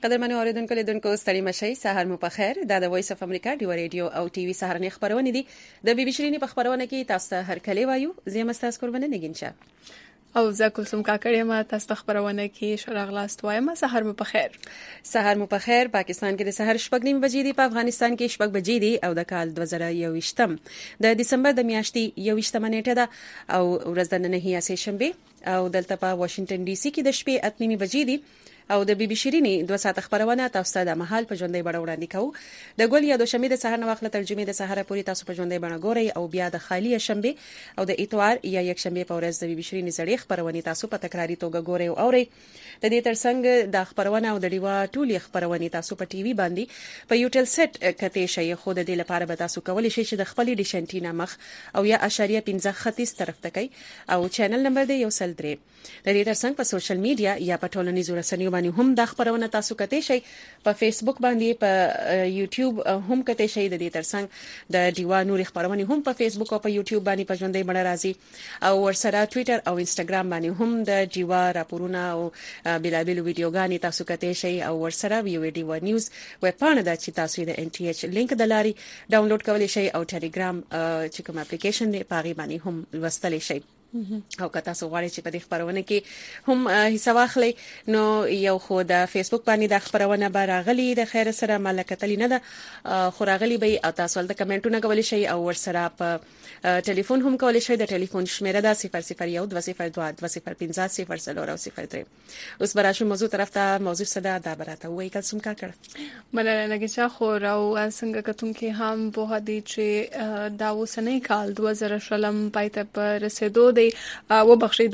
قدرمنو اوریدونکو لیدونکو ستړي مشئ سهار مو په خیر. دا د وایس اف امریکا ډیو ریډیو او ټي وي سهارنی خبرونه دي. د بي بي شيرینی په خبرونه کې تاسو ته هر کلی وایو. زه مستاس قربانه نگینچا او زه کلثوم کاکړی ما تاسو ته خبرونه کې شراغلاست وایم. سهار مو په خیر. سهار مو په خیر. پاکستان کې د سحر 6:30 بجې دي، په افغانستان کې 6 بجې دي او د کال 2021 د دسمبر د میاشتې 21 نیټه ده او ورځ د نن هي سه شنبه او دلته په واشنگټن ډي سي کې د شپې 8:30 بجې دي او د بي بي شيرینی 2 ساعت خبرونه تاسو ته د محل په ژوندۍ بڼه وړاندې کوو. د ګل یا د شنبه د سحر نو وخت ترجمه د سحر پوری تاسو په ژوندۍ بڼه ګورئ او بیا د خالی شنبه او د اتوار یا یک شنبه په ورځ د بي بي شيرینی زړې خبرونه تاسو په تکراری توګه ګورئ او اورئ. د دې ترڅنګ د خبرونه او د ډیوا ټولي خبرونه تاسو په ټي وي باندې په یوټل سټ کته شي خو د دې لپاره به تاسو کولی شئ چې د خپل ډیشنټینا مخ او یا اشاریه 15 طرف ته کوي او چینل نمبر دی 103. د دې ترڅنګ په سوشل میډیا یا په ټولنیزو رسنیو باندې هم د خبرونه تاسو کته شي، په فیسبوک باندې، په یوټیوب هم کته شي. د دې ترڅنګ د ډیوا نور خبرونه هم په فیسبوک او په یوټیوب باندې په ژوندۍ بڼه راځي او ورسره ټوئیټر او انستګرام باندې هم د ډیوا راپورونه او بلابل ویډیوګانی تاسو کته شي او ورسره ویډیو نیوز ویب پاڼه د چې تاسو د ان ټي ایچ لینک د لاري ډاونلوډ کولی شئ او ټلګرام چې کوم اپلیکیشن دی پاغي باندې هم لوستلی شئ او که تاسو غواړئ چې په دې خبرونه کې هم حصہ واخلئ نو یو خو د فیسبوک باندې د خبرونه به راغلي د خیر سره ملکتلی نه ده خو راغلي به او تاسو ولته کمنټونه کولی شئ او ورسره په ټلیفون هم کولی شئ. د ټلیفون شمیره ده 001 202 205 003. اوس براشو موضوع طرف ته موضوع صدا دا براته وای کلسم کا کړ مله لګی خو راو څنګه کتون کې هم په هدي چې دا وسنۍ کال 2000 پایته پر رسیدو و بخشي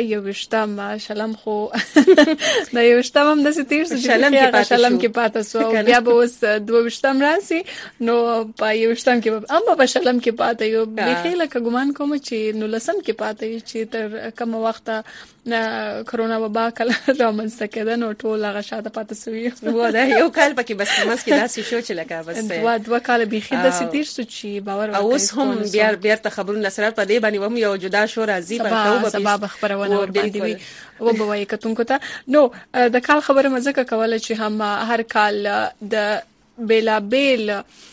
2021 شلم خو د 21 هم د ستیر شلم کې پاتې سو بیا به اوس 22 راسي نو په 21 کې هم په شلم کې پاتې یو بخیله ګمان کوم چې نو لسم کې پاتې چې تر کوم وخت کرونا وبا کله رامنځته کېده نو ټول هغه شاته پاتې سوی و دا یو کال پکې بس مسکې داسې شو چې لکه بس دوه کال بخیل د ستیر سو چې باور وکړي اوس هم بیا ته خبرونه سره په دې باندې هم یو جدا شو راځي په سبب خبرونه ور باندې وي و به وای کتونکو ته نو د کال خبره مزه کوله چې هم هر کال د بیل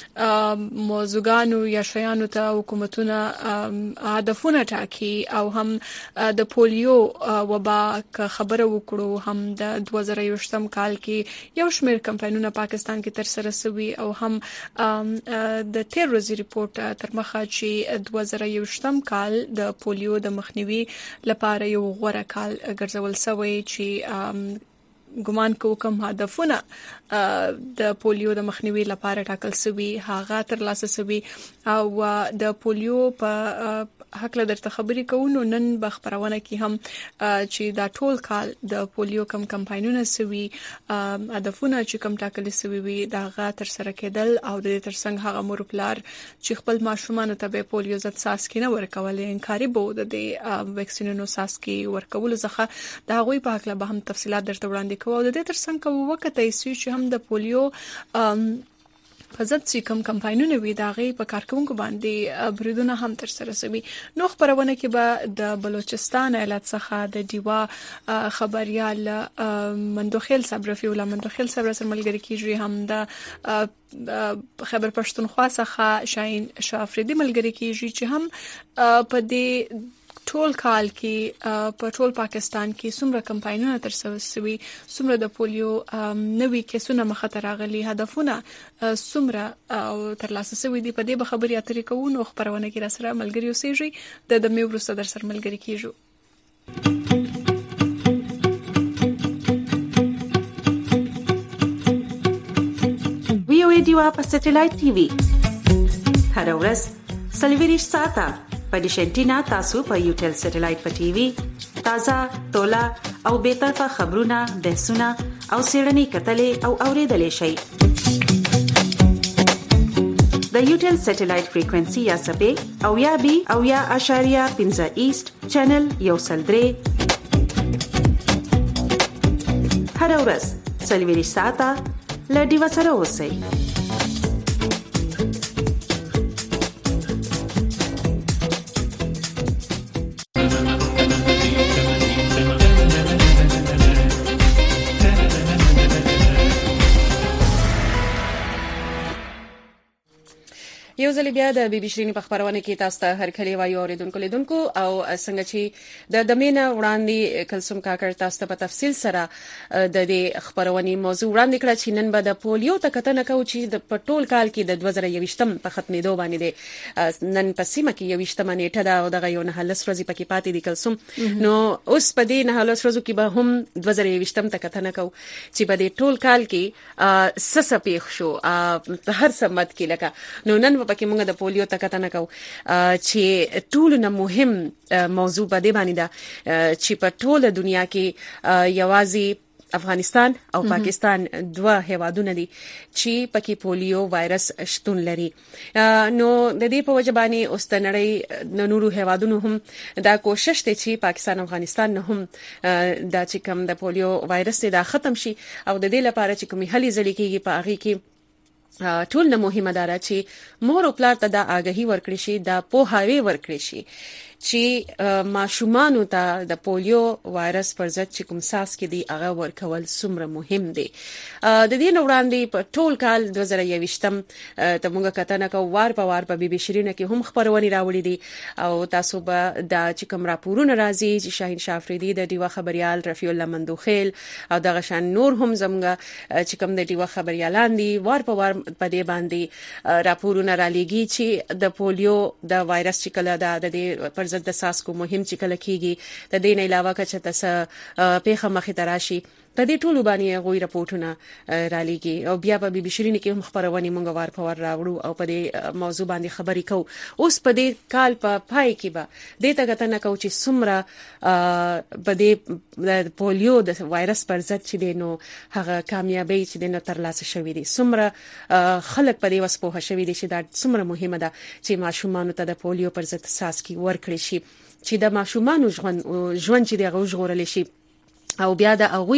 موضوعانو یا شیانو ته حکومتونه هدفونه ټاکي او هم د پولیو وبا خبره وکړو. هم د 2021 کال کې یو شمېر کمپاینونه پاکستان کې تر سره شوي او هم د تیر ورځې ریپورت تر مخه چې 2021 کال د پولیو د مخنیوي لپاره یو غوره کال ګرځول شوی چې ګمان کوم هدفونه د پولیو د مخنیوي لپاره ټاکل شوی هغه تر لاسه شوی او د پولیو په حق له درته خبرې کوو. نن به خبرونه کې هم چې دا ټول کال د پولیو کم کمپاینونه شوی هدفونه چې کم ټاکل شوی وي دا غا تر سره کېدل او د ترڅنګ هغه مور پلار چې خپل ماشومان ته به پولیو ضد ساسکي نه ورکولې انکاري بو د ویکسینونو ساسکي ورکول ځخه دا غوي په حق له هم تفصيلات درته وړاندې کوو. د دې ترڅنګ وخت ایسي چې هم د پولیو فزت چې کم کمپاینونه وي دا غي په کارکونکو باندې بریدونه هم تر سره شوي. نو خبرونه کې به د بلوچستان ایالت څخه د دیوا خبريال مندوخیل صبر رفیع الله مندوخیل صبر سره ملګری کیږي هم د خیبر پښتونخوا څخه شاهین شافریدي ملګری کیږي چې هم په دې ټول کال کې په ټول پاکستان کې څومره کمپاینونه تر سوي څومره د پولیو نوې کیسونه مخه راغلي هدفونه څومره او تر لاسه سوي دي په دې به خبري اترې کوو. نو خبرونه کې را سره ملګری اوسېږي د مې ورسره در سره ملګری کیږو. ویو ایډیوا په سټلایټ ټي وي هر ورځ سلویریش ساته په ډیشنټینا تاسو په یوټل سټلایټ په ټي وي تازه تولا او به طرفه خبرونه بحثونه او سیړنی کتلې او اوریدلې شي. د یوټل سټلایټ فریکوئنسي یا سپې او یا بي او یا اشاریه 15 ایست چینل 103 هر ورځ سلویریش ساته لډي وسره اوسئ. یو ځل بیا د بي بي شيرين په خبرونه کې تاسو ته هر کلی وایو اوریدونکو لیدونکو او څنګه چې د دمینه وړاندې کلسوم کاکړ تاسو ته په تفصیل سره د دې خبرونه موضوع وړاندې کړ چې نن به د پولیو ته کتنه کوو چې د پټول کال کې د 2021م په ختمېدو باندې د نن په سیمه کې 21مه نیټه ده او دغه یو نه هلس ورځې پکې پاتې دي کلسوم نو اوس په دې نه هلس ورځو کې به هم 2021م ته کتنه کوو چې په دې ټول کال کې سس پیښ شو هر سمت کې لکه نو نن پکې موږ د پولیو ته کتنه کوو چې ټول نه مهم موضوع په دې باندې ده چې په ټوله دنیا کې یوازې افغانستان او پاکستان دوه هیوادونه دي چې پکې پولیو وایرس شتون لري نو د دې په وجه باندې اوس د نړۍ د نورو هیوادونو هم دا کوشش کوي چې پاکستان او افغانستان نه هم دا چې کوم د پولیو وایرس دا ختم شي او د دې لپاره چې کومې هلي ځلې کېږي په هغه کې ټول نه مهمه ده چې مور او پلار ته د آګاهي ورکړي شي د پوهاوی ورکړي شي چې ماشومان ته د پولیو وایرس پر ضد چې کوم ساس کې دی هغه ورکول څومره مهم دی د دې وړاندې په ټول کال 2021م ته موږ کتنه کوو وار په وار په بي بي شيرين کې هم خبرونه راوړي دي او تاسو به د چې کوم راپورونه راځي چې شاهین شافریدي د دیوا خبريال رفیع الله مندوخیل او دغه شان نور هم زموږ چې کوم د دیوا خبريالان دي وار په وار په دې باندې راپورونه را لېږي چې د پولیو د وایرس چې کله د پر ضد د ساسکو مهم چې کله کېږي د دې نه علاوه کچه تاسو پیخه مخې تراشي په دې ټولو باندې غوي راپورټونه را لېږي او بیا په بي بي شيرين کې هم خبرونه مونږ وار په وار راوړو او په دې موضوع باندې خبرې کوو اوس په دې کال په پای کې به دې ته کتنه کوو چې څومره په دې پولیو د وایرس پر ضد چې دینو هغه کامیابی چې دینو ترلاسه شوې دي څومره خلک په دې وسپوه شوې دي چې دا څومره مهمه ده چې ماشومان ته د پولیو پر ضد ساسکي ورکړي شي چې د ماشومان ژوند چې دغه ژغورل شي او بیا د اوغوي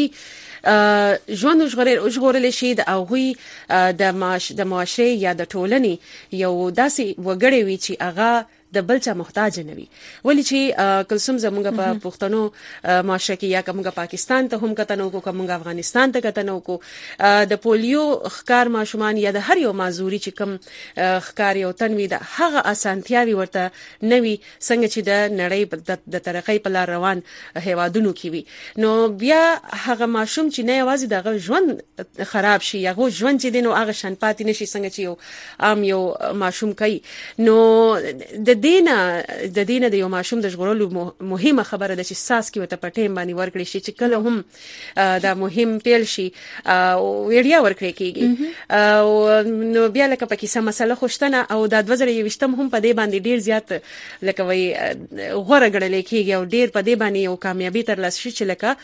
ژوند ژغورل شي د اوغوي د معاشري یا د ټولنې یو داسې وګړي وي چې هغه د بلچا محتاج نه وي ولی چې کلسوم زموږ په پښتنو معاشره کې یا کومه پاکستان ته هم کتنو کو کومه افغانستان ته کتنو کو د پولیو خکار ماشومان یا د هر یو معذوري چې کوم خکار یو تنوي د هغه اسانتیاوي ورته نوي څنګه چې د نړۍ د ترقۍ په لار روان هیوادونو کې وي نو بیا هغه ماشوم چې نه یوازې دغه ژوند خراب شي یا هغه ژوند چې دینو هغه شان پاتې نشي څنګه چې یو عام یو ماشوم کوي نو د دینه د یو ماشوم د ژغورلو مهمه خبره ده چې ساس کې وته پټیم باندې ورکړي شي چې کله هم دا مهم پیل شي او ویډیا ورکړي کیږي او نو بیا لکه پکې سم مسله خوشتنه او د 2020م هم په دې باندې ډیر زیات لکه وای غوړه غړلې کیږي او ډیر په دې باندې یو کامیابی ترلاسه شي چې لکه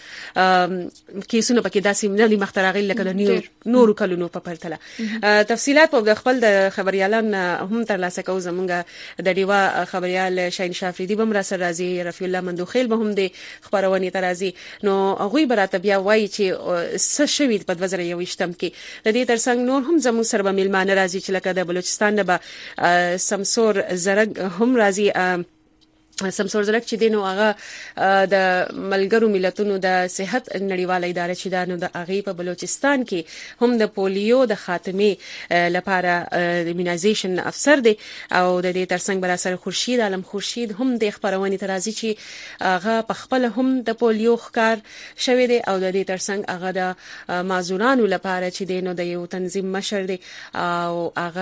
کیسونه پکې داسې نه دي مخترغي لکه د نورو کلونو په پرتله تفصيلات په خپل د خبريالان هم ترلاسه کوو زمونږ د دیوا خبريال شاهین شافریدي بم را سره راځي رفیع الله مندوخیل به هم د خبرونه ترازي نو هغه براته بیا وایي چې څه شوی په 2021م کې د دې ترڅنګ نور هم زموږ سره به ملمانه راځي چې لکه د بلوچستان نه به سمسور زرګ هم راځي سمسور زرګ چې دینو هغه د ملګرو ملتونو د صحت نړیواله اداره چې دا نو د هغه په بلوچستان کې هم د پولیو د خاتمه لپاره ایمونایزیشن افسر دی او د دې ترڅنګ بر سره خورشید عالم خورشید هم د خبرونه ترازی چې هغه په خپل هم د پولیو ښکار شوی دی او د دې ترڅنګ هغه د معذورانو لپاره چې دینو د یو تنظیم مشر دی او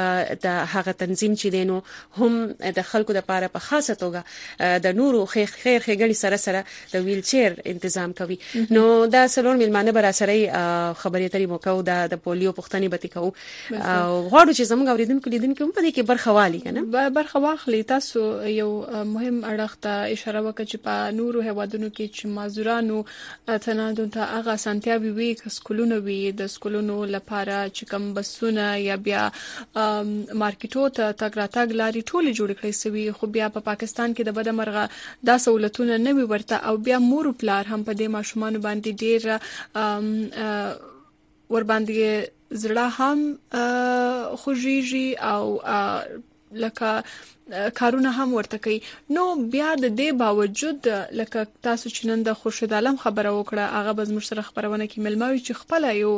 هغه تنظیم چې دینو هم د خلکو لپاره په خاصه توګه د نورو خیر خېګړي سره د ویل چیر تنظیم کوي نو دا سلور ملمانه بر سره خبرې اترې مو کو د پولیو پښتني بتی کو غواړو چې زموږ اوریدونکو لیدونکو په دې کې برخوالي کنه برخواخلي تاسو یو مهم اړخ ته اشاره وکړه چې په نورو هیوادونو کې چې معذورانو تنادون ته هغه سنتیابي وي سکولونو وي د سکولونو لپاره چې کوم بسونه یا بیا مارکیټو ته تګ راتګ لاري ټول جوړ کړی سوي خو بیا په پاکستان کې د مرغه دا سہولتونه نه وي ورته او بیا مور پلار هم په دې ماشومان باندې ډیر ور باندې زړه هم خوږیږي او لکه کارونه هم ورته کوي. نو بیا د دې باوجود لکه تاسو چې نن د خورشید عالم خبره وکړه هغه به زموږ سره خبرونه کې ملماوي چې خپل یو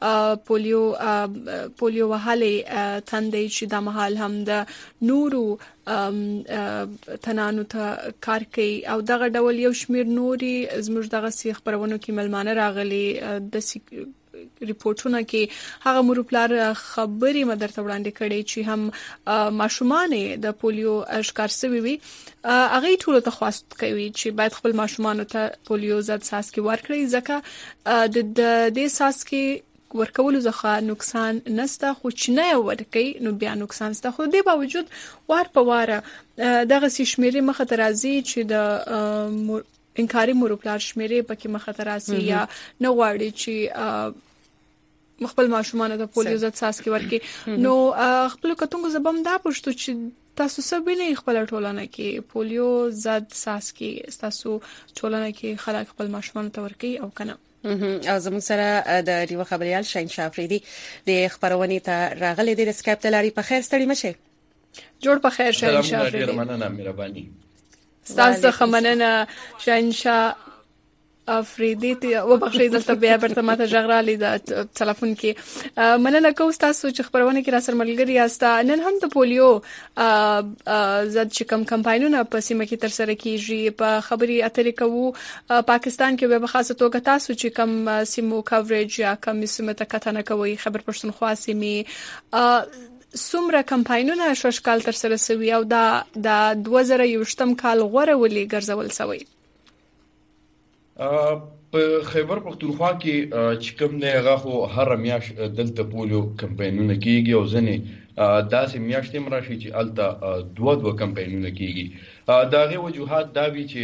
پولیو وهلې تندې چې د محل هم د نورو تنانو ته کار کوي او دغه ډول یو شمیر نوري زموږ دغه سی خبرونه کې ملمانه راغلي د ریپورتونه کې هغه مروپلار خبري مدرته وړاندې کړي چې هم ماشومان د پولیو اشکار سوي وي هغه ټول ته خواست کوي چې باید خپل ماشومان ته پولیو ضد ساسکي ورکړي ځکه د دې ساسکي ورکول ځخه نقصان نسته خو چې نه ورکي نو بیا نقصان سته خو دې باوجود وار په واره دغه شمیرې مخه ترازی چې د انکاري مروپلار شمیرې پکې مخه ترازی یا نه غواړي چې خپل ماشومان ته پولیو ضد ساسکي ورکړي. نو خپل کتونګو زبم دا پښتو چې تاسو سبینه خپل ټولنه کې پولیو ضد ساسکي تاسو ټولنه کې خلک خپل ماشومان ته ورکړي او کنه. او زموږ سره د ریو خبريال شاهنشاه افریدي د خبرونې ته راغلي د اسکایپ تلاري په خیر ستړي مشه جوړ په خیر شاهنشاه افریدي مننه مهرباني تاسو خمننه شاهنشاه افریدي ته وبخښئ دلته بیا برته ماته جغرالي د ټلیفون کې مننه کوم تاسو چې خبرونه کې را سره ملګری یاست. نن هم د پولیو ضد چې کمپاینونه په سیمه کې تر سره کیږي په خبري اترې کوو پاکستان کې به خاصه توګه تاسو چې کم سیمو کاورېج یا کم سیمه ته کتنه کوي خبر پښتونخوا سیمه څومره کمپاینونه شوشکال تر سره سوي او د 2020 کال غوړه ولي ګرځول سوي. په خیبر پختونخوا کې چې کوم نه هغه خو هر میاش دلته پولیو کمپاینونه کیږي او ځنې داسې میاشتې مراشي چې الته دوه کمپاینونه کیږي. داغه وجوهات دا وی چې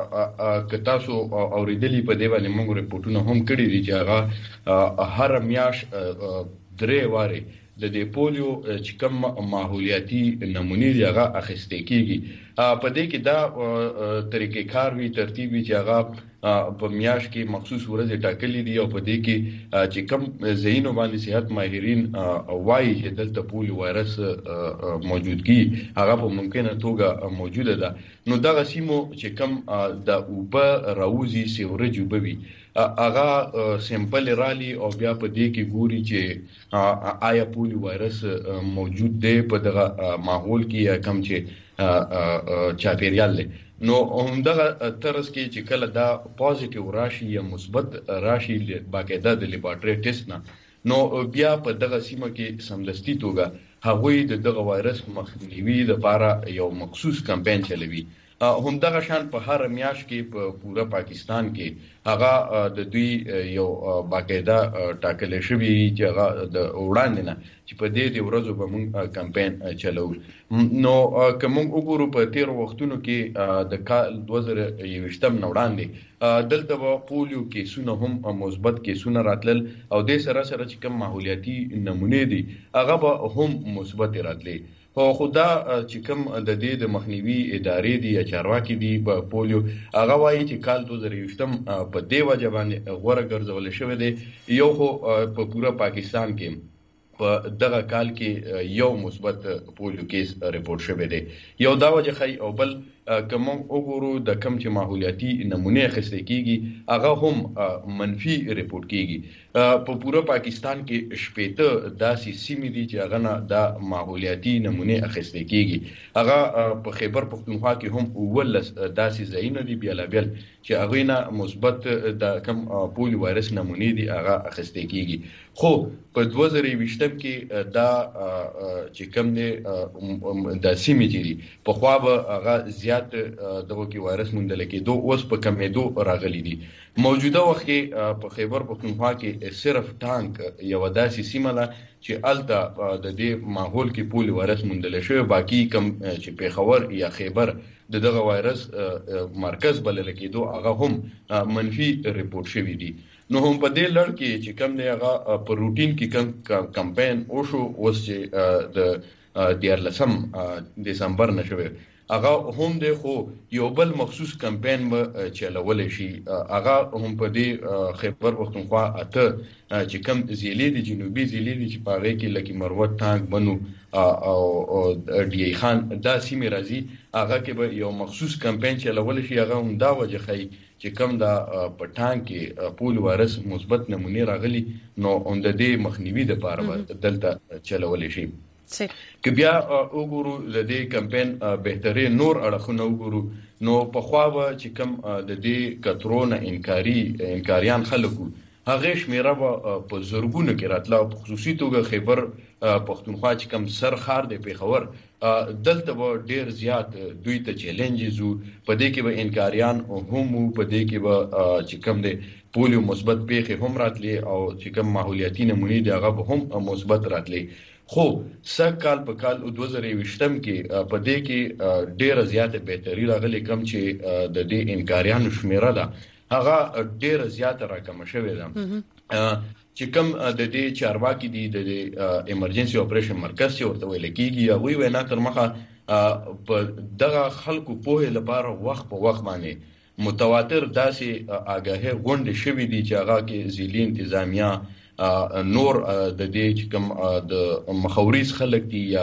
کتاسو اوریدلی په دی باندې موږ ریپورتونه هم کړی دي چې هغه هر میاش درې واره د دې پولیو چې کوم ماحولیاتي نمونې هغه اخیستې کیږي. په دې کې دا طریقې کار وی ترتیب وی چې هغه په میاش کې مخصوص ورځې ټاکلې دي او په دې کې چې کوم زینو باندې صحت ماهرین وایي چې دلته پولیو وایرس موجود کی هغه په ممکنه توګه موجوده ده. نو دغه سیمو چې کوم د اوبه راوزي سیورج وبوي هغه سیمپل رالي او بیا په دې کې ګوري چې آیا پولیو وایرس موجود دی په دغه ماحول کې یا کم چې چاپیریال له. نو همدغه ترڅ کې چې کله دا پوزټیو راشي یا مثبت راشي باقاعده د لیبارټری ټیسټ نه نو بیا په دغه سیمه کې سمدستي توګه هغوی دغه وایرس مخنیوي لپاره یو مخصوص کمپاین چلوي. همدغه شان په هر میاش کې په پورا پاکستان کې هغه د دوی یو باقاعده ټاکل شوی چې هغه د وړاندې نه چې په دې ورځو به موږ کمپاین چلو. نو کوم وګورو په تیر وختونو کې د کال 2020 نه وړاندې دلته پولیو کیسونه هم مثبت کیسونه راتلل او د سره چې کوم ماحولیاتي نمونه دي هغه به هم مثبت راتلل. خو دا چې کوم د دې د مخنیوي ادارې دي یا چارواکي دي په پولیو هغه وایي چې کال 2020 په دې وجه باندې غوړه ګرځول شوې ده. یو خو په پورا پاکستان کې په دغه کال کې یو مثبت پولیو کیس ریپورت شوی دی. یو دا وجه خی او بل کوم وګورو د کم چې ماحولیاتي نمونه اخیستل کیږي هغه هم منفي ریپورت کیږي. په پورا پاکستان کې شپېته داسې سیمې دي چې هغه نه د ماحولیاتي نمونه اخیستل کیږي. هغه په خیبر پختونخوا کې هم ولس داسې ځایونه دي بیلابل چې هغه نه مثبت د کم پولیو وایرس نمونه دي هغه اخیستل کیږي. خو په 2020 کې دا چې کوم نه د سیمې دي په خوا به هغه زیات دغه کې وایرس مندل کېدو اوس په کمېدو راغلي دي. موجوده وخت کې په خیبر پختونخوا کې صرف ټانک یو داسې سیمه ده چې الته د دې ماحول کې پولیو وایرس مندل شوی. باقي کم چې پیښور یا خیبر دغه وایرس مرکز بلل کېدو هغه هم منفي ریپورت شوی دي. نو هم په دې لړ کې چې کوم نه هغه په روټین کې کمپاین او شو اوس چې د 14 دسمبر نشوي هغه هم د خو یو بل مخصوص کمپاین به چلول شي هغه هم په دې خیبر پختونخوا اته چې کم ضلع دي جنوبي ضلع دي چې په هغه کې لکه مروت ټانک بنو او ډی خان دا سیمه راځي هغه کې به یو مخصوص کمپاین چلول شي هغه هم دا وجه خي چې کم دا په ټانک کې پول وارث مثبت نمونه راغلي نو اند دې مخنیوي د پاره دلته چلول شي که بیا وګورو د دې کمپاین بهتري نور اړخونه وګورو نو په خوا چې کم د دې کترونه انکاریان خلکو هغه شمیره په زورګونو کې راتله په خصوصي توګه خیبر پختونخوا چې کم سرخار دی پیښور دلته به ډیر زیات دوی ته چیلنجز په دې کې به انکاریان هم په دې کې به چې کم دی پولیو مثبت پیښې هم راتلی او چې کم ماحولیاتي نمونې دی هغه هم مثبت راتلی خو سکال په کال 2020 کې په دې کې ډیره زیاته بهتري راغلي کم چې د دې انکاریانو شمیره ده هغه ډیره زیاته راکمه شوې ده چې کم د دې چارواکي دي د ایمرجنسي اپریشن مرکز چې ورته ویل کیږي هغه وینا تر مخه په دغه خلکو په لپاره وخت په وخت باندې متواتر داسې آگاهي غونډې شوې دي چې هغه کې ضلعي انتظامیه نور د دې چې کوم د مخاوريز خلک دي یا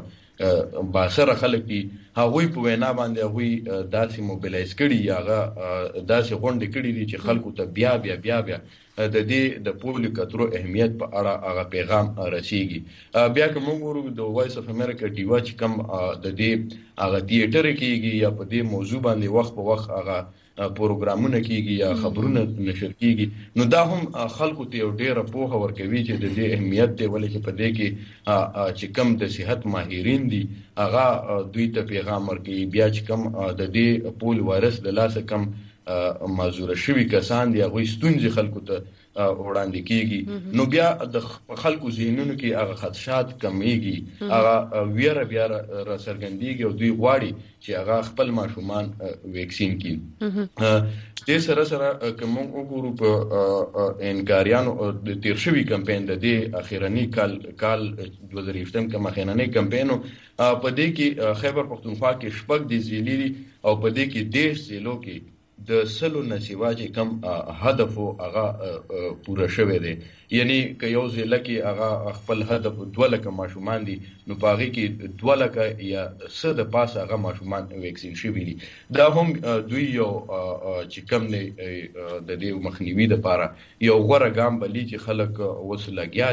باسره خلک دي هغه په وینا باندې هغه داسې موبیلایز کړي یا داسې غونډې کړي دي چې خلکو ته بیا د دې د پولیو کترو اهمیت په اړه هغه پیغام رسیږي بیا کوم ګورو د وایس اف امریکا ټیوا چې کوم د دې هغه تیاتر کېږي یا په دې موضوع باندې وخت په وخت هغه پروګرامونه کیږي یا خبرونه نشر کیږي نو دا هم خلکو ته یو ډیره پوهه ورکوي چې د دې اهمیت دی ولې چې په دې کې چې کم د صحت ماهرین دي هغه دوی ته پیغام ورکوي بیا چې کم د دې پول وایرس د لاسه کم معذور شوی کسان دي هغه ستونزې خلکو ته وړاندې کیږي نو بیا د خلکو ذهنونو کې هغه خدشات کمیږي هغه ویره بیا را سرګندېږي او دوی غواړي چې هغه خپل ماشومان ویکسین کړي د سره کوم وګورو په انکاریانو د تیر شوی کمپاین د دې اخیرنی کال 2018 کې مخیننی کمپاینو په دې کې خیبر پختونخوا کې شپږ د ضلعي او په دې کې 10 ضلعو کې د سلو نسیوا چې کم هدف هغه پوره شوی دی یعنی که یو ضلع کې هغه خپل هدف 2 لک ماشومان دي نو پاغي کې 2 لک یا څه د پاسه هغه ماشومان ویکسین شوی دي دا هم دوی یو چې کم نه د دې مخنیوي لپاره یو غوړه ګام بلی چې خلک وسلګیا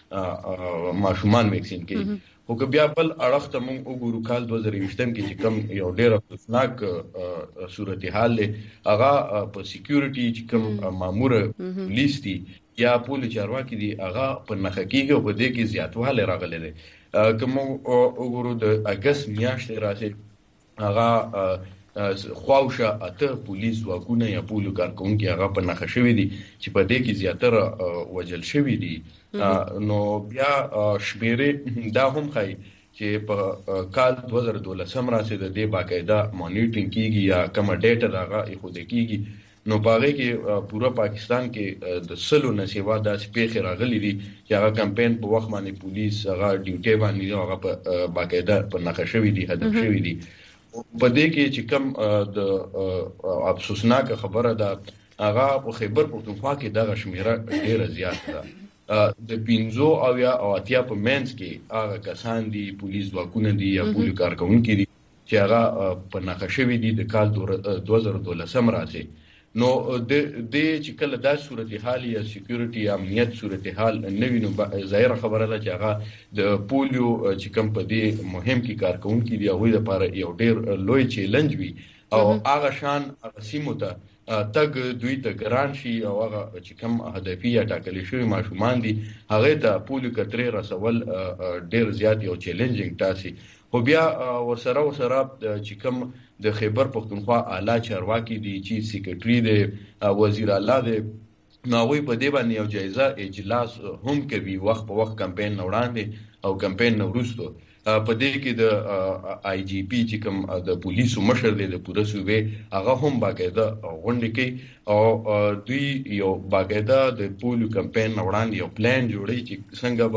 دي ماشومان ویکسین کوي خو که بیا بل اړخ ته موږ وګورو کال 2020 کې چې کم یو ډېر افسوسناک صورتحال دی هغه په سکیورټي چې کم مامور پولیس دي یا پولیس چارواکي دي هغه په نخښه کېږي او په دې کې زیاتوالی راغلی دی که موږ وګورو د اګست میاشتې راځي هغه خواوشه اته پولیس ځواکونه یا پولیو کارکونکي هغه په نخښه شوي دي چې په دې کې زیاتره وژل شوي دي نو بیا شمیرې دا هم ښایي چې په کال 2012 راځي د دې باقاعده مانیټرینګ کیږي یا کومه ډیټا دغه ایښودل کیږي نو باغې کې پورا پاکستان کې د سلو نسیوا د سپېخ راغلي دي چې هغه کمپاین په وخت باندې پولیس هغه ډیوټي باندې هغه په باقاعده په نخښه شوی دي هدف شوی دي په دې کې چې کم د افسوسناک خبره ده هغه په خیبر پختونخوا کې دغه شمیره ډیره زیاته ده د 15 او یا اتیا په منځ کې هغه کسان دي پولیس ځواکونه دي یا پولیس کارکونکي دي چې هغه په نخښه شوی دي د کال 2012 راځي نو د چې کله دا صورتحال یا سکیورټي امنیت صورتحال نوی نو ظاهر خبره ده چې هغه د پولیو چې کم په دې مهم کې کارکونکي دي هغه لپاره یو ډیر لوی چیلنج وي او هغه شان سیمو ته تګ دوی ته ګران شي او هغه چې کوم هدفي یا ټاکلي شوی ماشومان دي هغه ته پولیو کترې رسول ډیر زیات یو چیلنجینګ تاسي خو بیا ورسره چې کوم د خیبر پختونخوا اعلی چارواکي دي چې سیکریټري دی وزیر اعلی دی نو وی په دې باندې یو جایزه اجلاس هم کوي وخت په وخت کمپاین وړاندې او کمپاین وروسته په دې کې د آی جی پی چې کوم د پولیسو مشر دی د پوره صوبې هغه هم باقاعده غونډې کوي او دوی یو باقاعده د پولیو کمپاین وړاندې یو پلان جوړي چې څنګه به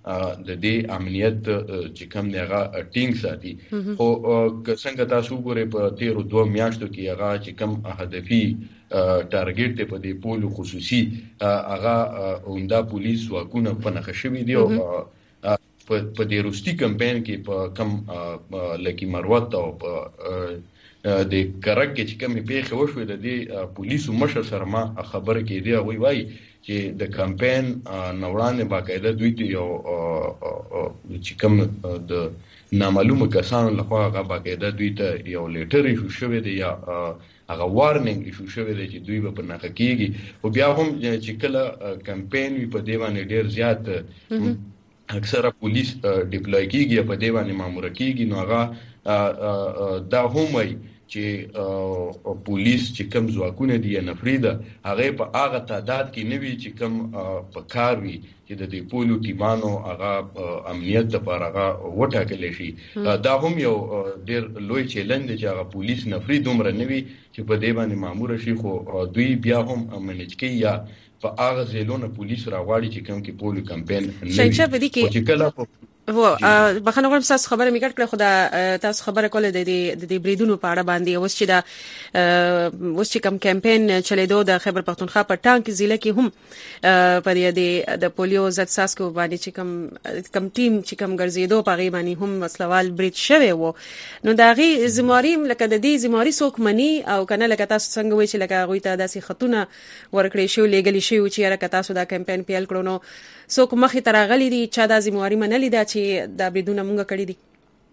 د دې امنیت چې کوم دی هغه ټینګ ساتي خو څنګه تاسو ګورئ په 13 میاشتو کې هغه چې کوم هدفي ټارګټ ته په دې پولو خصوصي هغه عمده پولیس واکونه په نخښه شوي دي او په دې روستي کمپاین کې په کم لکی مروت او په د کرک چې کوم پیښه وشوه د دې پولیسو مشر سره ما خبره کې دی وایي چې د کمپاین نوړانه باقاعده دوی ته یو چې کوم د نامعلومه کسانو لخوا هغه باقاعده دوی ته یو لیټر ایشو شوی دی یا هغه وارنینګ ایشو شوی دی چې دوی به په نخښه کیږي او بیا هم چې کله کمپاین وي په دې باندې ډیر زیات اکثره پولیس ډیپلوي کیږي په دې باندې مامور کیږي نو هغه دا هم وایي چې پولیس چې کم ځواکونه دي نفریده هغه په هغه تعداد کې نه وی چې کم په کار وي چې د دې پولو ټیمانو هغه امنیت لپاره هغه وټاکل شي دا هم یو ډیر لوی چیلنج دی چې هغه پولیس نفرید عمر نه وي چې په دې باندې مامور شي خو دوی بیا هم منیج کوي یا په هغه ځایونو پولیس راوړي چې کوم کې پولو کمپاین نه وي چې کله بخنه غواړم تاسو خبره میګر کړه خدا تاسو خبره کوله د دې بریدونو په اړه باندې اوس چې کوم کمپاین چلیدو د خیبر پختونخوا په ټانک ضلع کې هم په دې د پولیو ضد ساسکو باندې چې کوم ټیم چې کوم ګرځیدو په غي باندې هم مسلوال برید شوی وو نو دا غي زمواري لکه د دې زمواري څوک مني او کنه لکه تاسو څنګه وایي چې لکه غوي ته داسې خطونه ورکړې شو لګلی شو چې لکه تاسو دا کمپاین پیل کړو نو څوک مخې ترغلي دي چې دا زمواري منلي دا چې دا بریدونه مونږ کړی دي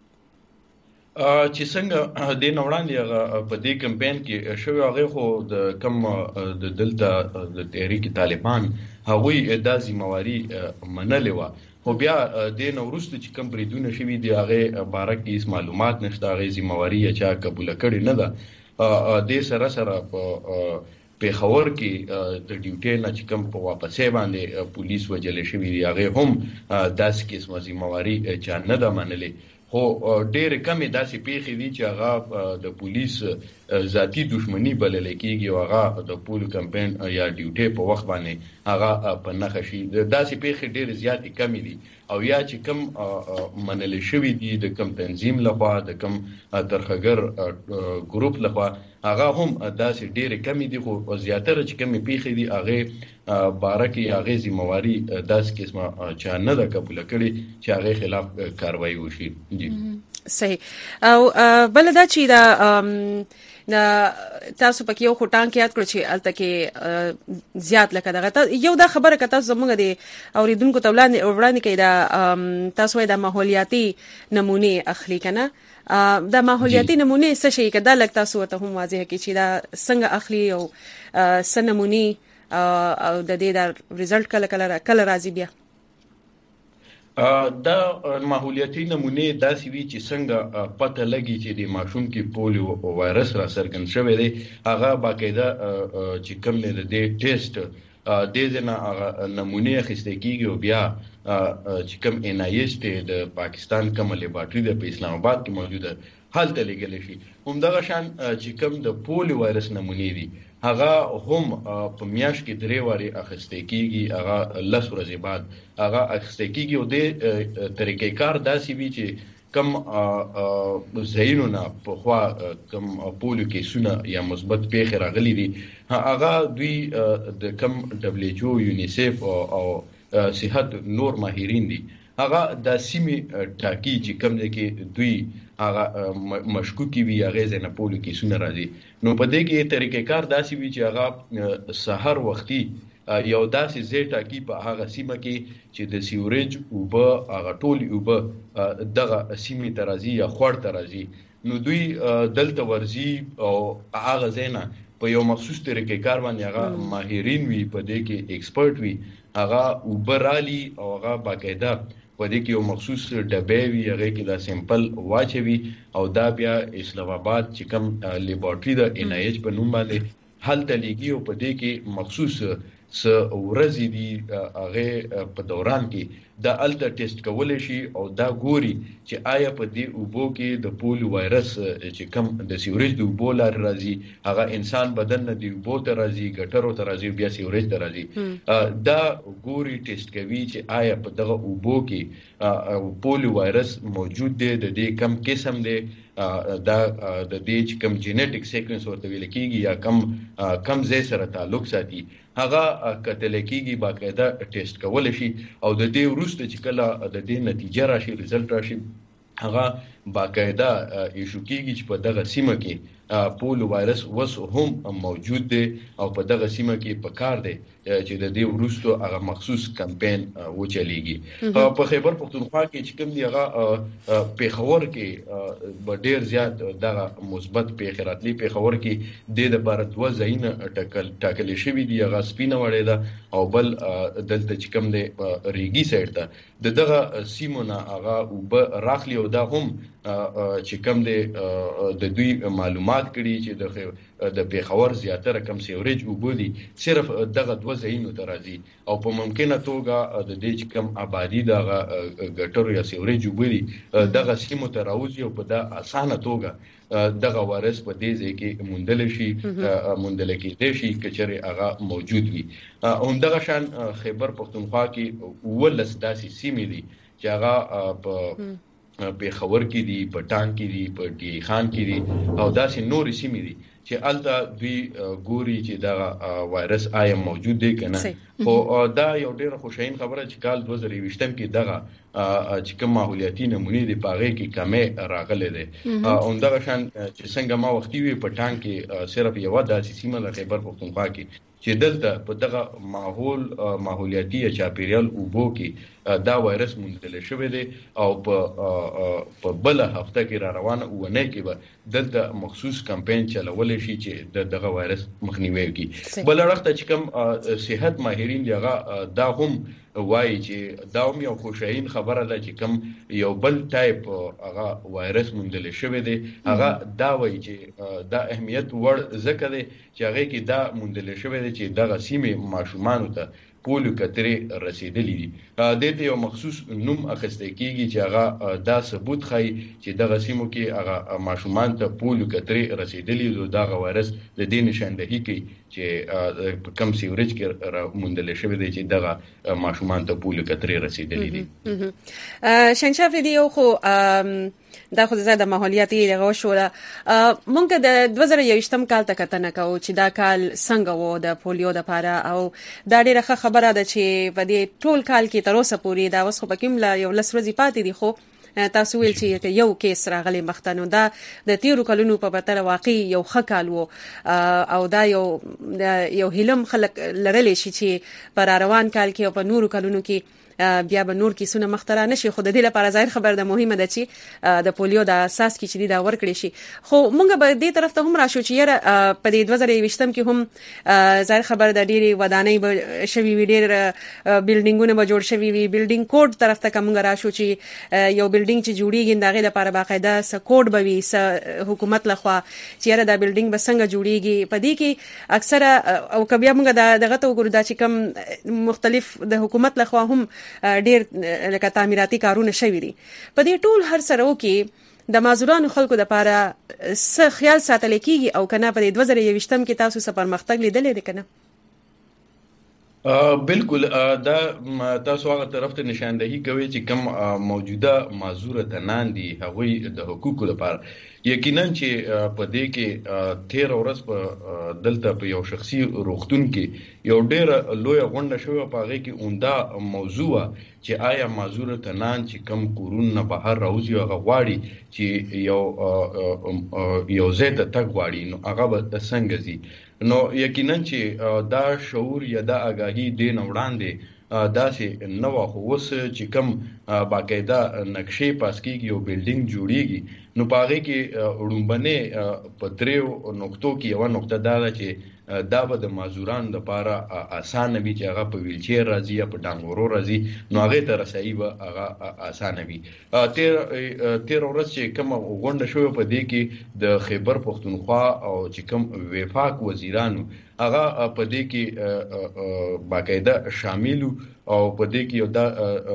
چې څنګه د نوړاندې هغه په دې کمپاین کې شوی هغه خو د کم د دلته د تحریک طالبان هغوی د ذمہواری منلې و خو بیا د نورست چې کم بریدونه شوی دی هغه بارک هیڅ معلومات نشته هغه ذمہواری چا قبول کړي نه ده د سره په خبر کې د ډیوټي نه چې کوم په واپسې باندې پولیس وجل شوی دی هغه هم داس قسمه ذمہواری چا نه ده منلې خو ډېر کمې داسې پیښې دي چې هغه د پولیس ذاتی دښمنی بلل کېږي او هغه د پولو کمپاین یا ډیوټي په وخت باندې هغه په نخښه شي داسې پیښې ډېر زیاتې کمې دي او یا چې کوم منل شوی دي د کوم تنظیم لخوا د کوم ترخګر ګروپ لخوا هغه هم داسې ډېر کمې دي خو زیاتره چې کوم پیښې دي هغه بارکه هغه ذمہواری داس قسمه چا نه ده قبول کړي چې هغه خلاف کاروایی وشي صحیح او بل دا چې دا تاسو پکې یو خټان کې یاد کړئ چې الته کې زیات لکه دغه یو دا خبره کته زموږ د اوریدونکو ته وړاندې کوي دا تاسو د ماحولیاتي نمونه اخلي کنه دا ماحولیاتي نمونه څه شي کده لکه تاسو ته هم واضح کی چې دا څنګه اخلي او سنمونی او د دې د ریزلټ کله راځي بیا دا ماحولیاتي نمونه داسې وی چې څنګه پته لګي چې د ماشوم کې پولیو وایرس را څرګند شوی دی هغه باقاعده چې کوم نه د ټیسټ د دې نه نمونه اخیستل کیږي او بیا چې کوم NIH ته د پاکستان کوم لیبارټری د اسلام آباد کې موجوده هلته لګل شي همدغه شان چې کوم د پولیو وایرس نمونه دي هغه هم په میاش کې درې واري اخیستل کیږي هغه 10 ورځې بعد هغه اخیستل کیږي او د طریقې کار داسې وی چې کم زینونه په خوا کم پولیو کیسونه یا مثبت پیښه راغلي دي هغه دوی د کم WHO یونیسف او صحت نور ماهرین دي هغه د سیمې ټاکی چې کم دي کې دوی هغه مشکوکی وی هغه زنه پولیو کیسونه راځي نو په دې کې طریقې کار داسې وی چې هغه سحر وختي یو داسې زیټه کې په هغه سیمه کې چې د سیوریج او په هغه ټول او په دغه سیمه ترازی یا خور ترازی نو دوی دلته ورزي او هغه زنه په یو مخصوص طریقې کار باندې هغه ماهرین وی په دې کې ایکسپرت وی هغه وبرالي او هغه باقاعده په دې کې یو مخصوص ډبې وی هغه کې دا سیمپل واچوي او دا بیا اسلام آباد چې کوم لیبارټری د NIH په نوم باندې هلته لګي او په دې کې مخصوص س ورځې دي هغه په دوران کې دا الټا ټیسټ کولای شي او دا ګوري چې آیا په دې اوبو کې د پولیو وایرس چې کم د سیوریج د اوبو لار راځي هغه انسان بدن نه دی اوبو ته راځي ګټرو ته راځي بیا سیوریج ته راځي دا ګوري ټیسټ کوي چې آیا په دغه اوبو کې پولیو وایرس موجود دی د دې کم قسم دی دا د دې چې کم جینیټک سیکوینس ورته ویل کیږي یا کم ځای سره تعلق ساتي هغه کتل کیږي باقاعده ټیسټ کول شي او د دې وروسته چې کله د دې نتیجه راشي ریزلټ راشي هغه باقاعده ایشو کیږي چې په دغه سیمه کې پولیو وایرس وس هم موجود دی او په دغه سیمه کې په کار دی چې د دې وروسته هغه مخصوص کمپاین وچلېږي په خیبر پختونخوا کې چې کوم دی هغه پیښور کې ډېر زیات دغه مثبت پیښې راتلې پیښور کې د لپاره 2 ځایونه ټاکل شوی دی هغه سپینه وړې ده او بل دلته چې کوم دی ریګي سایډ ته دغه سیمونه هغه وب راخلی او دا هم چې کوم دی د دوی معلومات کړي چې د پیښور زیاتره کم سیوریج وبودي صرف دغه 2 ځایونو ته راځي او په ممکنه توګه د دې چې کم آبادی دغه ګټرو یا سیوریج وبودي دغه سیمو ته راوځي او په د اسانه توګه دغه وایرس په دې ځای کې موندل کېدای شي کچره هغه موجود وي هم دغه شان خیبر پختونخوا کې ولس داسې سیمې دي چې هغه په پیښور کې دي په ټانګ کې دي په ټي خان کې دي او داسې نورې سیمې دي چې الته دوی ګوري چې دا وایرس آیا موجود دی کنه خو دا یو ډېر خوشاین خبره چې کال 2020 کې دغه چې کوم ماحولیاتي نمونې دي پاغه کې کمې راغلي دي او دغه شان چې څنګه ما وختي وي په ټانګ کې صرف یو داسې سیمه د خیبر پختونخوا کې چې دلته په دغه ماحولیاتي یا چاپیریال اوبو کې دا وایرس موندل شوی دی او په بل هفته کې را روانه ونه کې به دلته مخصوص کمپاین چلول شي چې دغه وایرس مخنیوي وکړي بل وخت چې کوم صحت ماهرین دغه دا هم وایي چې دا هم یو خوشاین خبره ده چې کوم یو بل ټایپ هغه وایرس موندل شوی دی هغه دا وایي چې دا اهمیت ور ذکر دی چې هغه کې دا موندل شوی دی چې دغه سیمه ماشومان ته پولیو کترې رسیدلې دي د دې یو مخصوص نوم اخیستل کیږي چې هغه دا ثبوت ښيي چې دغه سیمو کې هغه ماشومان ته پولیو کترې رسیدلې دي دغه وایرس د دې نشاندهي کوي چې کم سیوریج کې موندل شوی دی چې دغه ماشومان ته پولیو کترې رسیدلې دي شنشافری دی خو دا خو زړه د ماحولیاتي دغه شوله مونږ د 2021 کال ته کتنه کوو چې دا کال څنګه وو د پولیو د لپاره او دا ډیره خبره ده چې په دې ټول کال کې تر اوسه پورې دا وس خو پکې مله یو لس ورځې پاتې دي خو تاسو ویل چې یو کیس راغلی مختنو دا د تیرو کلونو په پرتله واقعي یو ښه کال وو او دا یو هیلم خلک لرلی شي چې پر روان کال کې او په نورو کلونو کې بیا به نور کیسونه مختره نشي خو د دې لپاره ظاهر خبر ده مهمه ده چې د پولیو د اساس کې چې دا ورکړي شي خو مونږ به دې طرف ته هم راشو چې یاره په دې 2020 کې هم ظاهر خبر ده ډېری ودانۍ به شوي وي ډېر بلډینګونه به جوړ شوي وي بلډینګ کوډ طرف ته کوم راشو چې یو بلډینګ چې جوړیږي دغه لپاره باقاعده س کوډ به وي حکومت لخوا چې یاره دا بلډینګ به څنګه جوړیږي په دې کې اکثره او کبیا مونږ دغه ته وګورو دا چې کوم مختلف د حکومت لخوا هم ډیر لکه تعمیراتي کارونه شوي دي په دې ټول هر سره کې د معذورانو خلکو لپاره څه خیال ساتل کیږي او کنه په 2020 کې تاسو څه پرمختګ لیدلې دي کنه بالکل دا تاسو هغه طرف ته نشاندهي کوي چې کوم موجوده معذور تنان دي هغوی د حقوقو لپاره یقینا چې په دې کې 13 ورځ په دلته په یو شخصي روغتون کې یو ډېر لوی غونډه شوه په هغه کې اوندا موضوع چې آیا معذور تنان چې کم کورونه نه بهر راوځي هغه غواړي چې یو ځای ته تګ غواړي نو هغه به څنګه ځي نو یقینا چې دا شعور یا دا آگاهی دین وړاندې داسې نو خو وس چې کم باقاعده نقشې پاس کېږي یو بلډینګ جوړیږي نو پاغه کې وړومبنه په دریو نقطو کې یو نقطه دا ده چې دا به د معذورانو لپاره اسانه وي چې هغه په ویلچیر راځي یا په ډانګورو راځي نو هغه ته رسایي به هغه اسانه وي. تیر ورځ چې کوم غونډه شوې په دې کې د خیبر پښتونخوا او چې کوم وفاق وزیرانو هغه په دې کې باقاعده شامل او په دې کې یو دا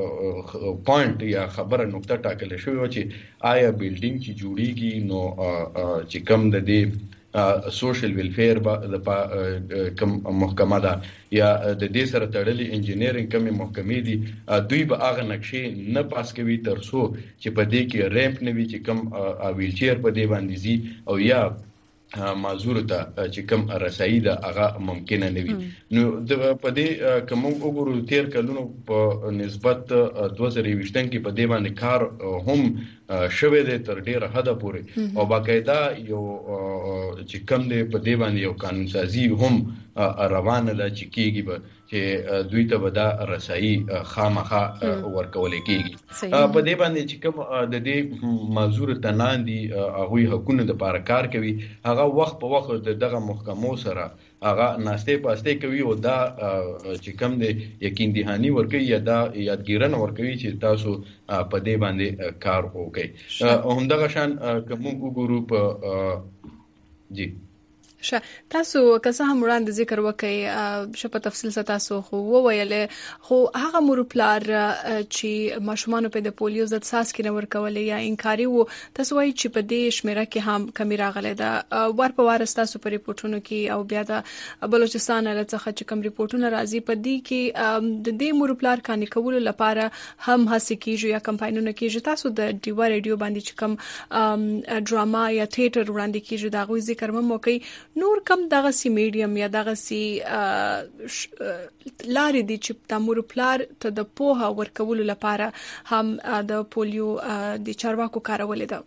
پوینټ یا خبره نقطه ټاکل شوې و چې آیا بلډینګ چې جوړیږي نو چې کوم د دې سوشل ویلفیر د کم محکمه ده یا د دې سره تړلې انجینیرینګ کم محکمې دي دوی به هغه نقشې نه پاس کوي تر څو چې په دې کې ریمپ نه وي چې کم ویلچیر په دې باندې زی او یا معذور ته چې کوم رسایي ده هغه ممکن نه وي. نو د په دې کوم وګورو تیر کلونو په نسبت 2020 کې په دې باندې کار هم شوه د تر ډیره حد پورې او باقاعده یو چې کوم دې په دې باندې یو قانون سازي هم روانه ده چې کیږي به چې دوی ته به دا رسایي خامخا ورکول کیږي. په دې باندې چې کوم د دې معذور تنان دي هغه حقوقونه د پاره کار کوي هغه وخت په وخت دغه محکمو سره هغه ناشته پاسته کوي او دا چې کوم د یقین دهانی ورکوي یا دا یادګیرنه ورکوي چې تاسو په دې باندې کار وکړئ. همدغه شان کوم وګورو په جی تاسو که څه هم وړاندې ذکر وکړئ په تفصیل سره تاسو خو وویل خو هغه مور پلار چې ماشومان په د پولیو ضد څاڅکي نه ورکولې یا انکاري وو تاسو وایي چې په دې شمیره کې هم کمی راغله ده ور په وار تاسو په ریپورتونو کې او بیا د بلوچستان له څخه چې کوم ریپورتونه راځي په دې کې د دې مور پلار کانې کول لپاره هم هڅه کیږي یا کمپاینونه کیږي. تاسو د ډیوا ریډیو باندې چې کوم ډراما یا تھیټر وړاندې کیږي دا غوي ذکر مو کوي نور کم دغه سی میډیم یا دغه سی لارې دي چې د مور پلار ته د پوهه ورکول لپاره هم د پولیو د چارواکو کارول ده.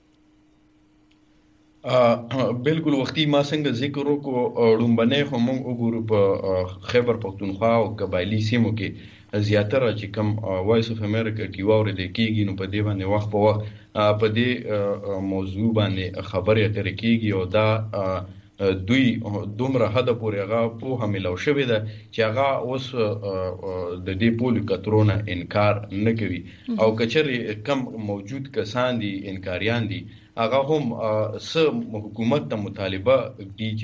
بالکل وختي ما څنګه ذکر وکړو ډومبنه هم وګورو په خیبر پښتونخوا او قبایلی سیمو کې زیاتره چې کم وایس اف امریکا کې واره د کېږي نو په دې باندې وخت په وخت په دې موضوع باندې خبرې اترې کېږي او دا دوی دومره حد پورې هغه په هملو شوې ده چې هغه اوس د دې پولیو کترونه انکار نه کوي او کچري کم موجود کسان دي انکاریان دي هغه هم حکومت ته مطالبه دي چې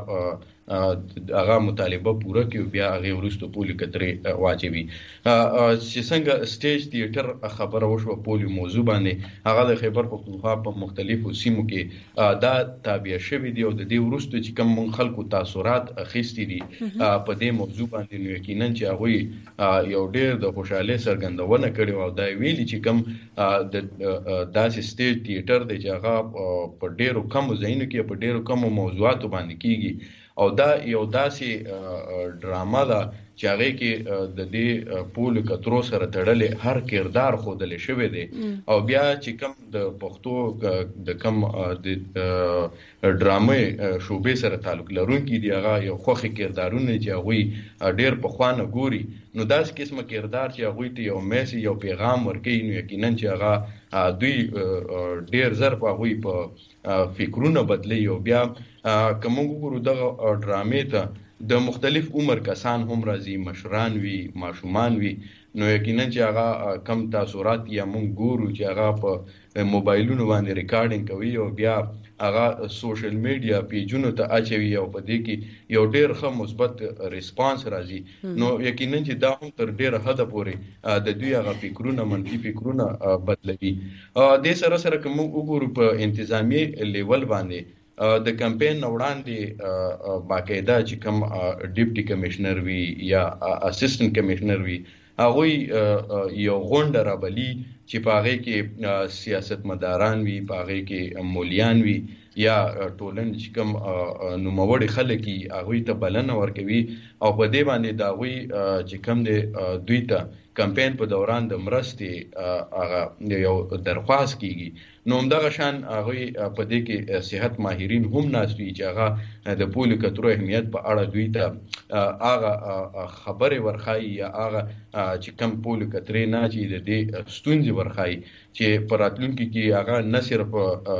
هغه مطالبه پوره کړي بیا هغه ورستو پولیو کترې واجبي چې څنګه سټیج تھیټر خبره وشو پولیو موضوع باندې هغه د خیبر پښتونخوا په مختلفو سیمو کې دا تابع شوی دی او د دې ورستو چې کوم خلکو تاثیرات اخیستي دي په دې موضوع باندې نو یقینا چې هغه یو ډېر د خوشاله سرګندونه کړي او دا ویلي چې کوم د داسې سټیج تھیټر د هغه په ډېرو کم ځایونو کې په ډېرو کم موضوعاتو باندې کیږي او دا یو داسې ډراما ده چې هغه کې د دې پولیو کترو سره تړلې هر کردار خودل شوی دی او بیا چې کم د پښتو د کم د ډرامې شوبې سره تعلق لرونکي دی هغه یو خوخي کردارونه چې هغه ډېر په خوانه ګوري نو داس قسمه کردار چې هغه ته یو میسج یو پیغام ورکوي نو یقینا چې هغه دوی ډېر زر په هغه په فکرونه بدلی او بیا کوم وګورو د ډرامې ته د مختلف عمر کسان هم راځي مشران وي ماشومان وي نو یقینا چې هغه کم تاثیرات یا مونږ ګورو چې هغه په موبایلونو باندې ریکارډینګ کوي او بیا هغه سوشل میډیا پیجونو ته اچوي او په دې کې یو ډېر ښه مثبت ریسپانس راځي نو یقینا چې دا هم تر ډېر حد پورې د دوی هغه فکرونه منفي فکرونه بدلوي. د سره سره کوم وګورو په انتظامی لیول باندې د کمپاین وړاندې باقاعده چې کوم ډیپټي کمشنر وی یا اسسټنټ کمشنر وی هغه یو غونډه رابلی چې پاغه کې سیاستمداران وی پاغه کې مولیان وی یا ټولن چې کوم نوموړي خلک هغه ته بلنه ورکوي او په دې باندې دا وی چې کوم د دوی ته کمپاین په دوران د مرستې هغه یو درخواست کیږي نو همدغه شان هغه په دې کې صحت ماهرین هم ناسوي چې هغه د پولیو کترو اهمیت په اړه دوی ته هغه خبره ورخایي یا هغه چې کم پولیو کترې نه چې د دې ستونزې ورخایي چې پراتلونکو کې هغه نه صرف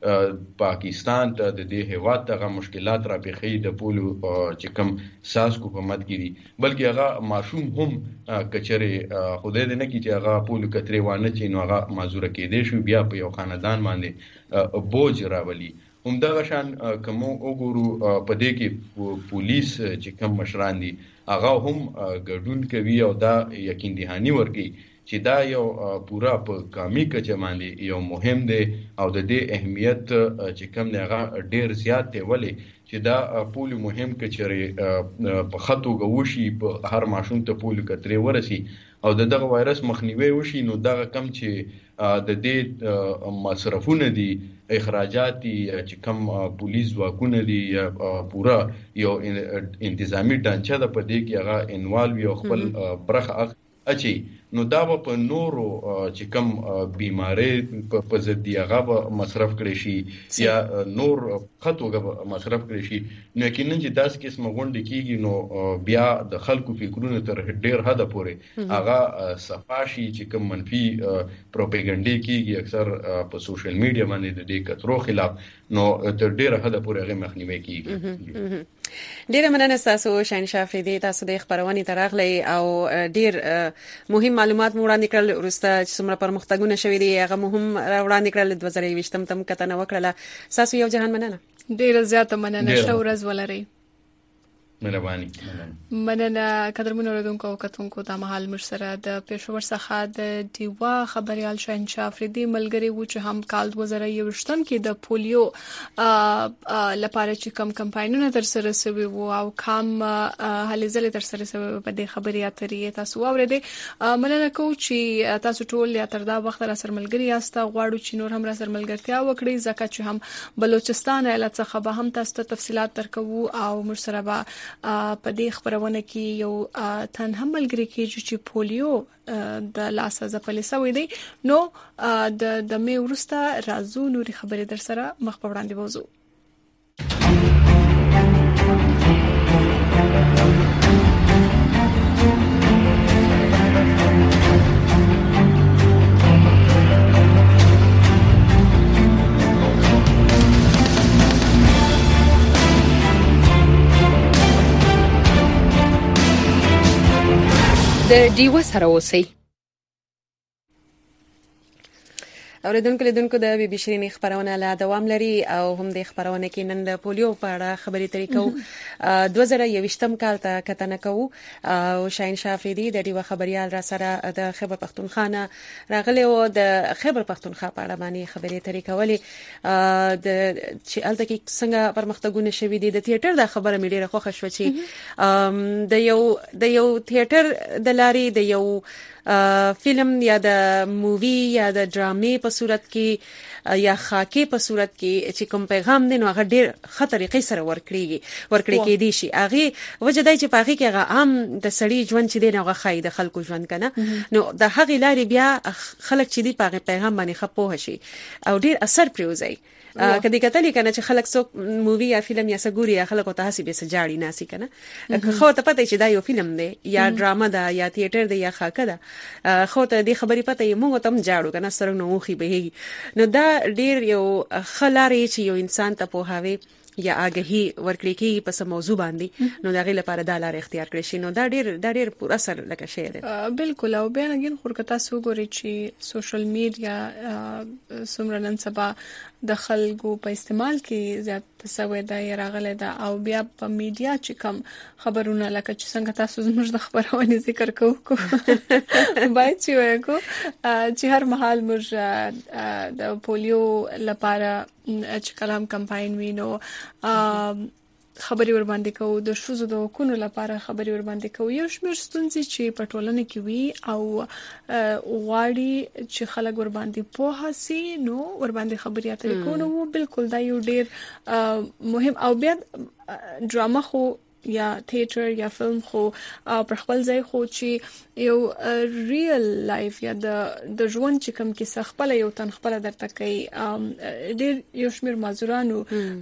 پاکستان ته د دې هیواد ته مشکلات را پیښې د پولو چې کم ساسکو په مد کړي بلکې هغه ماشوم هم کچره خدای دې نه کړي چې هغه پولو کتري وانه چې نو هغه معذور کېدې شو بیا په یو خاندان باندې بوج راولي همدغه شان کوم وګورو په دې کې پولیس چې کم مشران دي هغه هم ګډون کوي او دا یقین دهانی ورکي چې دا یو پورا په قومي کچه باندې یو مهم دی او د دې اهمیت چې کم دی هغه ډیر زیات دی ولې چې دا پول مهم کچره په خطو غوشي په هر ماشوم ته پول کتري ورسي او دغه وایرس مخنیوي وشي نو دا کم چې د دې مصرفونه دي اخراجات دي چې کم پولیس واکونه دي پورا یو انتظامی ډانچه د پدې کې هغه انوالو یو خپل برخه اچي نو دا په نورو چې کم بیماری په ضد هغه مصرف کړي شي یا نور خطوګه مصرف کړي شي نو یقینا چې داس قسم غونډه کیږي نو بیا د خلکو فکرونه تر ډیر حد پورې هغه صفاشي چې کم منفي پروپاګاندا کیږي اکثر په سوشل میډیا باندې د دې کترو خلاف نو تر ډیر حد پورې هغه مخنیوي کیږي ډیر مننه تاسو شاهنشاه افریدي تاسو د خبرونې ترغلي او ډیر مهم معلومات وړاندې کړل ورسته چې څومره پرمختګونه شوي دي هغه مهم وړاندې کړل 2020 تم کتنه وکړه تاسو یو جهان مننه ډیر زیاته مننه شته ورځ ولري مهرباني مننه قدرمن اوریدونکو او کتونکو د مهال مرسره د پېښور څخه د دیوا خبريال شاهنشاه افریدي ملګری و چې هم کال 2021 کې د پولیو لپاره چې کم کمپاینونه تر سره شوي وو او کم هلې ځلې تر سره شوي په دې خبري اترې تاسو اوریدئ مننه کوم چې تاسو ټول یا تر دا وخت را سره ملګری یاست غواړو چې نور هم را سره ملګرتیا وکړي ځکه چې هم بلوچستان ایالت څخه به هم تاسو ته تفصيلات درکو او مرسره به په دې خبرونه کې یو تن هم ملګری کېږي چې پولیو د لاسه ځپلې سوی دی نو د مې ورسته رازو نوري خبرې در سره مخ په وړاندې وځو د ډیوا سره اوسئ اوریدونکو د بي بي شيرين خبرونه لا دوام لري او هم د خبرونه کې نن د پولیو په اړه خبري طریقو 2021 کال ته کتنه کوو او شاهنشاه افریدي د ډیوا خبريال را سره د خیبر پختونخوا راغلی او د خیبر پختونخوا په اړه باندې خبري طریقو ولې د چې الته کې څنګه پرمختګونه شوي دي د تیاتر د خبره مې ډیره خوښ شو چې د یو تیاتر د لاري د یو فلم یا د مووی یا د ډرامې په صورت کې یا خاکي په صورت کې چې کوم پیغام دی نو هغه ډیر خطرې سره ورکړي کې دي شي هغه وجدای چې پاغي کې هغه عام د سړي ژوند چې دی نو هغه خای د خلکو ژوند کنه نو د هغه لاري بیا خلک چې دی پاغي پیغام باندې خپوه شي او ډیر اثر پریوزي کدی کتلی کنه چې خلک څوک مووی یا فلم یا سګوري یا خلکو ته حساب سجاړي ناسي کنه خو ته پته چې دا یو فلم دی یا ډراما ده یا تیاتر دی یا خاکه ده خو ته دې خبرې پته یې موږ تم جاړو کنه سره نو خوې به نو دا ډیر یو خلاري چې یو انسان ته په هاوی یا آگهی ورکړي کې په سم موضوع باندې نو دا غي لپاره د لار اختیار کړی شي نو دا ډیر پور اثر لکه شی دی بالکل او بیا نګین خورکتا سو ګوري چې سوشل میډیا سمرنن سبا د خلکو په استعمال کې زیات سوي دا راغله دا او بیا په میډیا چې کم خبرونه لکه چې څنګه تاسو زموږ د خبرونه ذکر کوو باید چې وایو چې هر محل موږ د پولیو لپاره چې کلام کمپاین وینو خبري ور باندې کوو د شوزو د حقوقو لپاره خبري ور باندې کوو یو شمېر ستونزې چې په ټولنه کې وي او غواړي چې خلک ور باندې پوه سي نو ور باندې خبري اترې کوو بالکل دا یو ډیر مهم او بیا ډراما خو یا تیاتر یا فلم خو پر خپل ځای خو چې یو ریل لایف یا د ژوند چې کوم کې خپل یو تن خپل درته کوي ډیر یو شمیر مازورانو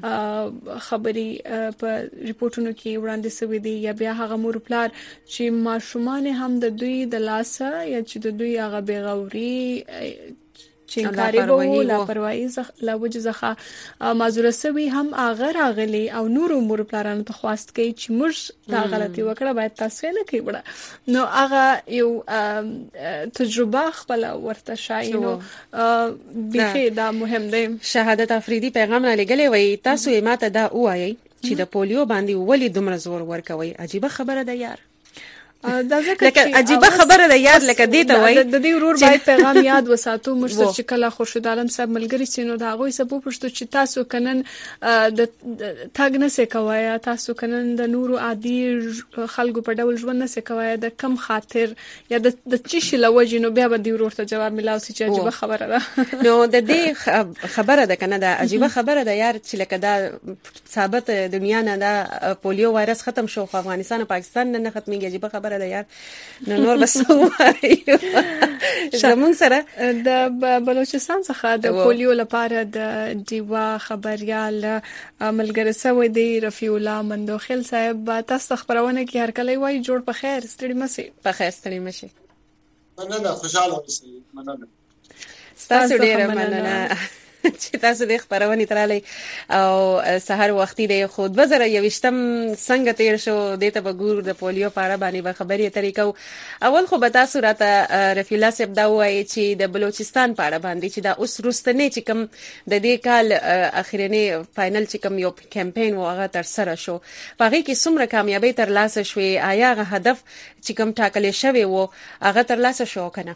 خبري په ریپورتونو کې وړاندې شوی دی یا بیا هغه مور پلار چې ماشومان هم د دوی د لاسه یا چې د دوی هغه بیغوري چې انکاري وو لاپروايي لا وجه ځخه معذور سوي هم اغه راغلي او نور امور پلانونه ته خواست کوي چې موږ دا غلطي وکړه باید تاسو نه کوي وړه نو هغه یو تجربه خپل ورته شای نو به دا مهم دی. شهادت افریدي پیغام را لګلې وای تاسو یې ماته دا وایي چې د پولیو باندې ولې دومره زور ورکوي. عجیبه خبره ده یار. دا ځکه لکه عجیبه خبره ده یار لکه دې ته وای د دې ورور باید پیغام یاد وساتو موږ چې کله خورشید عالم صاحب ملګری سينو دا غوي سبو پښتو چې تاسو کنن د تاګ نه سکوي تاسو کنن د نورو عادي خلکو په ډول ژوند نه سکوي د کم خاطر یا د چی لوجه نو بیا به دې ورور ته جواب ملاوي چې عجیبه خبره ده نو د دې خبره ده کنه دا عجیبه خبره ده یار چې لکه دا ثابت دنیا نه دا پولیو وایرس ختم شو خو افغانستان او پاکستان نه ختميږي. عجیبه خبره ده یار. نور بس وایو زمون سره د بلوچستان څخه د پولیو لپاره د دیوا خبريال ملګری سوی دی رفیع الله مندوخیل صاحب تاسو خبرونه کې هر کله وای جوړ په خیر ستړي مسی په خیر ستړي مشي. مننه خوشاله اوسئ. مننه تاسو ډیره مننه چې تاسو د خبرونه ترالي او سحر وختي د خود 2021م څنګه تیر شو د ته بګور د پولیو لپاره باندې خبرې طریقو. اول خو به تاسو راته رفیع الله صاحب دا وایي چې د بلوچستان لپاره باندې چې دا اوس روستنه چې کوم د دې کال اخرنی فائنل چې کوم یو کمپاین واغه تر سره شو هغه کې څومره کامیابی تر لاسه شوې آیا هغه هدف چې کوم ټاکل شوی وو هغه تر لاسه شو کنه؟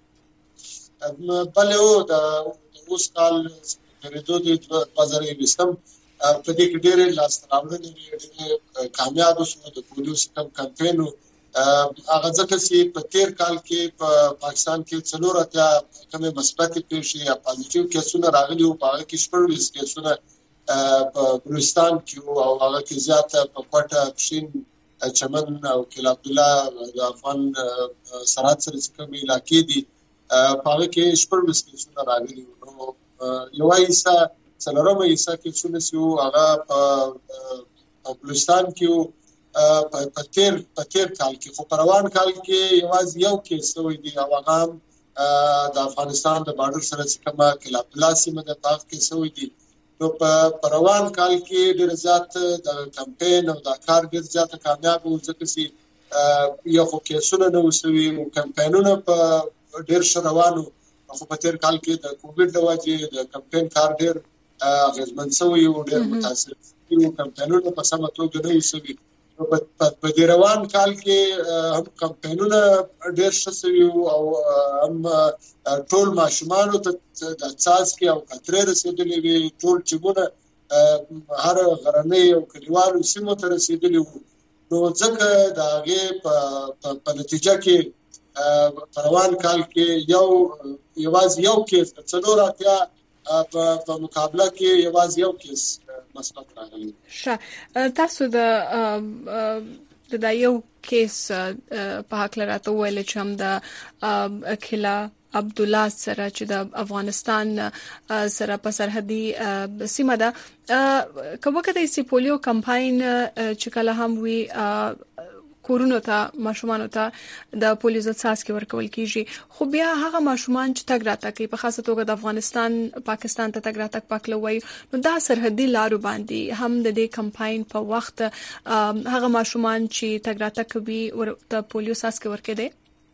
بله و د اوس کال پریدو د 2020م په دې کې ډېر لاس راوړنې ډېر کامیاب شو د پولیو سیستم کمپاین هغه ځکه چې په تیر کال کې په پاکستان کې څلور اتیا کومه مثبت پیښې یا پازیټیو کیسونه راغلي او په هغه کې شپږ کیسونه په بلوچستان کې او هغه کې زیاته په کوټه پښین چمن او کلا عبد الله د افغان سرحد سره کومه علاقې دي په هغه کې شپږ کیسونه راغلي نو یو ایسا څلورمه ایسا کیسونه سیو هغه په بلوچستان کې په تیر کال کې خو په روان کال کې یوازې یو کیس وې دی او هغه د افغانستان د بارډر سره کومه کلا عبد الله سیمه د پاک کې سوې دي نو په روان کال کې ډېر زیات د کمپاین او د کار ډېر زیات کامیاب و ځکه چې یو خو کیسونه نو وسوي او کمپاینونه په ډېر روانو خو په تیر کال کې د کووډ د وجې د کمپاین کار ډېر اغیزمن شوی او ډېر متاثر شوی کمپاینونه په سمه توګه نه وسوي په دې روان کال کې هم کمپاینونه ډېر ښه شوي او هم ټول ماشومانو ته د څاڅکي او خطرې رسېدلې وي ټول چمونه هر غرنۍ او کلیوالو سیمو ته رسېدلي وو نو ځکه د هغې په نتیجه کې په روان کال کې یوازې یو کیس د څلور اتیا په مقابله کې یوازې یو کیس مثبت راغلی. تاسو د یو کیس په حق لراته ویل چې هم د کلا عبد الله سره چې د افغانستان سره په سرحدي سیمه ده کومه کده سی پولیو کمپاین چې کله هم وی کورونو ته ماشومان ته د پولیو ضد څاڅکي ورکول کیږي خو بیا هغه ماشومان چې تګ راتګ کوي په خاصه توګه د افغانستان پاکستان ته تګ راتګ پکلوي نو دا سرحدي لارو باندې هم د دې کمپاین په وخت هغه ماشومان چې تګ راتګ کوي ورته پولیو څاڅکي ورکړي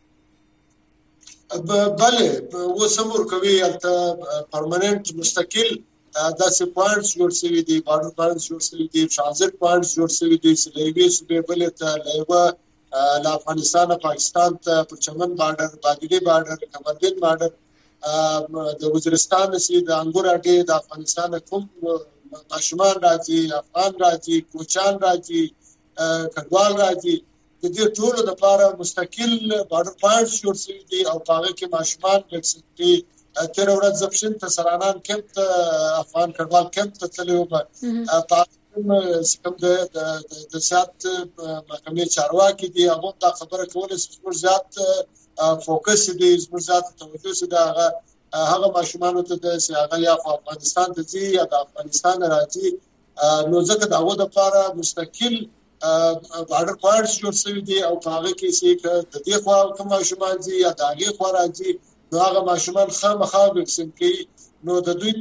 بله وسمور کوي البته پرمننت مستقل داسې پوینټس جوړ شوي دي بارډر پوینټس جوړ شوي دي ټرانزیت پوینټس جوړ شوي دي چې له یوې صوبې بلې ته له یوه له افغانستان پاکستان ته پر چمن بارډر بادګي بارډر کمرګین بارډر د وزیرستان چې د انګور اډې د افغانستان کوم ماشومان راځي افغان راځي کوچان راځي کډوال راځي د دې ټولو لپاره مستقل بارډر پوینټس جوړ شوي دي او هغه کې ماشومان وکسي تیر ورځ زپشن ته سرانان کمپ ته افغان کډوال کمپ ته تللی و په کوم د سیاست محکمې چارواکي دي هغه دا خبره کوله چې موږ زیات فوکس دي موږ زیات توجه دي هغه ماشومان ته د هغه یا افغانستان ته ځي یا د افغانستان راځي نو ځکه داغه د لپاره مستقل بارډر پوینټس جوړ شوي دي او هغه کې چې د دې خوا کوم ماشومان ځي یا د هغه خوا راځي نو هغه ماشومان خامخا وکسین کوي نو د دوی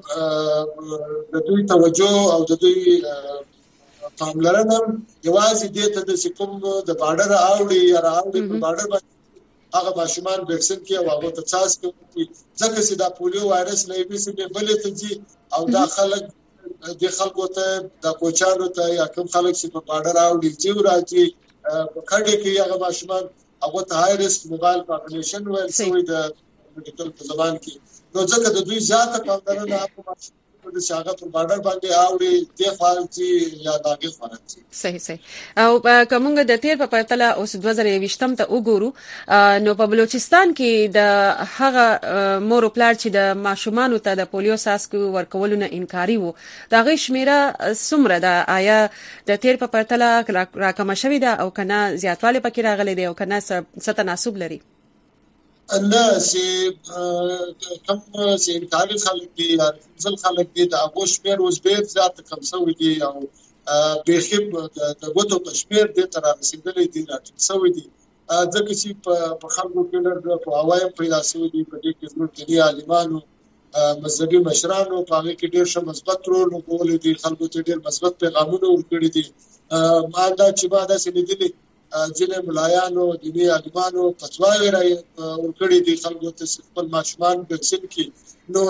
توجه او د دوی پاملرنه یوازې دې ته د کوم د بارډر اوړي یا راوړي په بارډر باندې هغه ماشومان وکسین کوي او هغه ته څاس کوي ځکه چې دا پولیو وایرس نه وي چې بلې ته ځي او دا د خلکو ته د کوچانو ته یا کوم خلک چې په بارډر اوړي چې راځي کډه کې هغه ماشومان هغه ته هاي ریسک موبایل پاپولیشن ویل شوی د میډیکل په زبان کې نو ځکه د دوی زیاته پاملرنه په ماشومان د شاګه په بارډر باندې اوړي د فالتي یا داګه فالتي صحیح او کومګه د تیر په پرتله اوس 2020 ته وګورو نو په بلوچستان کې د هغه مور پلار چې د ماشومان ته د پولیو ساسکو ورکولو نه انکاري وو دا غي شمیره سمره د آیا د تیر په پرتله راکمه شوې ده او کنه زیاتواله پکې راغلي دي او کنه ستناسب لري نه سي کوم سي انکاري خلک دي یا ځل خلک دي د اګوش پیر اوس ډیر زیات کم شوی دي او بخیب د غوتو کشمیر د تر رسیدلې دي راټیټ شوی دي ځکه چې په خلکو کې لږ په هوایم پیدا شوی دي په دې کې زموږ دي عالمانو مذهبي مشرانو په هغه کې ډیر ښه مثبت رول ولري دي خلکو ته ډیر مثبت پیغامونه ورکړي دي ماده چې بعد سلیدلې ځینې ملایانو دیني عالمانو فتواوی راي ورکړي دي خلکو ته خپل ماشومان وکسین کی نو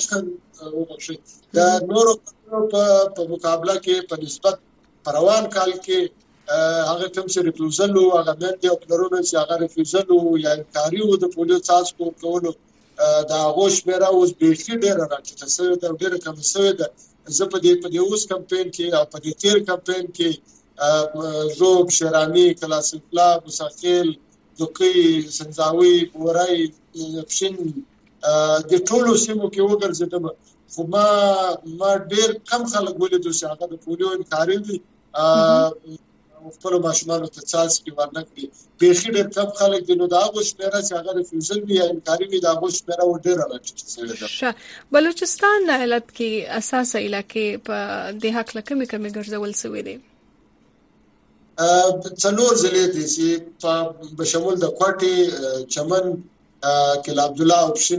دا نورو په مقابله کې په نسبت پروان کال کې هغه کوم چې ریفیوزل او هغه باندې او پلرونه چې هغه ریفیوزل یا انکاري او د پولیو تاسو کولو دا غوښ میرا اوس بیخي ډیر راځي چې دا ډیر کم شوی ده زه په دې اوس کمپاین کې او په دې تیر کمپاین کې زوب شرانی کلاسیکلا مساقل دوکي سنځاوي بورای پښین د ټولو سیمو کې وګرځیدم خو ما ډیر کم خلک ولیدو چې هغه د پولیو انکاري دي خپل ماشومان ته څاس کې ورنکړي بیخي ډیر کم خلک دي نو دا غوښ میرا چې هغه ریفیوزل وی یا انکاري وی دا غوښ میرا و ډیر راځي بلوچستان ایالت کې اساسه علاقې په د حق لکمې کمې ګرځول شوې دي څلور ضلع دي چې په بشمول د کوټي چمن کله عبد الله اوبشن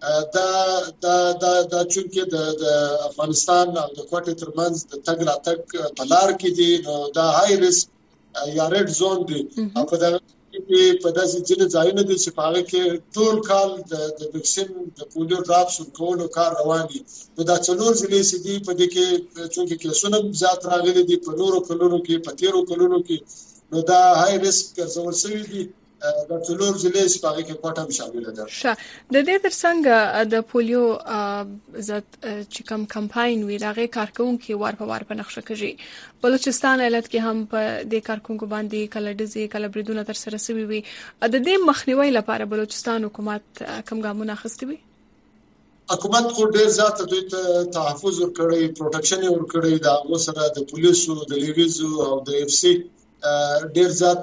دا چونکه د افغانستان او د کوټي ترمنځ د تګ راتګ په لار کې دي نو دا هاي ریسک یا ریډ زون دي او په دغه کې په داسې ځینې ځایونو دي چې په هغه کې ټول کال د ویکسین د پولیو ډراپس ورکولو کار روان دي نو دا څلور ضلع چې دي په دې کې چونکه کیسونه زیات راغلي دي په نورو کلونو کې په تیرو کلونو کې نو دا هاي ریسک ګرځول شوی دي د ټولور ضلع چې په کې کوټه شامل ده د دې ترڅنګ د پولیو ذات چې کوم کمپاین وی راغی کارکونکو وار په نقشه کوي بلوچستان ایالت کې هم په دې کارکونکو باندې کله ډزې کله بریدونه تر سره شوي وي د دې مخنیوي لپاره بلوچستان حکومت کوم ګامونه اخیستي وي حکومت خو ډیر زیات دوی ته تحفظ ورکړي پروټیکشن ورکړي دا وسره د پولیسو د لیویزو او د اف سی ډیر زیات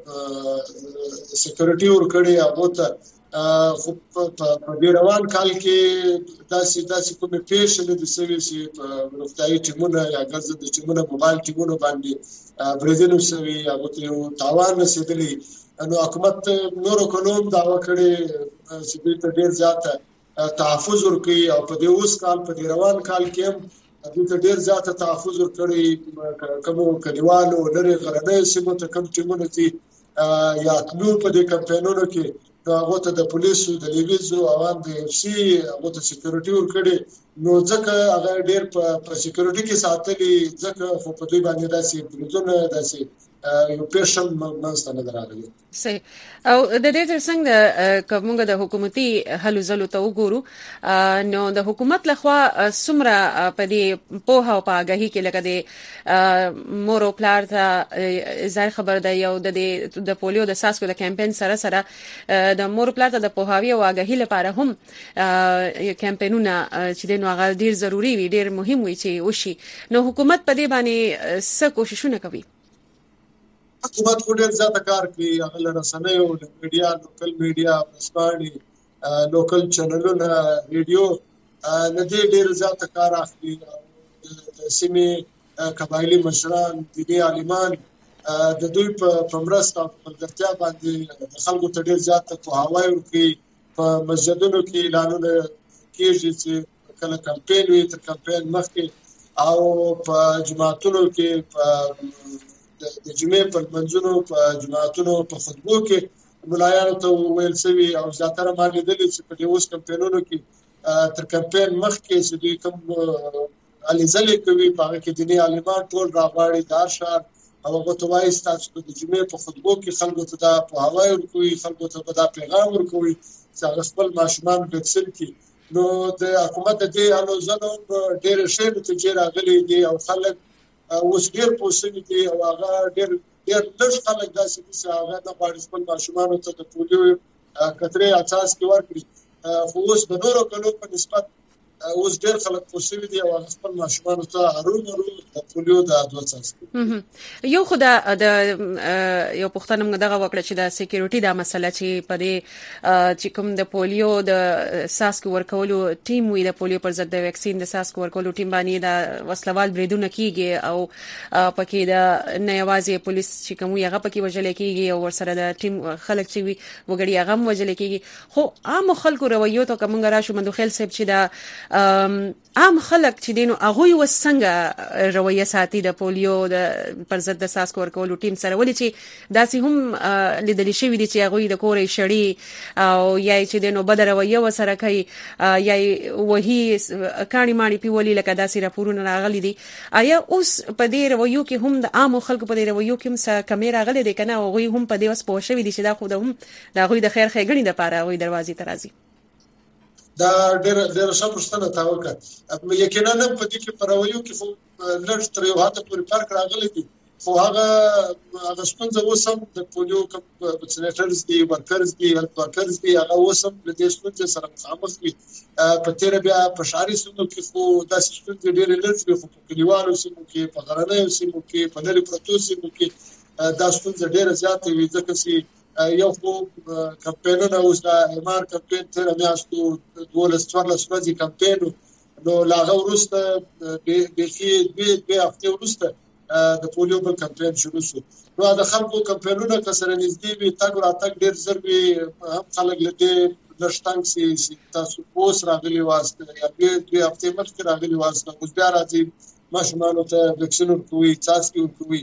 سکیورټي ورکړي هغه ته خو په روان کال کې داسې کومې پیښې د سوي روغتيایي ټیمونه یا ګرځي د ټیمونه موبایل ټیمونه باندې بریدونه سوي هغه ته یو تاوان رسیدلی نو حکومت نورو کلوم دا وکړي چې د ډیر زیات تحفظ ورکړي او په دې اوس کال په روان کال کې د ډیر زیات تحفظ ورکړي کومو کلیوالو لري غرنۍ سیمو ته کوم ټیمونه دي یا کلو په دې کمپاینونو کې هغه ته د پولیسو د لیویزو او د اف سی هغه ته سکیورټي ورکړي نو ځکه هغه ډیر په سکیورټي کې ساتلي ځکه خو په دې باندې داسې بریدونه داسې یو پیشن منځته نه راغلي صحیح او د دې ترڅنګ کومګه د حکومتي هلو ځلو ته وګورو نو د حکومت لخوا سمره په دې په هاو پاګهي کې لکه د مورو پلار ته ځای خبر ده یو د پولیو د ساسکو د کمپاین سره د مورو پلار ته د پوهاوی او آگاهی لپاره هم کمپاینونه چې د نو غیر ډیر ضروری وي ډیر مهم وي چې وشي نو حکومت په دې باندې څه کوششونه کوي حکومت خو ډیر زیات کار کوي هغه رسنیو میډیا لوکل میډیا پسپاړي لوکل چینلونه ریډیو نه ډیر زیات کار اخلي د سیمې قبایلی مشران دیني عالمان د دوی په مرسته او ملګرتیا باندې د خلکو ته ډیر زیات په هواي ورکي په مسجدونو کې اعلانونه کېږي چې کله کمپین وي تر کمپین مخکې او په جماعتونو کې په د جمعې په منځونو په جماعتونو په خطبو کې ملایانو ته ویل شوي او زیاتره ما لیدلي چې په دې اوس کمپینونو کې تر کمپین مخکې چې دوی کوم الیزلې کوي په هغه کې دیني عالمان ټول راغواړي د هر ښار او هغه ته وایي ستاسو د جمعې په خطبو کې خلکو ته دا پوهاوی ورکوي خلکو ته دا پیغام ورکوي چې هغه خپل ماشومان ویکسین کړي نو د حکومت د دې الوزنو ډېر ښې نتیجې راغلي دي او خلک اوس ډېر پوه شوي دي او هغه ډېر لږ خلک داسې دي چې هغه نه غواړي خپل ماشومانو ته د پولیو کترې اساس کې ورکړي خو اوس د نورو کلو په نسبت اوس ډېر خلک پوه شوي دي او هغه خپل ماشومانو ته هرومرو د پولیو د دوه څاڅکي یو خو د یو پوښتنه موږ دغه وکړه چې د سکیورټي دا مسله چې په دې چې کوم د پولیو د څاڅکو ورکولو ټیم وي د پولیو پر ضد د ویکسین د څاڅکو ورکولو ټیم باندې د وسلوال بریدونه کیږي او پکې د نه یوازې پولیس چې کوم هغه پکې وژل کیږي او ورسره د ټیم خلک چې وي وګړي هغه وژل کیږي خو عام خلکو رویو ته کوم راشو مندوخیل صاحب چې دا عام خلک چې دینو هغه وسنګ رویه ساتي د پولیو د پر ضد د څاڅکو ورکولو ټیم سره ولې چې داسې هم لیدل شوی دي چې هغه د کورې شړی او یا چې دینو بد رویه وسره کوي یا وਹੀ کاڼي ماڼي پیولي لکه داسې راپورونه راغلي دي آیا اوس په دې رویو کې هم د عام خلکو په دې رویو کې هم څه کمی راغلي دي کنه او هم په دې وس پوه شوی دي چې دا خو د هم د غوي د خیر ښېګڼې لپاره غوي دروازې ته راځي دا ډېر ښه پوښتنه تا وکړه یقینا په دې کې په رویو کې خو لږ تر یو حده پورې فرق راغلی دی خو هغه ستونزه اوس هم د پولیو کوم ویکسینیټرز دي ورکرز دي هیلث ورکرز دي هغه اوس هم د دې ستونزې سره مخامخ دي په تیر بیا په ښاري سیمو کې خو داسې ستونزې ډېرې لږ دي خو په کلیوالو سیمو کې په غرنیو سیمو کې په لرې پرتو سیمو کې دا ستونزه ډېره زیاته وي ځکه چې یو خو کمپینونه اوس د امار کمپین تر میاشتو 12 ورځې کمپین نو لاغه وروسته به هفته وروسته د پولیو بل کمپین شروع شو نو د خلکو کمپینونه کسره نږدې وي تاګ راتګ ډیر زر وي هم خلک لته لشتنګ سي تاسو پوس راغلي واسطه یا به هفته مخکې راغلي واسطه اوس بیا راځي ماشومان ته ویکسین ورکوي څاڅکي ورکوي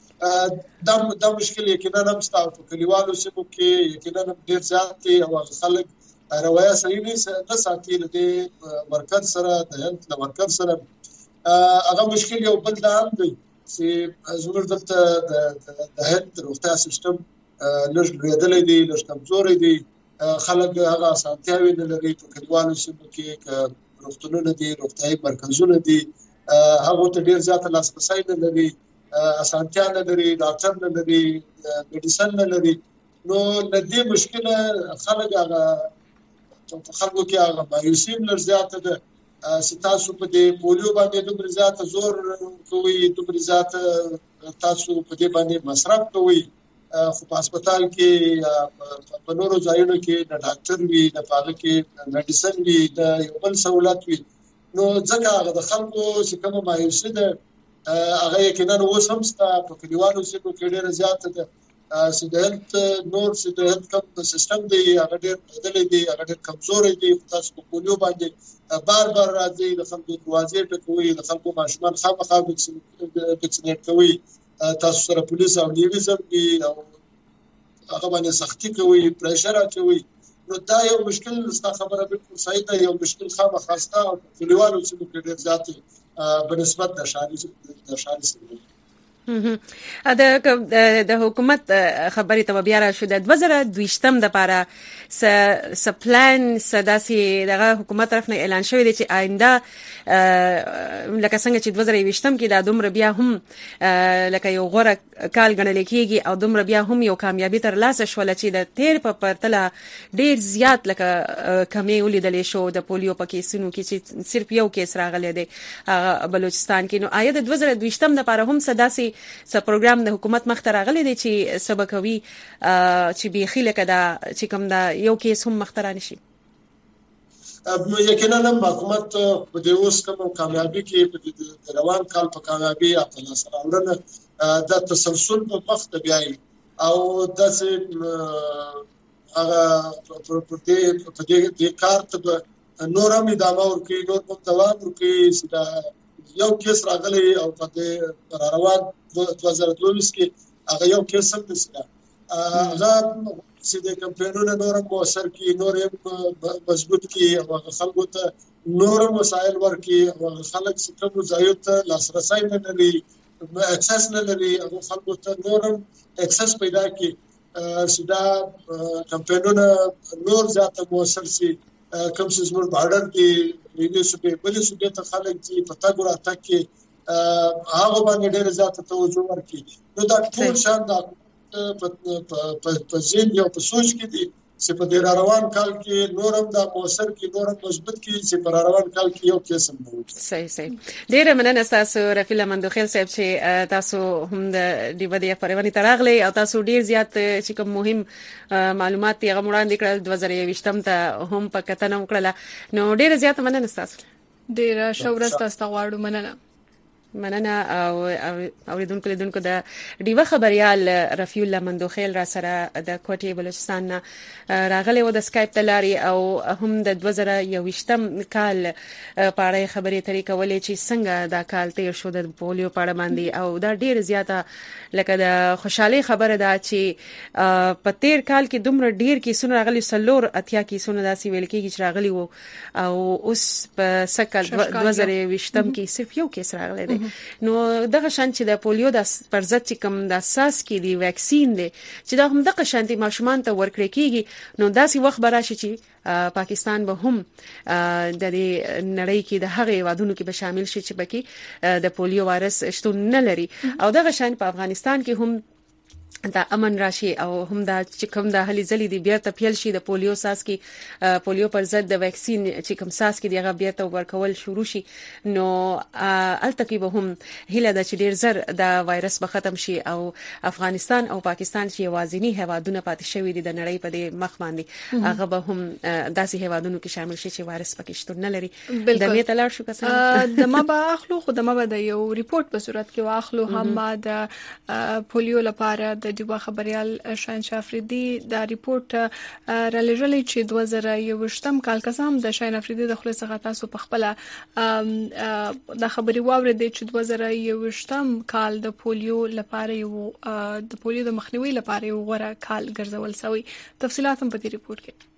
دا مشکل یقینا هم ستاسو په کلیوالو سیمو کې یقینا ډیر زیات دي او خلک روایت صحیح نه ساتي د ورکر سره د هیلث ورکر سره هغه مشکل یو بل ډول دی چې زموږ دلته د هیلث روغتیا سیستم لږ لویدلې دي لږ کمزورې دي خلک هغه اسانتیاوي نه لري په کلیوالو سیمو کې روغتونونه دي روغتیايي مرکزونه دي هغه ته ډیر زیات لاسرسي نه لري اسانتیا نه لري ډاکټر نه لري میډیسن نه لري نو د دې مشکله خلک هغه په خلکو کې هغه مایوسي لږ زیاته ده چې تاسو په دې پولیو باندې دومره زیات زور کوي دومره زیات تاسو په دې باندې مصرف کوي خو په هسپتال کې په نورو ځایونو کې د ډاکټر وي د پاغه کې میډیسن وي د یو بل سہولت وي نو ځکه هغه د خلکو چې کومه مایوسي ده هغه یقینا اوس هم په کلیوالو سیمو کې ډېر زیات ده چې د هیلث نور چې د هیلث کوم سیستم دی هغه ډېر بدلې دي هغه ډېر کمزورې دي تاسو په پولیو باندې بار راځي د خلکو دروازې ټکوي د خلکو ماشومان خامخا ویکسینیټ کوي تاسو سره پولیس او نیویزم دي او هغه باندې سختي کوي پریشر اچوي نو دا یو مشکل ست خبره بالکل صحیح ده یو مشکل خامخا ستا په کلیوالو سیمو کې ډېر زیات بنسبت د شاري سره د حکومت خبري ته بیا را شو د 2022 د لپاره س پلان سداسي دغه حکومت طرف نه اعلان شوی دی چې آینده لکه څنګه چې 2022 کې دا دومره بیا هم لکه یو غوړه کال غنل کېږي او دومره بیا هم یو کامیابی تر لاسه شول چې د تیر په پرتله ډیر زیات لکه کمی ولیدل شو د پولیو په کیسونو کې چې صرف یو کیس راغلی دی بلوچستان کې نو آیا د 2022 لپاره هم سداسي پروګرام د حکومت مخ ته راغلی دی چې سبقوي چې بيخي لکه دا چې کوم دا یو کیس هم مخ ته رانشي یقینا حکومت په دې اوس کوم کامیابی کې په روان کال په کامیابی خپل سره ورنه د تسلسل په مخ ته بیاي او د هغه په دې کار ته نورم ادامه ورکړي، نور په دوام ورکړي. دا یو کیس راغلی او په دې روان 2022 کې هغه یو کیس هم نشته. هغه چې د کمپاینونو نورم موثر کی، نورم مضبوط کی، او خلکو ته نورم وسایل ورکړي، او خلک چې کوم ځایو ته لاسرسي نه لري، اکسس نه لري، او خلکو ته نورم اکسس پیدا کړي چې دا کمپاینونه نور زیاته موثر شي. کوم چې زموږ بارډر کې ویډیو سپې بلې سپې ته خلک چې پتا ګور اتک کې هغه باندې ډېر زیاته توجه ورکړي. نو دا ټول شان دا په ځین یو په سوچ کې دي چې په دې روان کال کې نورم دا موثر کې، نورم مضبوط کې، چې په روان کال کې یو کیس هم وو. صحیح. ډېر مننه تاسو رفیع لمندوخیل صاحب چې تاسو هم د ډیوډي خبرونه تراغلي او تاسو ډېر زیات چې کوم مهم معلومات یې غوړاندې کړل 2020 ته هم په کتنه وکړه. نو ډېر زیات مننه تاسو. ډېر شورست تاسو غواړو. مننه او اوریدونکو د ډیوه خبريال رفیع لمندوخیل را سره د کوټي بلوچستان راغلی و د سکایپ تلاري او هم د 2020 کال پاره خبرې ترې کولې چې څنګه دا کال تیر شو د پولیو پاره باندې، او دا ډیر زیاته لکه د خوشحالي خبره ده چې په تیر کال کې دومره ډیر کیسونه راغلي، سلور اتیا کیسونه داسې ویل کېږي چې راغلي وو، او اوس په سکل 2020 کې صرف یو کیس راغلی دی. نو دغه شان چې د پولیو د پرضد چې کوم د اساس کې دی ویکسین دی چې دا هم دغه شانتي ماشومان ته ورکړي کیږي، نو داسې وخت به راشي چې پاکستان به هم د دې نړۍ کې د هغه وادونو کې به شامل شي چې بکی د پولیو وایرس شتون نه لري، او دغه شان په افغانستان کې هم دا امن راشي، او هم دا چې کوم د هلي ځلې دی بیرته پیل شي د پولیو ساس کې پولیو پر ضد د ویکسین چې کوم ساس کې دیغه بیرته ورکول شروع شي. نو التکی به هم هله د چې ډیر زر د وایرس به ختم شي، او افغانستان او پاکستان چې وازنی هوادونه پاتې شوی دي د نړۍ په دې مخ باندې، هغه به هم داسې هوادونو کې شامل شي چې وایرس پکې شتون نه لري. د می تلار شو کسان د ما به اخلو خو د ما به د یو ریپورت په صورت کې واخلو، هم د پولیو لپاره د ډیوه خبريال شاهنشاه افریدي دا ریپورت را لېږلی چې 2021 کال قسم د شاهنشاه افریدي د خپل څخه تاسو په خپل د خبري واورېدل چې 2021 کال د پولیو لپاره یو د پولیو د مخنیوي لپاره یو غوره کال ګرځول شوی. تفصيلات هم په دې ریپورت کې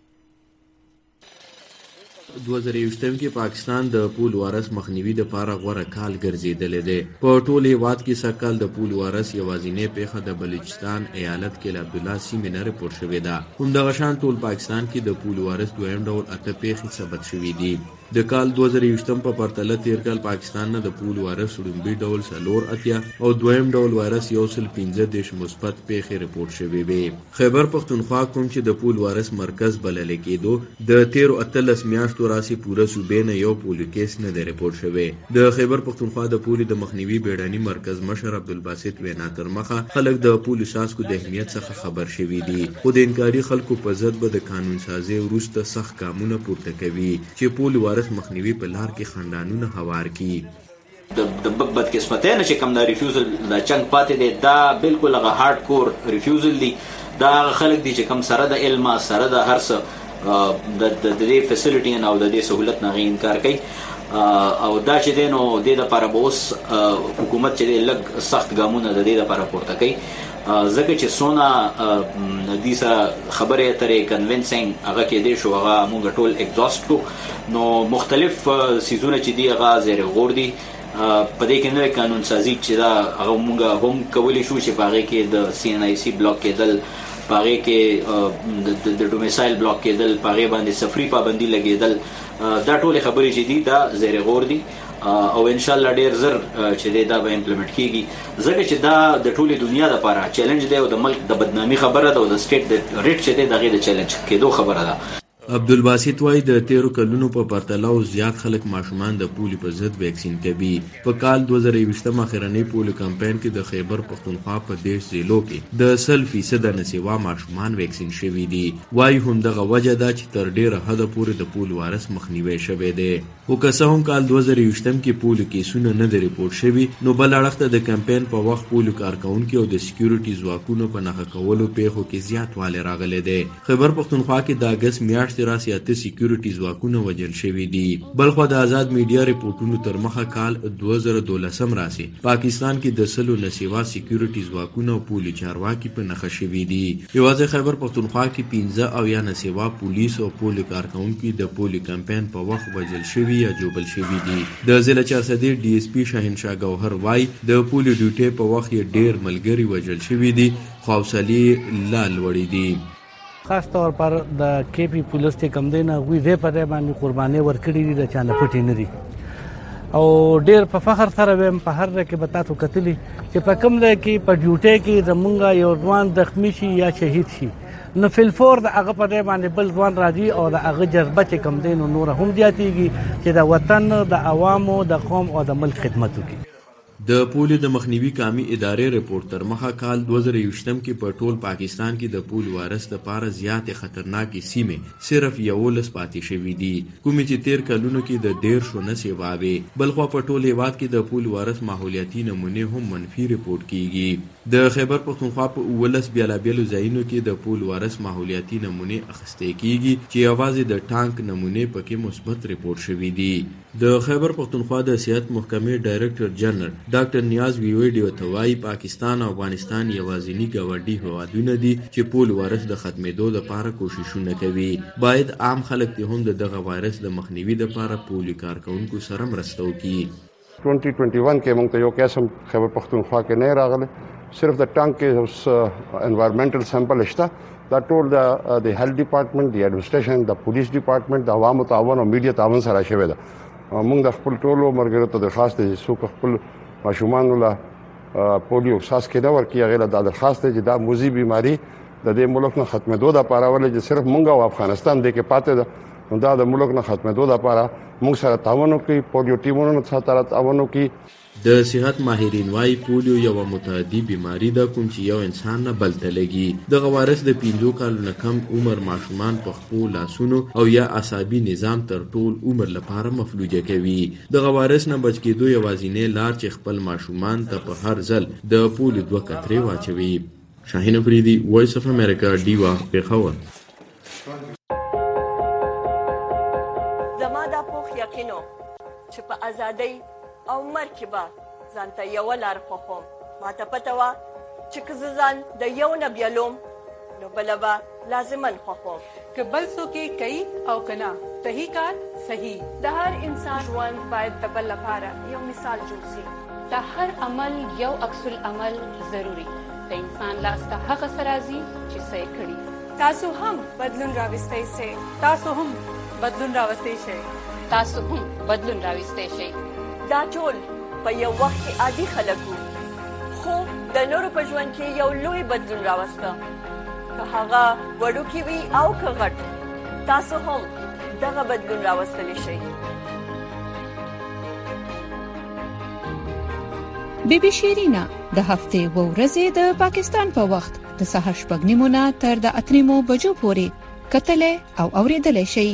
2020 کې پاکستان د پول وارث مخنیوي د پاره غوره کال ګرځیدل دی. په ټول هیواد کې سکل د پول وارث یوازینی پیښه د بلوچستان ایالت کې عبدالله سیمې نه رپورټ شوې ده. هم د غشان ټول پاکستان کې د پول وارث دویم ډول اته پیښې ثبت شوې دي. د کال 2020 په پرتله تیر کال پاکستان نه د پول وایرس وړاندې ډول سلور اتیا او دویم ډول وایرس یو سل 15 مثبت پیښې رپورټ شوې وي. خیبر پختونخوا کوم چې د پول وایرس مرکز بلل کېدو د 13 میاشتو راسي پوره صوبې نه یو پول کیس نه دی رپورټ شوی. د خیبر پختونخوا د پول د مخنیوي بیړني مرکز مشر عبدالباسط وینا تر مخه خلک د پول ساسکو د اهمیت څخه خبر شوي دي. خو د انکاري خلکو په ضد به د قانون سازي وروسته سخت ګامونه پورته کوي چې پول مخنیوي په لار کې خندانونه هوار کی. د بد قسمتۍ نه چې کوم د ریفیوزل د چنګ پاتې دی دا بالکل هغه هارد کور ریفیوزل دی. دا خلک دي چې کوم سره د علم سره د هرڅ د دې فیسیلیټي او د دې سہولت نه انکار کوي او دا چې دینو د دې لپاره به اوس حکومت چې لږ سخت ګامونه د دې لپاره پورته کوي ځکه چې سونا د دې سره خبره اترې کنوینسینګ هغه کې دي شو هغه موږ ټول ایگزاست کو نو مختلف سيزونه چې دی هغه زیر غور دي په دې کې نوې قانون سازي چې دا هغه موږ هم کولی شو چې باغې کې د سی ان آی سی بلاک کېدل باغې کې د ډومیسایل بلاک کېدل باغې باندې سفري پابندي لګېدل دا ټول خبرې چې دي دا زیر غور دي او ان شاء الله ډیر زر چې دا به امپلیمنٹ کیږي ځکه چې دا د ټوله دنیا لپاره چیلنج دی او د ملک د بدنامي خبره ده او د سټیټ د ریټ چې دی دغه د چیلنج کېدو خبره ده. عبدالباسط وايي د 13 کلونو په پرتله او زیات خلک ماشومان د پولیو په ضد ویکسین کوي. په کال 2020 اخرنی پولیو کمپاین کې د خیبر پختونخوا په دیش ضلعو کې د 100% نسوا ماشومان ویکسین شوي دي. وايي هم دغه وجه ده چې تر ډیره حد پورې د پولیو وایرس مخنیوي شوی دی. خو که څه هم کال 2020 کې پولیو کیسونه نه د ریپورت شوي نو بل اړخ ته د کمپاین په وخت پولیو کارکونکو او د سکیورټي ځواکونو په نښه کولو پیښو کې زیاتوالی راغلی دی. خیبر پښتونخوا کې د اګست میاشتې راهیسې 8 سکیورټي ځواکونه وژل شوي دي. بلخوا د آزاد میډیا ریپورټونو تر مخه کال 2012 راهیسې پاکستان کې د 100 نه سیوا سکیورټي ځواکونه او پولیو چارواکي په نښه شوي دي. یوازې خیبر پښتونخوا کې 15 او یا نه سیوا پولیس او پولیو کارکونکو د پولیو کمپاین په وخت وژل شوي یا جوبل شوي دي. د ضلع 4 ډي اس پی شاهنشاه ګوهر وای د پولیو ډیوټي په وخت یې ډیر ملګري وژل شوي دي خو حوصلې لا لوړې دي. خاص طور پر د کې پی پولیس ته کم دی نه غوي دې په دې باندې قرباني ورکړي دي د چانه پټي نه دي او ډیر په فخر سره ویم په هر کې به تاسو کتلی چې په کوم ځای کې په ډیوټي کې زمونږ یو ځوان زخمی شي یا شهید شي نو فلفور د هغه په دې باندې بل ځوان راځي او د هغه جذبه چې کم دی نو نور هم زیاتېږي چې د وطن د عوامو د قوم او د ملک خدمت وکړي. د پولیو د مخنیوي قامي ادارې ریپورت تر مخه کال 2020 کې په ټول پاکستان کې د پولیو وایرس لپاره زیاتې خطرناکې سیمې صرف 11 پاتې شوي دي کومې چې تیر کلونو کې د 150 نه سیوا وې. بلخوا په ټول هیواد کې د پولیو وایرس ماحولیاتي نمونې هم منفي ریپورت کیږي. د خیبر پښتونخوا په 19 بیلابیلو ځایونو کې د پولیو وایرس ماحولیاتي نمونې اخیستل کیږي چې یوازې د ټانک نمونې پکې مثبت ریپورت شوي دي. د خیبر پښتونخوا د صحت محکمې ډایریکټر جنرال ډاکټر نیاز ویویډیو ته وایي پاکستان او افغانستان یوازینی ګاونډي هیوادونه دي چې پولیو وایرس د ختمېدو لپاره کوششونه کوي. باید عام خلک ته هم دغه وایرس د مخنیوي لپاره پولیو کارکونکو سره مرسته وکړي. 2021 کې موږ ته یو کیس هم خیبر پښتونخوا کې نه راغلی صرف د ټانک کې اوس انوایرمنټل سیمپل شته دا ټول د هیلث ډپارټمنټ د ایډمنسټریشن د پولیس ډپارټمنټ د عوامو تعاون او میډیا تعاون سره شوی ده. موږ د خپل ټولو مرګرو ته درخواست دی چې څوک خپل ماشومان له پولیو احساس کې نه ورکړي هغې له دا درخواست دی چې دا موذي بیماري د دې ملک نه ختمېدو دپاره ولې چې صرف موږ او افغانستان دې کې پاتې ده نو دا د ملک نه ختمېدو دپاره موږ سره تعاون وکړي پولیو ټیمونو سره تعاون وکړي. د صحت ماهرین وايي پولیو یو متعدي بیماری ده کوم چې یو انسان نه بل ته لګي. دغه وایرس د 15 کالو نه کم عمر ماشومان په خپو لاسونو او یا عصبي نظام تر ټول عمر لپاره مفلوجه کوي. دغه وایرس نه بچ کېدو یوازینی لار چې خپل ماشومان ته په هر ځل د پولیو 2 قطرې واچوي. شاهین افریدي وایس اف امریکا ډیوا پیښور. زما دا پوخ یقینو چې په ازادۍ او مرګ کې به ځان ته یوه لار خوښوم. ما ته پته وه چې که زه ځان د یو نه بیلوم نو بله به لازما خوښوم. که بل څوک یې کوي او که نه صحیح کار صحیح. د هر انسان ژوند باید د بل لپاره یو مثال جوړ شي. د هر عمل یو عکس العمل ضروري. د انسان لاس ته هغه څه راځي چې څه یې کړي. تاسو هم بدلون راوستی شئ. تاسو هم بدلون راوستی شئ. تاسو هم بدلون راوستی شئ. دا ټول په یو وخت کې عادي خلک وو خو د نورو په ژوند کې یو لوی بدلون راوسته. که هغه وړوکی وي او که غټ تاسو هم دغه بدلون راوستلی شئ. بیبي شیرینا د هفتې و ورځې د پاکستان په وخت د سهار 6:30 نه تر د 8 بجو پورې کتلې او اوریدلې شي.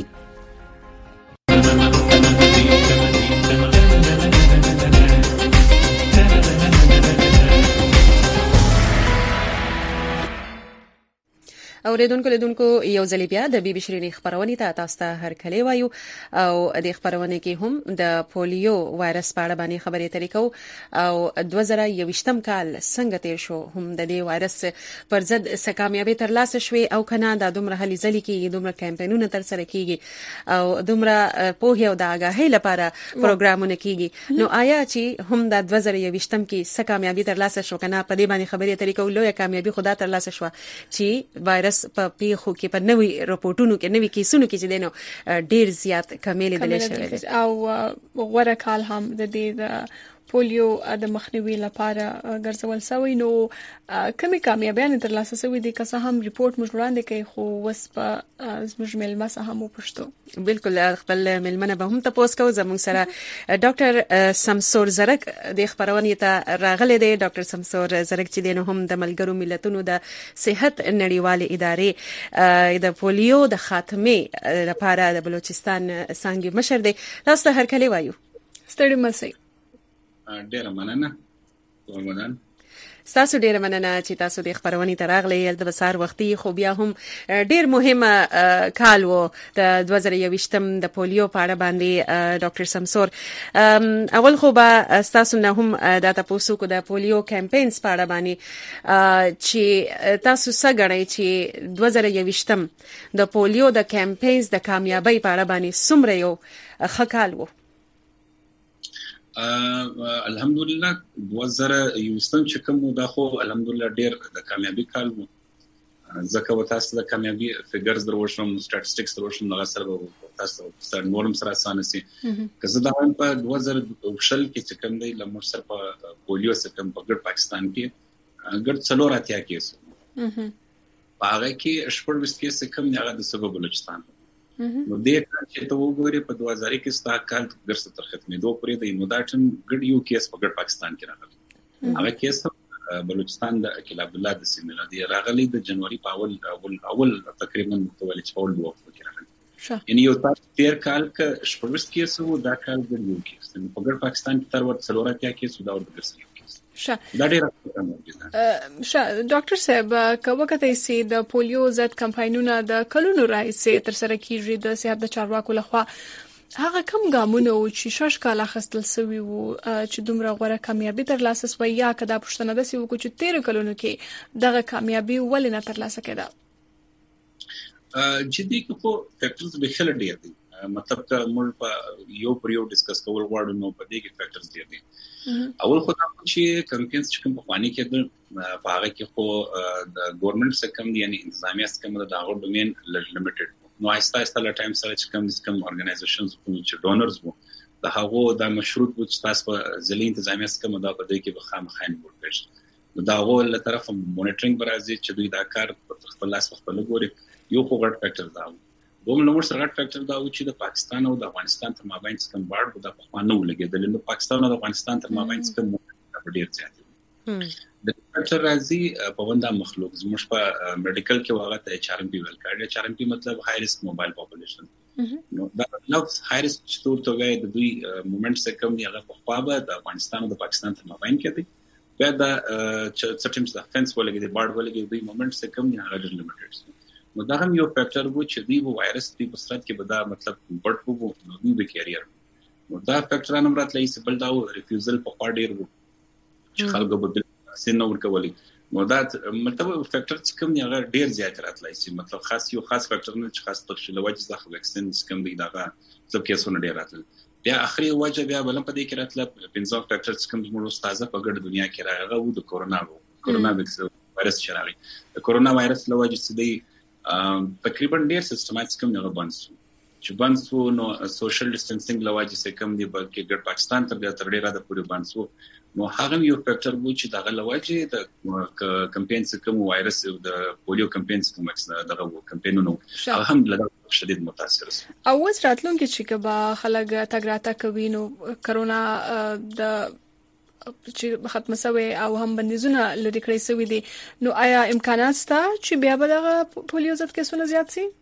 اوریدونکو لیدونکو یو ځل بیا د بیبي شیرینی خبرونه ته تاسو ته هر کله وایو او د خبرونه کې هم د پولیو وایرس په اړه باندې خبرې اترې کوو او 2021 کال څنګه تیر شو هم د دې وایرس پر ضد څه کامیابی ترلاسه شوې او کنه د دومره هلي ځلې کې دومره کمپاینونه تر سره کیږي او دومره پوهه او د آگاهی لپاره پروګرامونه کیږي. نو آیا چې هم د 2021 کې څه کامیابی ترلاسه شو کنه په دې باندې خبرې اترې کوو. لوی کامیابی خدا ترلاسه شو چې وایرس په پیښو کې په نوې رپورټونو کې نوې کیسونو کې چې دینو ډیر زیات کمیلې دلې شوې او غوړه کال هم د دې پولیو د مخنیوي لپاره ګرځول شوی نو کومې کامیابیانې ترلاسه شوې دي که څه هم ریپورت موږ وړاندې کوي خو وس په زموږ ملمه څه هم وپښتو بالکل خپل ملمنه به هم تاسو کو زموږ سره ډاکټر سمسور زرک د خبرونې ته راغلي دی. ډاکټر سمسور زرک چې دینو هم د ملګرو ملتونو د صحت نړیوالې ادارې د پولیو د خاتمه لپاره د بلوچستان څنګه مشر دی. تاسو هر کله وایو ستړي مسئ ډیره مننه رمضان. تاسو ډیره مننه چې تاسو د خبرونې ته راغلي. د بسار وختي خو بیا هم ډیر مهمه کال وو د 2021 د پولیو په اړه باندې ډاکټر سمسور. اول خو به تاسو نه هم د تاسو کو د پولیو کمپاینز په اړه باندې چې تاسو څنګه چې 2021 د پولیو د کمپاینز د کامیابی په اړه باندې څومره یو خکال وو؟ الحمدلله 2021 چې کوم دا خو الحمدلله ډیر د کامیابی کال وو. ځکه و تاسو د کامیابی فګرز دروښم سټاتستیکس دروښم نو سره تاسو سره نورم سره اسانه سي که زه دا وایم په 2020 کې چې کوم دی لمر سره په پولیو سره کوم په ګډ پاکستان کې ګډ څلور اتیا کیس په هغه کې شپږ وست کیس کوم دی هغه د سبب بلوچستان نو دې کال چې ته وګورې په 2000 کې ستا کال ګرځي تر ختمېدو پورې د انوداټن ګډ یو کیس په ګډ پاکستان کې راغلی. هغه کیس بلوچستان د اکیل عبد الله د سیمه دی راغلی د جنوري په اول تقریبا متولي چې اول وخت کې راغلی. یعنی یو تاسو تیر کال کې شپږ کیس وو دا کال ګډ یو کیس په ګډ پاکستان کې تر ورته څلوراتیا کیس دا ورته ګرځي. دا ډیر ډاکټر صاحب کومه سي د پولیو ضد کمپاینونه د کلونو راځي تر سره کیږي د صحت د چارواکو لخوا هغه کم ګامونه او چې شش کال اخستل سوي وو چې دومره غوړه کامیابی ترلاسه شوه یا کدا پښتنه د سی وکړو چې 13 کلونو کې دغه کامیابی ولې نه ترلاسه کېده؟ جدي کو فیکټرز به خل ډیر دي مطلب که موږ په یو پر یو ډیسکس کول غواړو نو په دې کې فیکټرز ډیر دي. اول خو دا چې کمپاینز چې کوم په خواني کې په هغه کې خو د ګورنمنت څخه کم دي یعنی انتظامیه څخه کم د هغه ډومین لیمیټډ نو آیسته له ټایم سره چې کوم اورګنایزیشنز چې ډونرز وو د هغه د مشروط وو چې تاسو په ځلې انتظامیه څخه کم دا په دې کې به خامخاین ورکړي نو دا هغه له طرف مونیټرینګ برازي چې دوی دا کار په خپل لاس خپل ګوري یو خو غټ فیکټر دا دوم نمبر سره غټ فیکټر دا و چې د پاکستان او د افغانستان تر مابین څخه باړ د پخوانو لګیدل نو پاکستان او د افغانستان تر مابین څخه ډیر زیات د فیکټر راځي په ونده مخلوق زموږ په میډیکل کې واغه ته اچ ار ام پی ویل کړي اچ ار ام پی مطلب های ریسک موبایل پاپولیشن نو دا نو های ریسک چې ټول وای د دوی موومېنټ څخه کوم دی هغه په خوا د افغانستان او د پاکستان تر مابین کې دی بیا دا سټیمز د فنس ولګي د باړ ولګي دوی موومېنټ څخه کوم دی هغه لیمیټډ نو دا هم یو فیکټر وو چې دی وایرس دی په سرعت کې بدا مطلب پټ وو نو دی د کیریئر نو دا فیکټر هم راتلای سي بل دا ریفیوزل په پا ډیر وو چې خلکو بدل سین نو ورکولي نو دا مطلب فیکټر چې کوم دی هغه ډیر زیات راتلای سي مطلب خاص فیکټر نه چې خاص تفصیل وجه ځخه ویکسین کوم دی دا مطلب کیسونه ډیر راتل بیا اخري وجه بیا بل په دې کې راتل پنځه فیکټر چې کوم موږ استاد په ګډ دنیا کې راغله وو د کورونا وایرس شراغي د کورونا وایرس لوجه چې دی تقریبا ډیر سیستماتیک کوم نه بنسو چې بنسو نو سوشل ډیسټنسینګ لواجه سه کوم دی بلکې ګډ پاکستان تر ډیره د پوری بنسو نو هغه یو فیکټر وو چې دغه لواجه د کمپاین څخه کوم وایرس د پولیو کمپاین څخه دغه کمپاینونو الحمدلله شدید متاثر او اوس راتلونکي چې کبا خلک تګراته کوي نو کرونا د چې ختمه شوی او هم بندیزونه لري کړی شوی دي نو آیا امکانات شته چې بیا به دغه پولیو ضد کیسونه زیات شي؟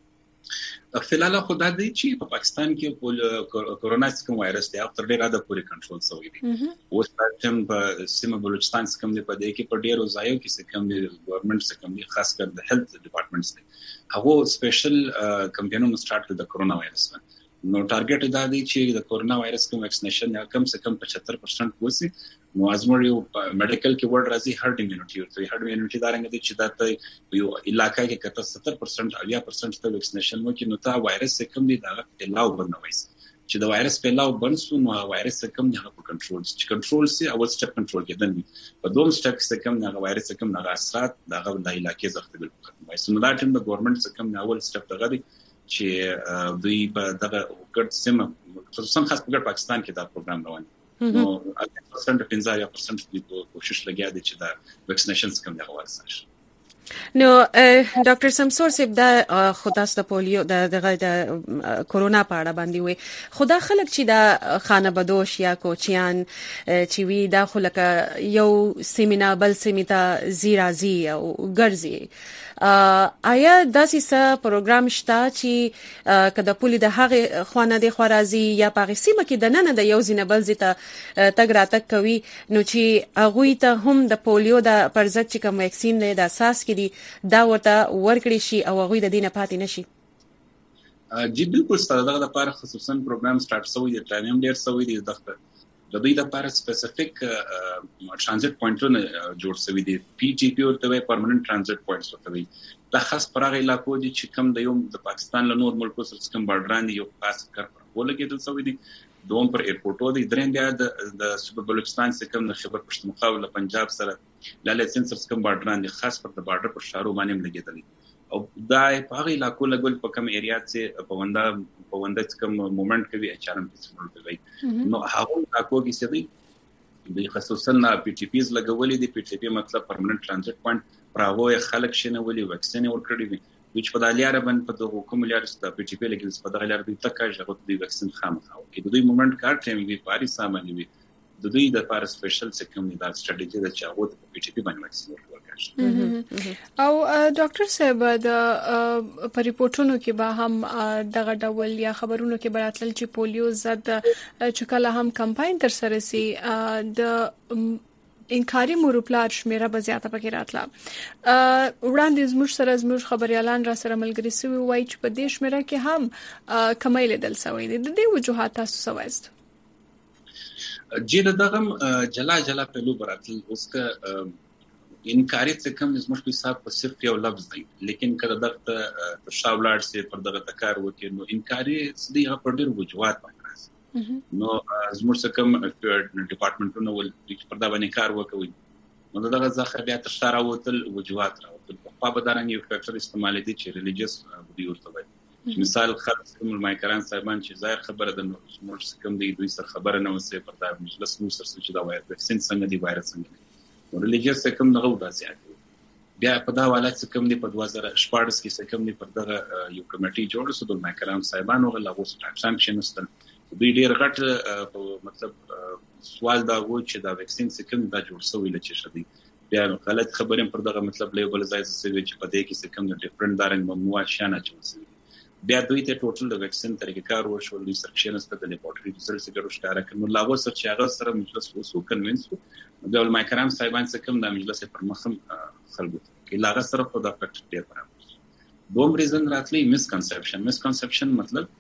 فلال خدای دی چې په پاکستان کې کورونا څخه وایرس دی تر ډیره د پوری کنټرول شوی دی اوس په سیمه بلوچستان څخه د پدې کې په ډیرو ځایو کې څخه د ګورنمنت څخه د خاص کر د هیلث ډپارټمنټس دی هغه سپیشل کمپاینونه سٹارټ کړ د کورونا وایرس نو ټارګټ دا دی چې د کورونا وایرس کوم ویکسینیشن یا کم سے کم 75% وسی نو ازمر یو میډیکل کې ورډ راځي هرډ ایمیونټي او هرډ ایمیونټي دا رنګ دي چې دا ته یو علاقې کې کته 70% او 80% ته ویکسینیشن وکړي نو تا وایرس کم دی دا علاوه بنوي چې د وایرس په علاوه بنسو نو وایرس کم نه په کنټرول چې کنټرول سي اول سټپ کنټرول کېدل په دوم سټپ کې کم نه وایرس کم نه اثرات دا د علاقې زخت بل ختموي سو دا ټیم د ګورنمنت کم نه اول سټپ دغه دی چې دوی په دغه ګډ سیمه خصوصا خاص په پاکستان کې دا پروګرام روان نو 80% 50% د کوشش لګیا دي چې دا ویکسینیشن کوم دی ورسره. نو ډاکټر سمسور صاحب دا خدا ست پولیو د کورونا په اړه باندې وي خدا خلک چې دا خانه بدوش یا کوچیان چې وی دا خلک یو سیمینا بل سیمیتا زیرازي او ګرځي آیا داسې څه پروګرام شته چې کله پولی د هغه خوانه د خوارازي یا پاغسیمه کې د نن د یو زینبل زیته تګ راتګ کوي نو چې هغه ته هم د پولیو د پرځت چې کوم ویکسین د اساس کې دا ورته ورکړي شي او هغه د دینه پاتې نشي. جی بالکل ستاسو دغه لپاره خصوصا پروګرام سٹارټ شوی دی پلانینګ ډیر شوی دی د دوی لپاره سپیسیفیک ترانزیت پوینټونه جوړ شوی دي پی ټی پی ورته وي پرمننت ترانزیت پوینټس ورته وي دا خاص پرغه علاقو دي چې کوم د یو د پاکستان له نور ملکو سره کوم بارډران دي یو خاص کار ولګیدل شوی دي دوم پر ایرپورټو دي درېم بیا د سوبر بلوچستان څخه کوم د خیبر پښتونخوا له پنجاب سره لاله سنسرز کوم بارډران دي خاص پر د بارډر پر شارو باندې لګیدل او دا په هغه علاقو لګول په کوم ایریا چې په ونده کوم مومنت کوي اچانم پیسفل کوي نو هغه علاقو کې څه دي خصوصا پی ټی پیز لګولې دي پی ټی پی مطلب پرمننت ترانزیت پوینټ پراوه خلک شنه ولي ویکسین ورکړي وي چې په دالیاره باندې په دغه کوم لار ست پی ټی پی لګل په دغه لار دوی تکه ژغه دوی ویکسین خامخاو کې دوی مومنت کار ټیم وی پاري سامان وي د دوی د پار سپیشل سکم دا سټریټجی د چاغو د پی ټی پی باندې ویکسین ورکړي او ډاکټر صاحب د ریپورتونو کې به هم دغه ډول یا خبرونو کې براتل چې پولیو ضد چې کله هم کمپاین تر سره سي د انکاري مورپلار شمیره به زیاته پکې راتله وړاندې زموږ خبريالان را سره ملګری سوي وای چې په دې شمیره کې هم کمی لیدل شوی دي د دې وجوهات تاسو سوایست جی دغه جلا پهلو براتل اوس کا انکاري څه کوم زموږ په حساب په صرف یو لفظ دی لیکن کله دغه شاولار سي پر دغه تکار وکړي نو انکاري سدي په ډېر وجوهات باندې نو زموږ څخه کوم ډپارټمنټونو ول چې پر دا باندې کار وکوي نو دغه ځخه بیا تر شاره وتل وجوهات راوتل په بادارنګ یو فیکټر استعمال دي چې ریلیجیس دی ورته وایي مثال خاص کوم مایکران صاحبان چې ظاهر خبره ده زموږ څخه کوم دی دوی سره خبره نه وسه پر دا مجلس مو سره چې دا وایي ویکسین څنګه دی وایرس څنګه نو ریلیجیس کوم دغه وډاسي بیا په دا حالت څخه کوم دی په 2014 کې څخه کوم دی پر دغه یو کمیټي جوړ شو د مایکران صاحبان او له اوسه سانکشن استل دوی ډیر غټ مطلب سوال دا و چې دا ویکسین څنګه دا جوړ شوی لچې شدي بیا غلط خبرې پر دغه مطلب لیبل ځای څه چې په دې کې څنګه ډیفرنٹ دارنګ ممنوع شانه چوسي بیا دوی ته ټوټل د ویکسین طریقې کار وشو د سرچینه ست د لیبورټری ریزلټس ګرو ښکارا کړو لاغو سره چې هغه سره مجلس وسو کنوینس د مایکرام صاحبان څخه د مجلس پر مخم خلکو کې لاغه سره په دا فکټ ډیر برابر دوم ریزن راتلی مسکنسپشن مطلب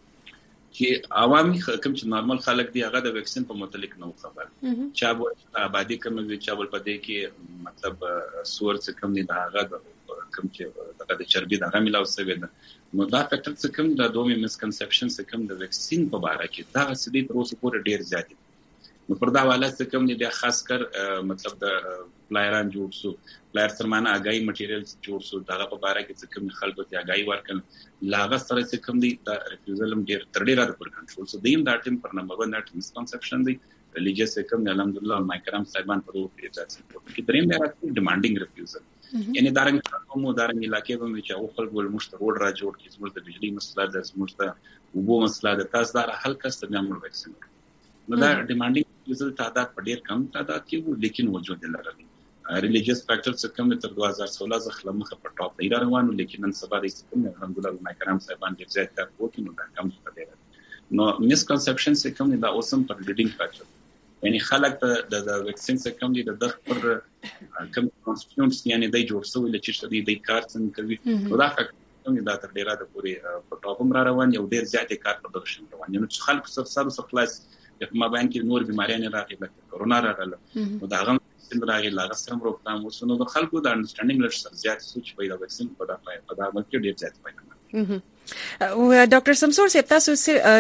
چې عوامي کوم چې نارمل خلک دی هغه د ویکسین په متعلق نو خبر چا به آبادی کوم وی چا ول پدې کې مطلب سور څه کوم دی دا هغه کوم چې د چربي دغه ملاو سوي ده نو دا فکټر څه کوم د دومي مسکنسپشن څه کوم د ویکسین په اړه کې دا سړي تر اوسه پورې ډیر زیات نو پر دا حواله څه کوم دی خاص کر مطلب د پلایران جوړ سو پلایر سرمانه اگای مټیریل جوړ سو دا په اړه کې څه کوم خلکو ته اگای ورکړل لاغه سره څه کوم دی دا ریفیوزل ډیر تر ډیره پر کنټرول سو دیم دا ټیم پر نمبر 1 نت مسکنسپشن دی ریلیجیس کوم الحمدلله مایکرام صاحبان په دوه ځای کې دریم دی ډیمانډینګ ریفیوزل یعنی دارنګ کومو دارنګ علاقې په چې او خلک ول مشت روډ را جوړ کی زموږ د بجلی مسله د زموږ د وبو مسله د تاسو دا حل کست د امر ویکسین نو دا ډیمانډینګ ریفیوزل تعداد په ډیر کم تعداد کې وو لیکن وجود لري ریلیجیس فیکٹر څخه کم تر 2016 ځخه مخه په ټاپ دی روانو لیکن نن سبا د سکم الحمدلله مایکرام صاحبان ډیر زیات کار کوي نو دا کم څه دی نو مسکنسپشن څخه کم دا اوسم پر لیډینګ فیکٹر یعنی خلک د ویکسین څخه کم دي د دغه پر کم کانسټیټیونټس یعنی دای جوړ شوی لچې شدي د کار څنګه کوي نو دا کم دا تر ډیره د پوری په ټاپم را روان یو ډیر زیات کار پروډکشن روان نو خلک سره خلاص په ما باندې نور بیماریاں راغلي لکه کورونا راغله نو دا غو راغلي لاغه سم روکتام وسونو د خلکو د انډرستانډینګ لږ سره زیات سوچ پیدا وکسین په دا ملک ډیر زیات پیدا او ډاکټر سمسور صاحب تاسو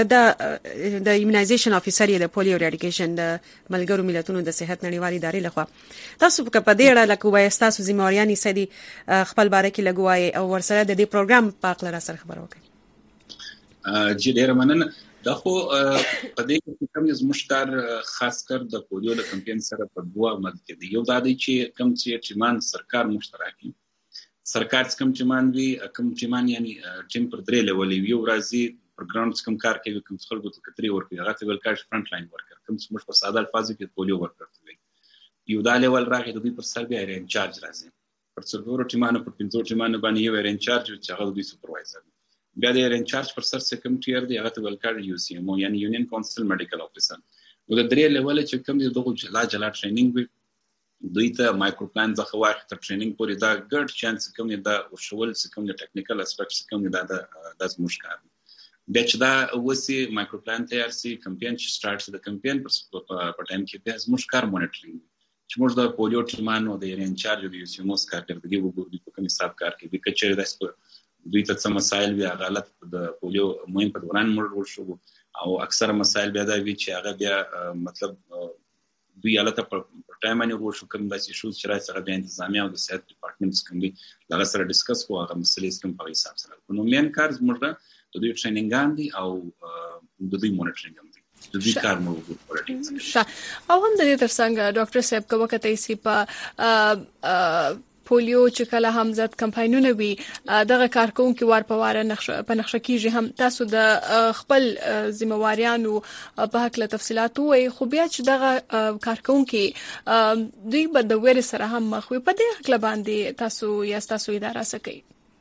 د ایمونایزیشن افیسر د پولیو اریډیکیشن د ملګرو ملتونو د صحت نړیوالې ادارې لخوا تاسو په دې اړه لکه وایي تاسو ذمہواريان سدي خپل باره کې لګوي او ورسره د دې پروګرام په اړه سره خبرو کوي چې ډیر مننه دا خو په دې کې کوم زموږ کار خاص کر د پولیو د کمپاین سره په دوه عمل کې دی. یو دا دی چې کوم چې مان سرکار مشترکي سرکار څخه چمان وی کوم چمان یعنی ټیم پر درې لیول یو راځي پروګرام څخه کار کوي کوم خلکو ته کتري ورکوي هغه ته ولکاش فرنٹ لاین ورکر کوم څه په ساده الفاظ کې پولیو ورکر کوي. یو دا لیول راغی د دې پر سر بیا رین چارج راځي پر سرور ټیمانو پر پنځو ټیمانو باندې یو رین چارج چې هغه د سپروایزر بیا د رین چارج پر سر سیکریټری دی هغه ته ولکاش یو سی ام او یعنی یونین کونسل میډیکل افیسر او د درې لیول چې کوم دغه جلا ټریننګ وي دوی ته مایکرو پلان ځخه واخ تر ټریننګ پورې دا ګډ چانس کوم دا ورشول کوم د ټیکنیکل اسپیکټس کوم دا د مشکل بیا چې دا وسی مایکرو پلان تیار سي کمپاین چې سٹارټ د کمپاین په ټایم کې بیا زموږ کار مونیټرینګ چې موږ د پولیو ټیمانو د رین چارج د یو سیموس کارکردګي وګورو په کوم حساب کار کوي کچېره د دوی ته څه مسایل بیا غلط د پولیو مهم په دوران موږ ورشو او اکثر مسایل بیا دا وی چې هغه بیا مطلب دوی البته په ټایم باندې ورشو کوم داسې شوز چې راځي هغه د انتظامیه او د صحت ډپارټمنټ څخه دی هغه سره ډیسکس کوو هغه مسلې څخه په حساب سره نو مین کار زموږ د دوی ټریننګ دی او د دوی مونیټرینګ دی د دوی کار مو وګورئ. او هم د دې ترڅنګ ډاکټر صاحب کومه کته سی په پولیو چې کله هم زد کمپاینونه وي دغه کارکونکو وار په وار په نقشه کېږي هم تاسو د خپل ذمہواریانو په حق له تفصيلات وي خو بیا چې دغه کارکونکو دوی په د ویر سره هم مخ وي په دې حق باندې تاسو یا تاسو اداره سکی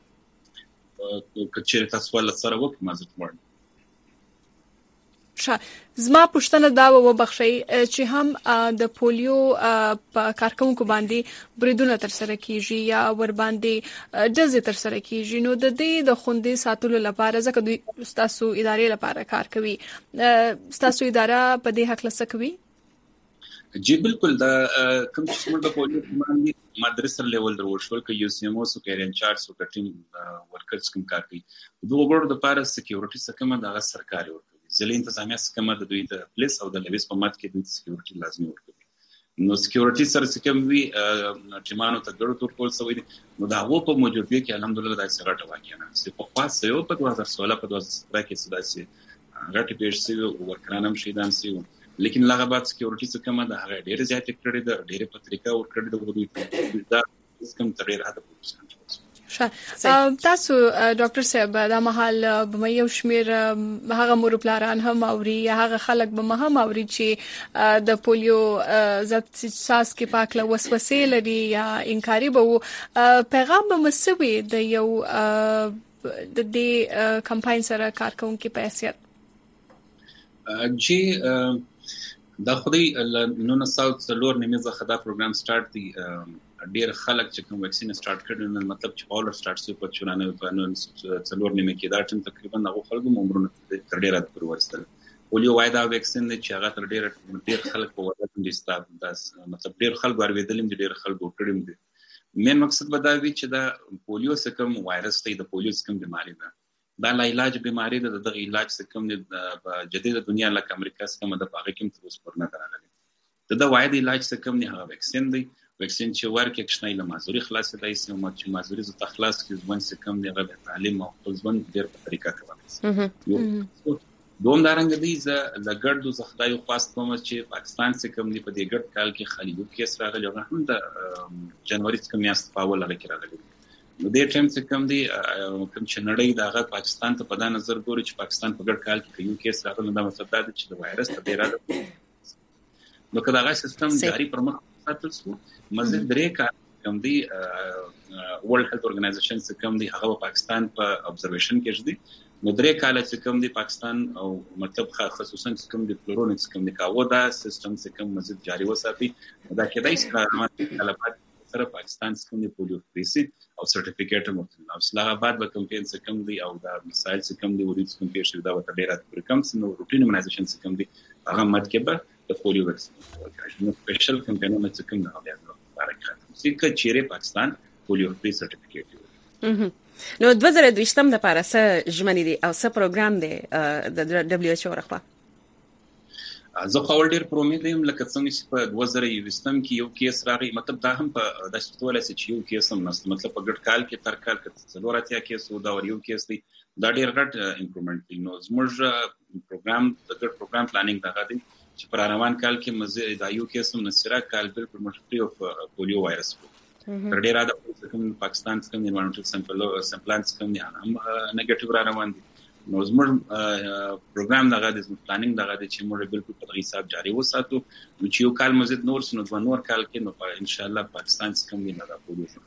کچېره تاسو ول سره وکړم مازه وړم زما پښتنه دا و بخښي چې هم د پولیو په کارکونکو باندې بریدونه تر سره کیږي یا ور باندې دزې تر سره کیږي نو د دې د خوندې ساتلو لپاره ځکه دوی تاسو ادارې لپاره کار کوي تاسو اداره په دې حق لسه کوي جی بالکل دا کوم چې موږ د پولیو باندې مدرسې لیول دروښول کې یو سیمو سو کېرن چارج سو ټیم ورکرز کوم کار کوي دوه ګورو د پاره سکیورټي سکه د سرکاري ورکوي ځلې انتظامیه سکه د دوی د پولیس او د لویس په مات کې د سکیورټي لازمي ورکوي نو سکیورټي سره سکم وی ټیمانو ته ګړو تور کول سوي نو دا و په موجودګي کې الحمدلله د سګټه واقعا سي په خاص یو په 2016 په 2017 کې سداسي غټي پیښ سي ورکرانم شیدان سي لیکن لغه بعد سکیورټي سکه د هغه ډېر زیات کړی د ډېر پتریکا ور کړی د دوی دا سکم ترې راته پوښتنه تاسو ډاکټر صاحب دا مهال به یو شمیر هغه مور پلاران هم اوري هغه خلک به هم اوري چې د پولیو ضد ساس کې پاکله وسوسې لري یا انکاري به پیغام به مسوي د یو د دې کمپاین سره کارکونکو په حیثیت جی دا خدای نو ساوث لور نیمه خدا پروګرام سٹارټ دی ډیر خلک چې کوم ویکسین سٹارټ کړي نو مطلب چې اول سٹارټ سو په چورانه په نو څلور نیمه کې دا ټیم تقریبا هغه خلکو عمرونه تر ډیره پر ورسته پولیو وایدا ویکسین چې هغه تر ډیر خلک په وړاندې دي ستاسو دا مطلب ډیر خلک ورېدلم دي ډیر خلک وکړم دي مین مقصد به دا وی چې دا پولیو څخه کوم وایرس دی د پولیو څخه کوم بیماری ده دا لا علاج بیماری ده د علاج څخه کوم د جديده دنیا لکه امریکا څخه مده په کې تر اوسه پرنه درغلي دا وايد علاج څخه کوم نه هغه ویکسین دی ویکسین چې ورکه کښنه له مازوري خلاص دی سي او چې مازوري ز تخلاص کې ځوان څخه کوم دی غو تعلیم او ځوان ډیر په طریقه کوي دوم دارنګ دی ز لګړدو زخدای خواست کوم چې پاکستان څخه کوم دی په دې ګډ کال کې خلیدو کې سره غلغه هم د جنوري څخه میاشت په اول کې راغلی نو دې ټیم څخه کوم دی کوم چې نړۍ دغه پاکستان ته په دا نظر ګوري چې پاکستان په ګډ کال کې یو کې سره غلنده مطلب دا چې د وایرس ته ډیر نو کله هغه سیستم جاری پر مخ ساتل شو مزید درې کار کوم دی ورلد هیلث اورګنایزیشن څخه کوم دی هغه پاکستان په ابزرویشن کې شدي نو درې کال چې کوم دی پاکستان او مطلب خصوصا چې کوم دی فلورونکس کوم دی کاوه دا سیستم چې کوم مزید جاری وساتي دا کېدای شي کارمات سره پاکستان څخه دی پولیو فریسي او سرټیفیکیټ مرتبه او اسلام آباد به کمپاین څخه کوم دی او دا مسایل څخه کوم دی ورې څخه کوم شي دا وته ډیره پر کوم نو روټین اورګنایزیشن څخه کوم دی هغه متکبه د پولیو ویکسین نو سپیشل کمپاینونه څخه کوم نه غواړي چې چیرې پاکستان پولیو فری سرټیفیکیټ نو 2020 لپاره څه ژمنې دي او څه پروګرام دی د دبليو ایچ او راخوا زه خو ډیر پرومید یم لکه څنګه چې په 2020 کې یو کیس راغی مطلب دا هم په د شتوله چې یو کیس هم نست مطلب په ګډ کال کې تر کال کې څلوراتیا کیس و دا یو کیس دی دا ډیر غټ امپروومنت دی نو زموږ پروګرام د ګډ پروګرام پلانینګ دا غوډي چې پر روان کال کې مزه دا یو کیس هم نسره کال بالکل مشفي او پولیو وایرس تر ډیره د پاکستان څخه انوایرنمنټل سمپلانس کوم دي هم نیگیټیو را روان دي نو زموږ پروګرام دغه د پلانینګ دغه د چې موږ بالکل په دغه حساب جاری وساتو چې یو کال مزید نور سنو د نور کال کې نو ان شاء الله پاکستان څخه موږ نه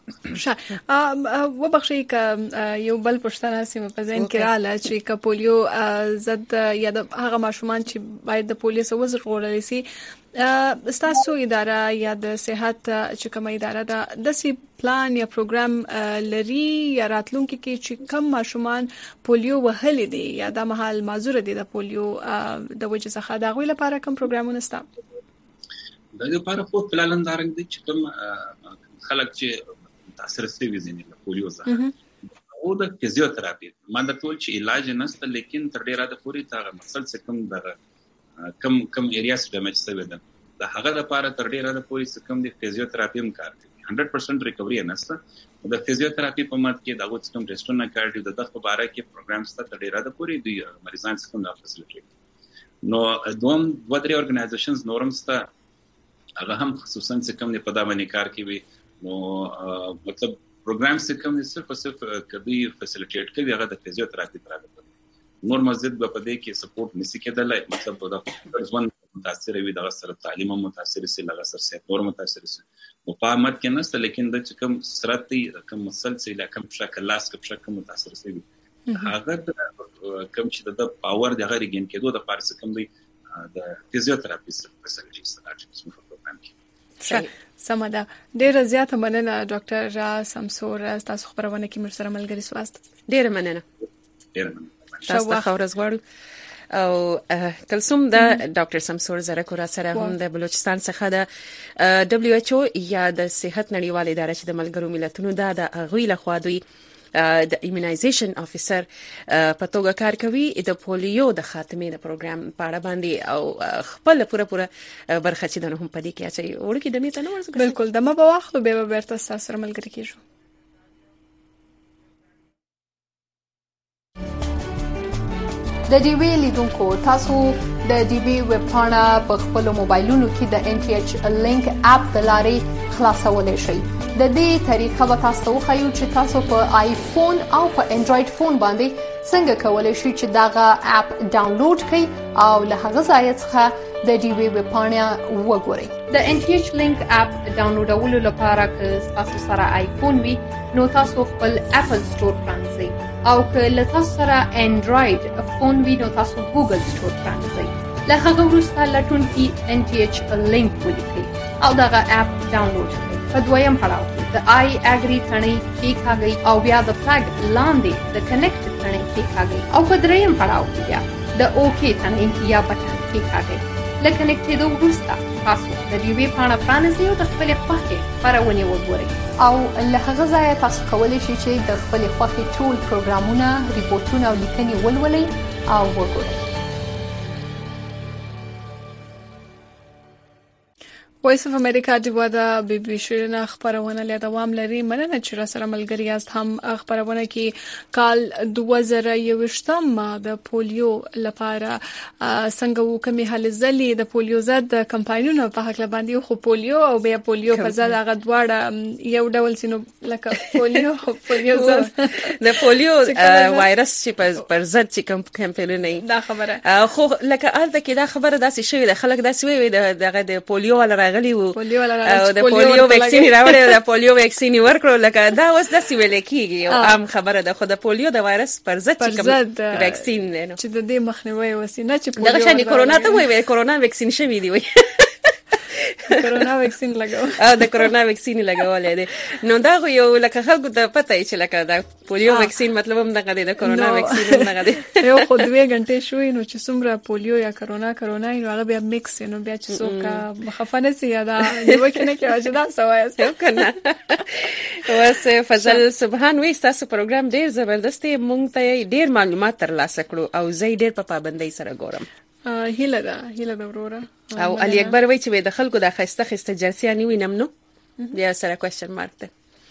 راپورو و بخشي ک یو بل پښتنه سیمه په ځین کې رااله چې ک پولیو زد یا د هغه ماشومان چې باید د پولیو سره وزر غوړل شي ستاسو اداره یا د صحت چې کومه اداره ده د سی پلان یا پروګرام لري یا راتلونکي کې چې کم ماشومان پولیو وهلي دي یا د محل معذور دي د پولیو د وجه څخه دا غوي لپاره کوم پروګرامونه ستاسو د لپاره خو پلان دارنګ دي چې کوم خلک چې تاثیر سوي دي د پولیو څخه او د فزیوتراپي ما د ټول چې علاج نهسته لیکن تر ډیره د پوری تاغه مسل څخه کوم دغه کم ایریاس ډیمیج شوی ده د هغه لپاره تر ډیره د پولیس کم د فزیوتراپي هم کار کوي 100% ریکوري نهسته د فزیوتراپي په مات کې دغه څه کوم ټیسټونه کاردیو د دغه باره کې پروګرامز ته تر ډیره د پوری دی مریضان څخه نه فیسیلیټیټ نو دوم ودري اورګنایزیشنز نورمز ته هغه هم خصوصا څه کوم په دا باندې کار کوي نو مطلب پروګرام څه کوم صرف کدي فیسیلیټیټ کوي هغه د فزیوتراپي تر نور مزید په دې کې سپورټ نسی کېدلای مطلب دا ځوان متاثر وي د سره تعلیم متاثر سي لږه سر سي نور متاثر سي او په مت کې نست لیکن د کوم سرتي کوم مسلسل لا کوم شکل لاس کوم شکل متاثر سي هغه کوم چې د پاور د غیر ګین کېدو د پارس کوم دی د فزیوتراپي فیسیلیټي ستاسو په پروګرام کې سمدا ډیر زیاته مننه ډاکټر سمسور تاسو خبرونه کې مرسته ملګری سواست ډیر مننه تاسو خبرز غواړو او کلسوم د ډاکټر سمسور زرکو را سره هم د بلوچستان څخه د دبليو ایچ او یا د صحت نړیوال اداره چې د ملګرو ملتونو د غوی له خوا دوی د ایمونایزیشن افیسر په توګه کار کوي د پولیو د خاتمې د پروګرام په اړه باندې او خپل پوره برخه چې د هم پدې کې اچي ورکه د میته نو ورزګ بالکل د ما په واخلو به بیرته سره ملګری کیږو د ډي وی لیدونکو تاسو د ډي وی ویب پاڼه په خپل موبایلونو کې د ان ټي ایچ لینک اپ د لارې خلاصولای شئ د دې طریقه به تاسو خو چې تاسو په آیفون او په انډراید فون باندې څنګه کولای شئ چې داغه اپ ډاونلوډ کړئ او له هغه ځای څخه د ډي وی ویب پاڼه وګورئ د ان ټي ایچ لینک اپ ډاونلوډولو لپاره که تاسو سره آیفون وي نو تاسو خپل اپل سٹور پرانځئ او که له تاسو سره انډراید فون وي نو تاسو ګوګل سٹور پرانځئ له هغه وروسته لټون کې ان ټي ایچ لینک ولیکئ او دغه اپ ډاونلوډ کړئ په دویم پړاو کې د آی اګری ثنې کې کاږي او بیا د فلګ لاندې د کنیکټ ثنې کې کاږي او په دریم پړاو کې بیا د اوکی ثنې یا بټن کې کاږي لکه کنیکټېدو وروسته تاسو د دې وی پاڼه پرانځئ او د خپل خوښې خبرونه وګورئ او له هغه ځای تاسو کولی شئ چې د خپل خوښې ټول پروګرامونه ریپورتونه او لیکنې ولولئ او وګورئ وایس اف امریکا د ودا بي بي شيرنا خبرونه له دوام لري مننه چې را سره ملګری یاست هم خبرونه کې کال 2021 د پولیو لپاره څنګه وکمي حل زلي د پولیو ضد کمپاینونو په حق باندې خو پولیو او بیا پولیو په ضد هغه دواړه یو ډول سينو لکه پولیو ضد د پولیو وایرس چې پر ضد چې کمپاینونه دا خبره خو لکه ارته کې دا خبره داسې شوی د خلک داسې وي دغه د پولیو ولا غلي وو او د پولیو ویکسین راوړل د پولیو ویکسین ورکړو لکه دا اوس د سیول کېږي او عام خبره ده خو د پولیو د وایرس پر ضد چې کوم ویکسین نه چې د دې مخنیوي وسینه چې پولیو دغه شان کرونا ته وایي کرونا ویکسین شوی دی وایي کرونا ویکسین لګاو او د کرونا ویکسین لګولې دي نو دا یو لکه خلکو ته پته چې لکه دا پولیو ویکسین مطلب هم دغه دی د کرونا ویکسین هم دغه دی یو خو 2 غنټې شوې نو چې څومره پولیو یا کرونا نو هغه بیا میکس نو بیا چې څوک مخفنه سي یا دا یو کنه کې واجب دا سوایس یو کنه وس فضل سبحان وي تاسو پروګرام ډیر زبردست مونږ ته ډیر معلومات ترلاسه کړو او زه ډیر په پابندۍ سره ګورم هیله ده وروره. او علي اکبر وای چې د خلکو د خسته جرسیانی وینم نو بیا سره کوېشن مارک ده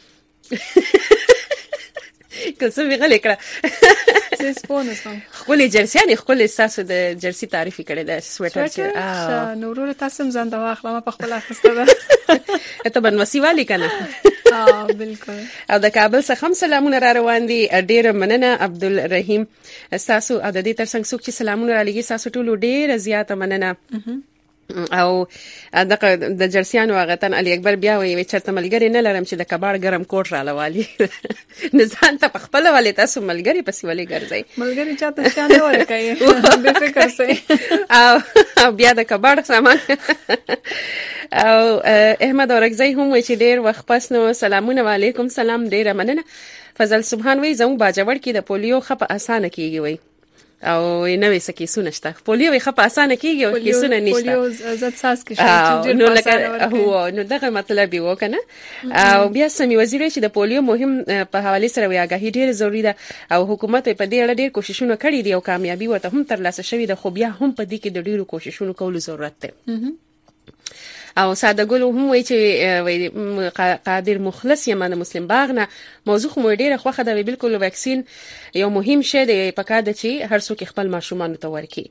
کوڅه ویغله کړه څه سپونسم خپل جرسیانی خپل ساسو د جرسی تعریف کړي د سویټر چې نو وروره تاسو هم ځان دا واخله ما په خپل اخسته ده ته بنوسی والی کنه بالکل. او د کابل څخه هم سلامونه را روان دي. ډیر مننه عبدالرحیم تاسو او د دې ترڅنګ څوک چې سلامونه را لګي تاسو ټول ډیر زیاته مننه. او دغه د جرسیانو غتن علي اکبر بیا وی چرته ملګری نه لرم چې د کباړ ګرم کوټ را لوالي نزان ته خپل والي تاسو ملګری پسې ولې ګرځي ملګری چاته شانه ورکای به فکر سي او بیا د کباړ سامان او احمد اورګزی هم وی چې ډیر وخت پس نو سلامونه علیکم سلام ډیر مننه. فضل سبحان وی زمو باجوړ کې د پولیو خپ اسانه کیږي وی او نوې سکی سونشته پولیو خپ اسانه کیږي او کیسونه نشته پولیو زت ساس کې شي نو لکه هو نو دغه مطلب یو کنه. او بیا سمي وزیر چې د پولیو مهم په حواله سره وی آگاهی ډیر ضروری ده او حکومت په دې اړه ډیر کوششونه کړي دي او کامیابی ورته هم ترلاسه شوې ده خو بیا هم په دې کې د ډیرو کوششونو کولو ضرورت ده. او ساده ګل هم وی چې قادر مخلص یم د مسلم باغ نه موضوع مو ډیره خوخه ده بالکل ویکسین یو مهم شی دی پکاره ده چې هر څوک خپل ماشومان ته ورکړي.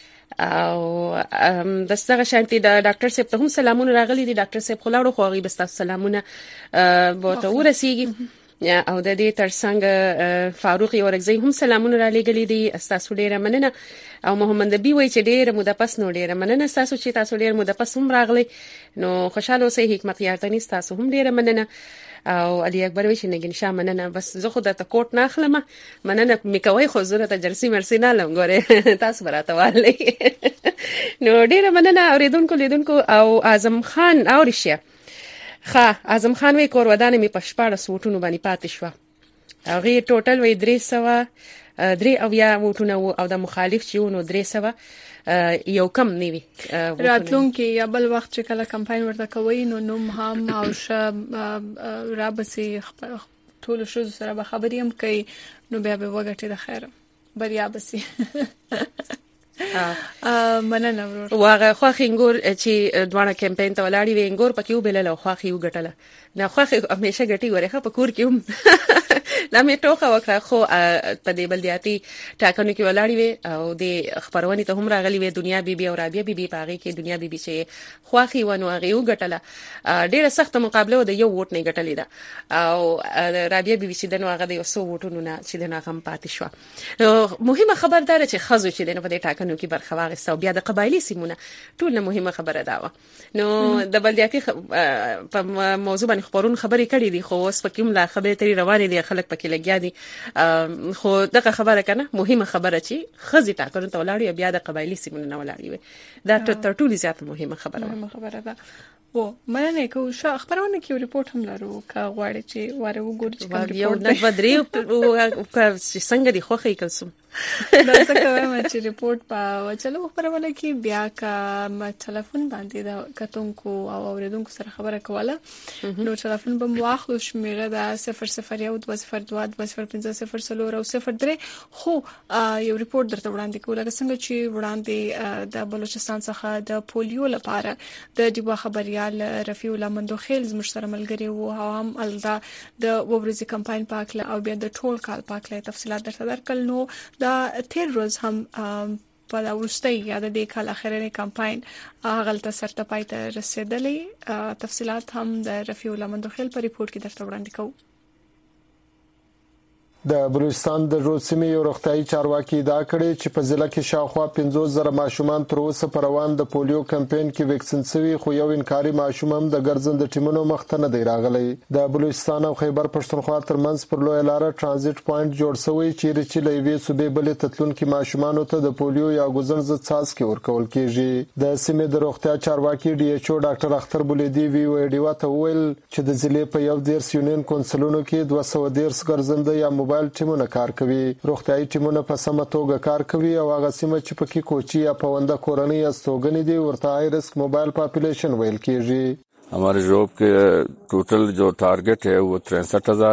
او دغه شانتي د ډاکټر صاحب ته هم سلامونه راغلي دي. ډاکټر صاحب خلاړو خوغي بس تاسو سلامونه بوته ورسیږي. او د دې ترڅنګ فاروق اورګزی هم سلامونه را لګلې دي تاسو ډیره مننه. او محمد نبی وای چې ډیره موده پس نو ډیره مننه تاسو چې تاسو ډیره موده پس هم راغلي نو خوشاله اوسئ حکمت یارتنی تاسو هم ډیره مننه. او علي اکبر وی چې نګین شاه مننه بس زه خو د کوټ نه اخلم مننه میکوي خو زه ته جرسي مرسي نه لم ګوره تاسو براته والي نو ډیره مننه اوریدونکو لیدونکو. او اعظم خان اورشه اعظم خان وی کور ودانه می پښپاړه سوټونو باندې پاتې شو هغه ټوټل وی 300 او یا وټونه او د مخالف چې ونو 300 یو کم نیوي راتلونکي یا بل وخت چې کله کمپاین ورته کوي نو نوم هم او ش رابسي ټول شو سره به خبرې هم کوي نو بیا به وګټي د خیر بریا بسي مننه ورور. واغه خوخي انګور چې دوانه کمپاین ته ولاړی وي انګور پکې وبلل او خوخي وګټله نه خوخي همیشه ګټي ورخه په کور کې هم لا مې ټوخه وکړه خو په دې بلدیاتي ټاکنو کې ولاړی وي او د خبرونې ته هم راغلی وي دنیا بیبي او رابعه بیبي پاغي کې دنیا بیبي چې خوخي ونو هغه وګټله ډیره سخت مقابله د یو ووټ نه ګټلې ده او رابعه بیبي چې دنو هغه د یو سو ووټونو نه چې دنه هم پاتې شو. مهمه خبردار چې خزو چې دنه په دې ټاکنو کې برخه واغسته او بیا د قبایلی سیمونه ټول مهمه خبره ده. نو د بلدیاتي په موضوع باندې خبرونه خبرې کړې دي خو اوس پکې هم لا خبرې ترې روانې دي خلک پکې لګیا دي خو دغه خبره کنه مهمه خبره چې خزي ټاکنو ته ولاړی بیا د قبایلی سیمونه نه ولاړی وي دا تر ټولو زیات مهمه خبره ده. و مننه کو شو خبرونه کې ریپورت هم لرو کا غواړي چې واره وګورئ چې کوم ریپورت نه بدري او څنګه دي خوخه کلسم دا څه کوم چې ریپورت په چلو خبرونه کې بیا کا ټلیفون باندې دا کتونکو او اوریدونکو سره خبره کوله نو ټلیفون به واخلو شمیره دا 00122020500 خو یو ریپورت درته وړاندې کوله څنګه چې وړاندې د بلوچستان څخه د پولیو لپاره د دیوا خبريال رفیع الله مندوخیل زموږ سره ملګری وو هم الدا د وورزي کمپاین پاکله او بیا د ټول کال پاکله تفصيلات درته درکل نو دا تیر روز هم په ورستۍ یا د دې کال اخرنی کمپاین غلطه سرته پای ته رسیدلې تفصيلات هم د رفیع الله مندوخیل په ریپورت کې درته وړاندې کوو. د بلوچستان د روډ سیمې یو روغتيایي چارواکي دا کړي چې په ضلع کې شاوخوا 50,000 ماشومان تر اوسه پر روان د پولیو کمپاین کې ویکسین شوي خو یو انکاري ماشوم هم د ګرځند ټیمونو مخ ته نه دی راغلی. د بلوچستان او خیبر پښتونخوا ترمنځ پر لوی لار ترانزیت پوینټ جوړ شوی چې لوی صوبې بلې تتلونکو ماشومانو ته د پولیو یا ګوزن ضد څاڅکي ورکول کیږي. د سیمې د روغتیا چارواکي ډي ایچ او ډاکټر اختر بولیدي وی ویډیو ته ویل چې د ضلع په یو دیرس یونین کونسلونو کې 210 ګرځنده یا موبایل ټیمونه کار کوي. روغتيایي ټیمونه په سمه توګه کار کوي او هغه سیمه چې پکې کوچي یا پونده کورنۍ استوګنې دي ورته هائی رسک موبایل پاپولیشن ویل کیږي. हमारे जॉब के टोटल जो टारगेट है वो 63,000 है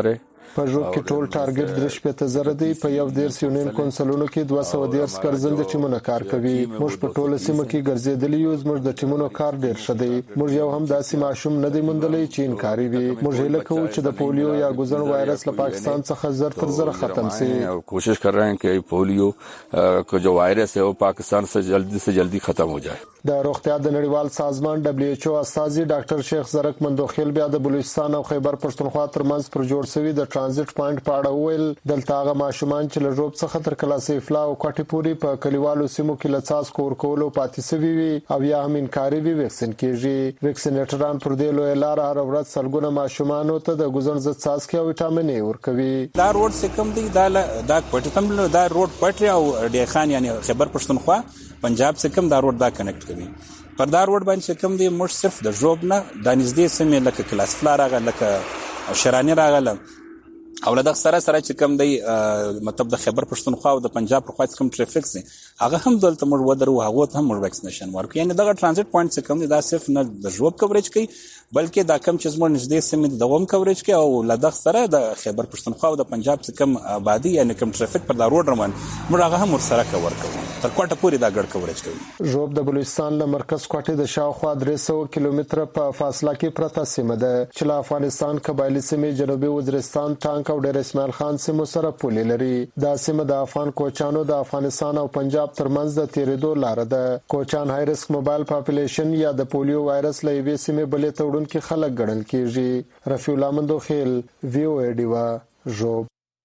په ژوب کې ټول ټارګټ 3.0 دی. په یو ډیر یونین کنسولونو کې 210 ګرځنده ټیمونه کار کوي. موږ په ټوله سیمه کې ګرځېدلی یو. زموږ د ټیمونو کار ډیر ښه دی. موږ یو هم داسې ماشوم نه دی موندلی چې انکاري وي. موږ هیله کوو چې د پولیو یا ګوزن وایرس له پاکستان څخه زر تر زر ختم شي. کوشش کر رہے ہیں کہ پولیو کا جو وائرس ہے وہ پاکستان سے جلدی ختم ہو جائے. د روغتیا د نړیوال سازمان WHO استاذي ډاکټر شیخ زرک مندوخیل بیا د بلوچستان او خیبر پښتونخوا ترمنځ پر جوړ شوی د ترانزیت پوینټ په اړه ویل. دلته هغه ماشومان چې له ژوب څخه تر کلاسې افلا او کوټې پورې په کلیوالو سیمو کې له څاڅکو ورکولو پاتې شوي وي او یا هم انکاري وي ویکسین کیږي. ویکسینیټران پر دې لویه لاره هر ورځ سلګونه ماشومانو ته د ګوزن ضد څاڅکي او وټامین ورکوي. دا روډ څخه کم دی دا کوټې تم دا روډ پټري او ډی خان یعنی خیبر پښتونخوا پنجاب څخه کم دا روډ دا کنیکټ کوي. پر دا روډ باندې کوم دی موږ صرف د ژوب نه د نږدې سیمې لکه کلاس فلار راغله لکه شرانی راغله او له دغه سره چې کوم دی مطلب د خیبر پښتونخوا او د پنجاب په خوا څخه کوم ټریفیک سي هغه هم دلته موږ ودرو هغه ته هم موږ ویکسینیشن ورکو. یعنی دغه ترانزیت پوینټ څخه کوم دی دا صرف نه د ژوب کوریج کوي بلکې دا کم چې زموږ نږدې سیمې د دوام کوریج کوي او له دغه سره د خیبر پښتونخوا او د پنجاب څخه کوم آبادی یعنی کوم ټریفیک پر دا روډ روان موږ هغه هم ورسره ورکو تر کوټه پورې دا ګډ کوریج کوي. ژوب د بلوچستان له مرکز کوټې د شاوخوا 300 کیلومتره په فاصله کې پرته سیمه ده چې له افغانستان قبایلی سیمې جنوبي وزیرستان ټانک او ډیر اسماعیل خان سیمو سره پولې لري. دا سیمه د افغان کوچانو د افغانستان او پنجاب ترمنځ د تیریدو لار ده. کوچان های ریسک موبایل پاپولیشن یا د پولیو وایرس له یوې سیمې بلې ته وړونکي خلک ګڼل کیږي. رفیع الله مندوخیل VOA ډیوا ژوب.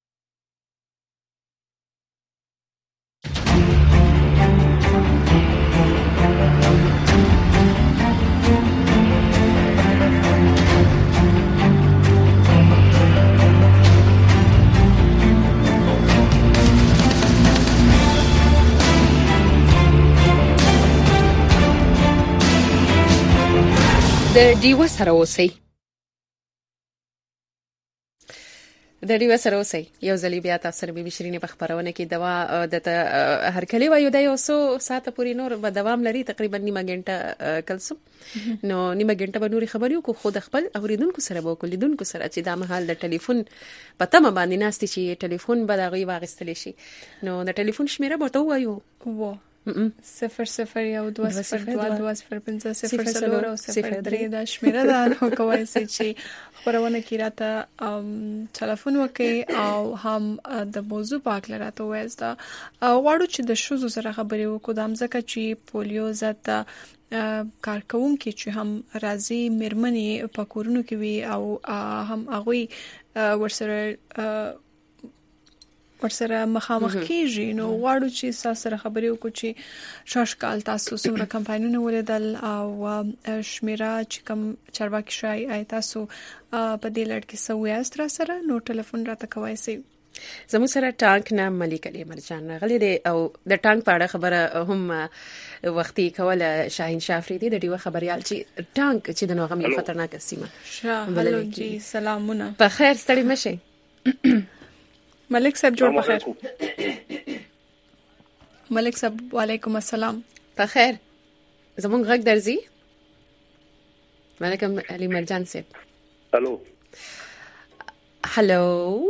د ډیوا سره اوسئ. د ډیوا سره اوسئ. یو ځلې بیا تاسو سره به شیرینې په خبرونه کې دوا د هر کلی وایو د یو څو ساعت پورې نور به دوام لري تقریبا نیمه غنټه کلسم نو نیمه غنټه به نوري خبريو کو خود خپل اوریدونکو سره به کولیدونکو سره چې د محل د ټلیفون پته ما باندې ناشتي چې ټلیفون به دغه واغستل شي نو د ټلیفون شمیره به تو وایو 00 یو 2025 دا شمیره ده نو کوی چې خبرونه کې راته ټلیفون وکي او هم د موضوع په اړه راته وایسته واړو چې د شوزو سره خبرې وکړو د امزکه چې پولیو ضد کارکونکو چې هم راځي مرمنې په کورونو کې وي او هم هغه ورسره مخامخ کیږي نو غواړو چې سره خبرې وکړو چې شاشکال تاسو څومره کمپاینونه ولیدل او شمیره چې کوم چارواکي شای آی تاسو په دې لړ کې سوي استرا سره نو ټلیفون راته کوي سي زموږ سره ټانک نام ملک علی مرجان غلي دي او د ټانک په اړه خبره هم وختي کوله شاهین شافریدي د ډیو خبريال چې ټانک چې د نوغم یو خطرناک سیمه هلو جی سلامونه په خیر ستړي مشه ملک صاحب جوړ بخیر ملک صاحب وعلیکم السلام په خیر زمون غږ درځي ملک علی مرجان صاحب هلو